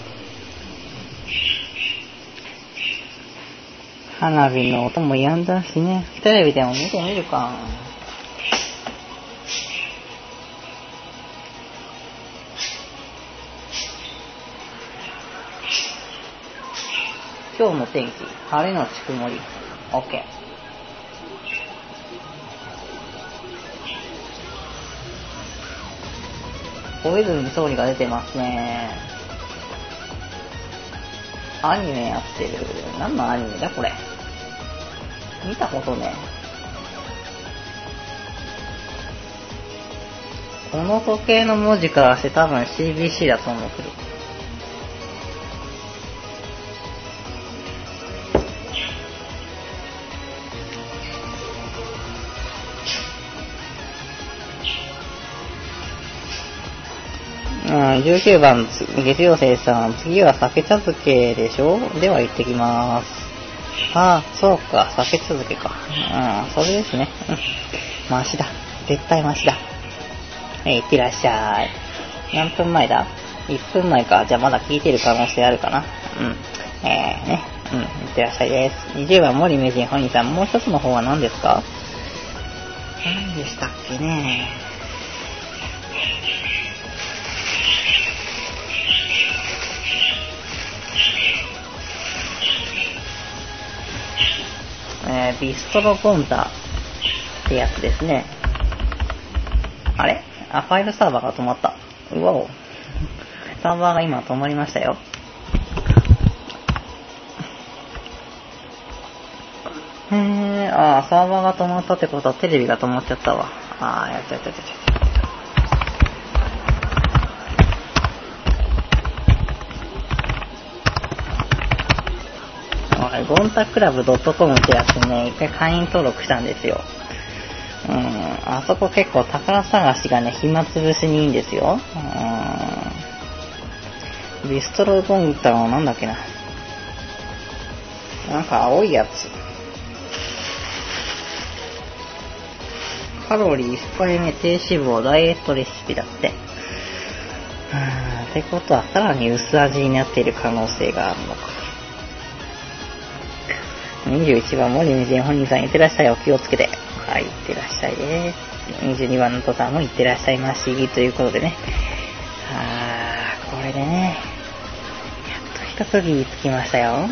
花火の音も止んだしね。テレビでも見てみるか。今日の天気、晴れのち曇り。OK。小泉総理が出てますね。アニメやってる。何のアニメだこれ。見たことね。この時計の文字からして多分 シービーシー だと思うけど。うん、じゅうきゅうばん、月曜生さん、次は酒茶漬けでしょ？では行ってきまーす。ああ、そうか、酒茶漬けか。うん、それですね。うん。マシだ。絶対マシだ。えー、行ってらっしゃい。何分前だ？ いっ 分前か。じゃあまだ聞いてる可能性あるかな。うん。えー、ね。うん、行ってらっしゃいです。にじゅうばん、森名人本人さん、もう一つの方は何ですか？何でしたっけね。えー、ビストロゴンダってやつですね。あれ？あ、ファイルサーバーが止まった。うわお。サーバーが今止まりましたよ。へー、あー、サーバーが止まったってことはテレビが止まっちゃったわ。あー、やったやったやったやった。ゴンタクラブ .com ってやつね、一回会員登録したんですよ。うん、あそこ結構宝探しがね、暇つぶしにいいんですよ。うん、ビストロゴンタはなんだっけな。なんか青いやつ。カロリーいっぱいめ低脂肪ダイエットレシピだって。うん、ってことはさらに薄味になっている可能性があるのか。にじゅういちばん、森水本人さん、いってらっしゃい、お気をつけて。はい、いってらっしゃいです。にじゅうにばんのとさんもいってらっしゃいまし、ということでね。あー、これでね、やっと一区切りつきましたよ。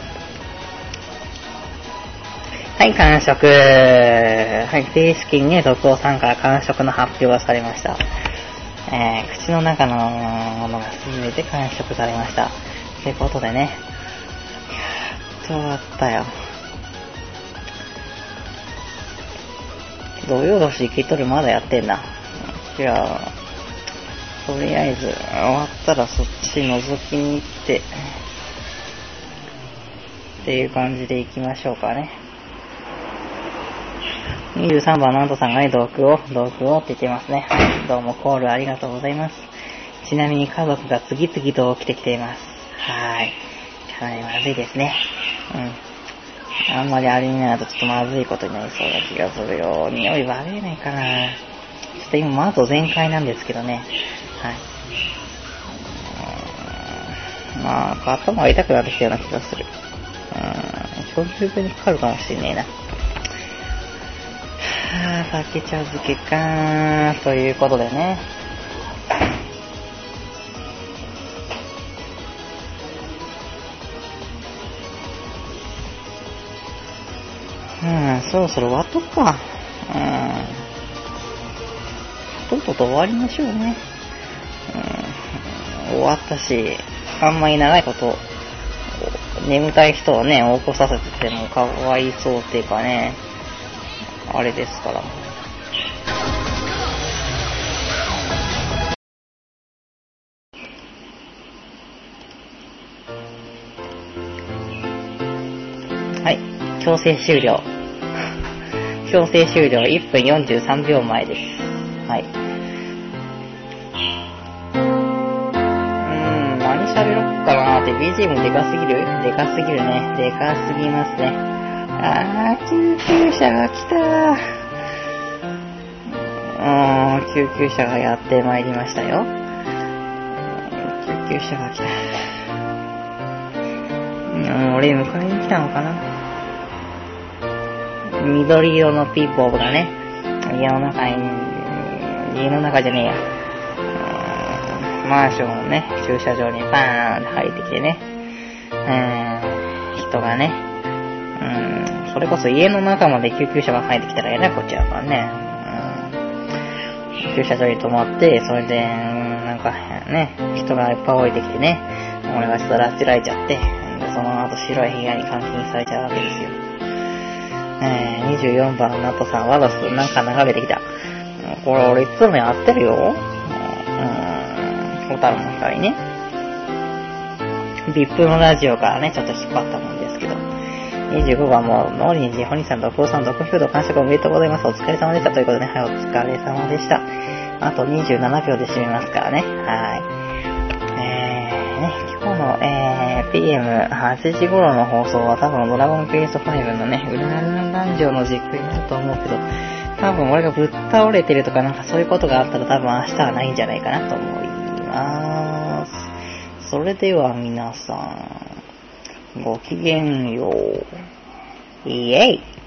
はい、完食。はい、正式にね、徳尾さんから完食の発表がされました。えー、口の中のものが全て完食されました。ということでね、やっと終わったよ。土曜年生きとるまだやってんだ。じゃあ、とりあえず終わったらそっち覗きに行って、っていう感じで行きましょうかね。にじゅうさんばん、なんとさんがね、毒を、毒をって言ってますね。はい、どうもコールありがとうございます。ちなみに家族が次々と起きてきています。はい。かなりまずいですね。うん。あんまりあれになるとちょっとまずいことになりそうな気がするよ。匂い悪いないかな。ちょっと今窓全開なんですけどね。はい。 まあ、頭が痛くなってきたような気がする。うーん、標準にかかるかもしれねえな。はぁ、酒茶漬けかー、ということでね。うん、そろそろ終わっとくか。うん。とっとと終わりましょうね。うん、終わったし、あんまり長いこと、眠たい人をね、起こさせててもかわいそうっていうかね、あれですから。はい、強制終了。強制終了いっぷんよんじゅうさんびょうまえです。はい。うーん、何喋ろっかなーって ビージーエム でかすぎるでかすぎるね。でかすぎますね。あー、救急車が来たー。うーん、救急車がやってまいりましたよ。救急車が来た。うん、俺迎えに来たのかな。緑色のピーポーがね、家の中に、家の中じゃねえや、マンションのね、駐車場にバーンって入ってきてね、うん、人がね、うん、それこそ家の中まで救急車が入ってきたらえらいこっちゃうからね、うん、駐車場に止まって、それで、うん、なんかね、人がいっぱい降りてきてね、俺がちょっと拉致られちゃって、でその後白い部屋に監禁されちゃうわけですよ。えー、にじゅうよんばんのナトさん、ワダスなんか流れてきた。これ俺いつもやってるよ。うん、ホタルの光ね。ビップ のラジオからね、ちょっと引っ張ったもんですけど。にじゅうごばんも、ノーリンジ、ホニさん、ドクオさん、ドクフード、完食おめでとうございます。お疲れ様でした。ということでね、はい、お疲れ様でした。あとにじゅうななびょうで締めますからね。はい。えー、ね、今日の、えー、ピーエムはち 時頃の放送は多分ドラゴンクエストファイブのね、ウルナルナダンジョンの実況になると思うけど、多分俺がぶっ倒れてるとかなんかそういうことがあったら多分明日はないんじゃないかなと思います。それでは皆さん、ごきげんよう。イエイ。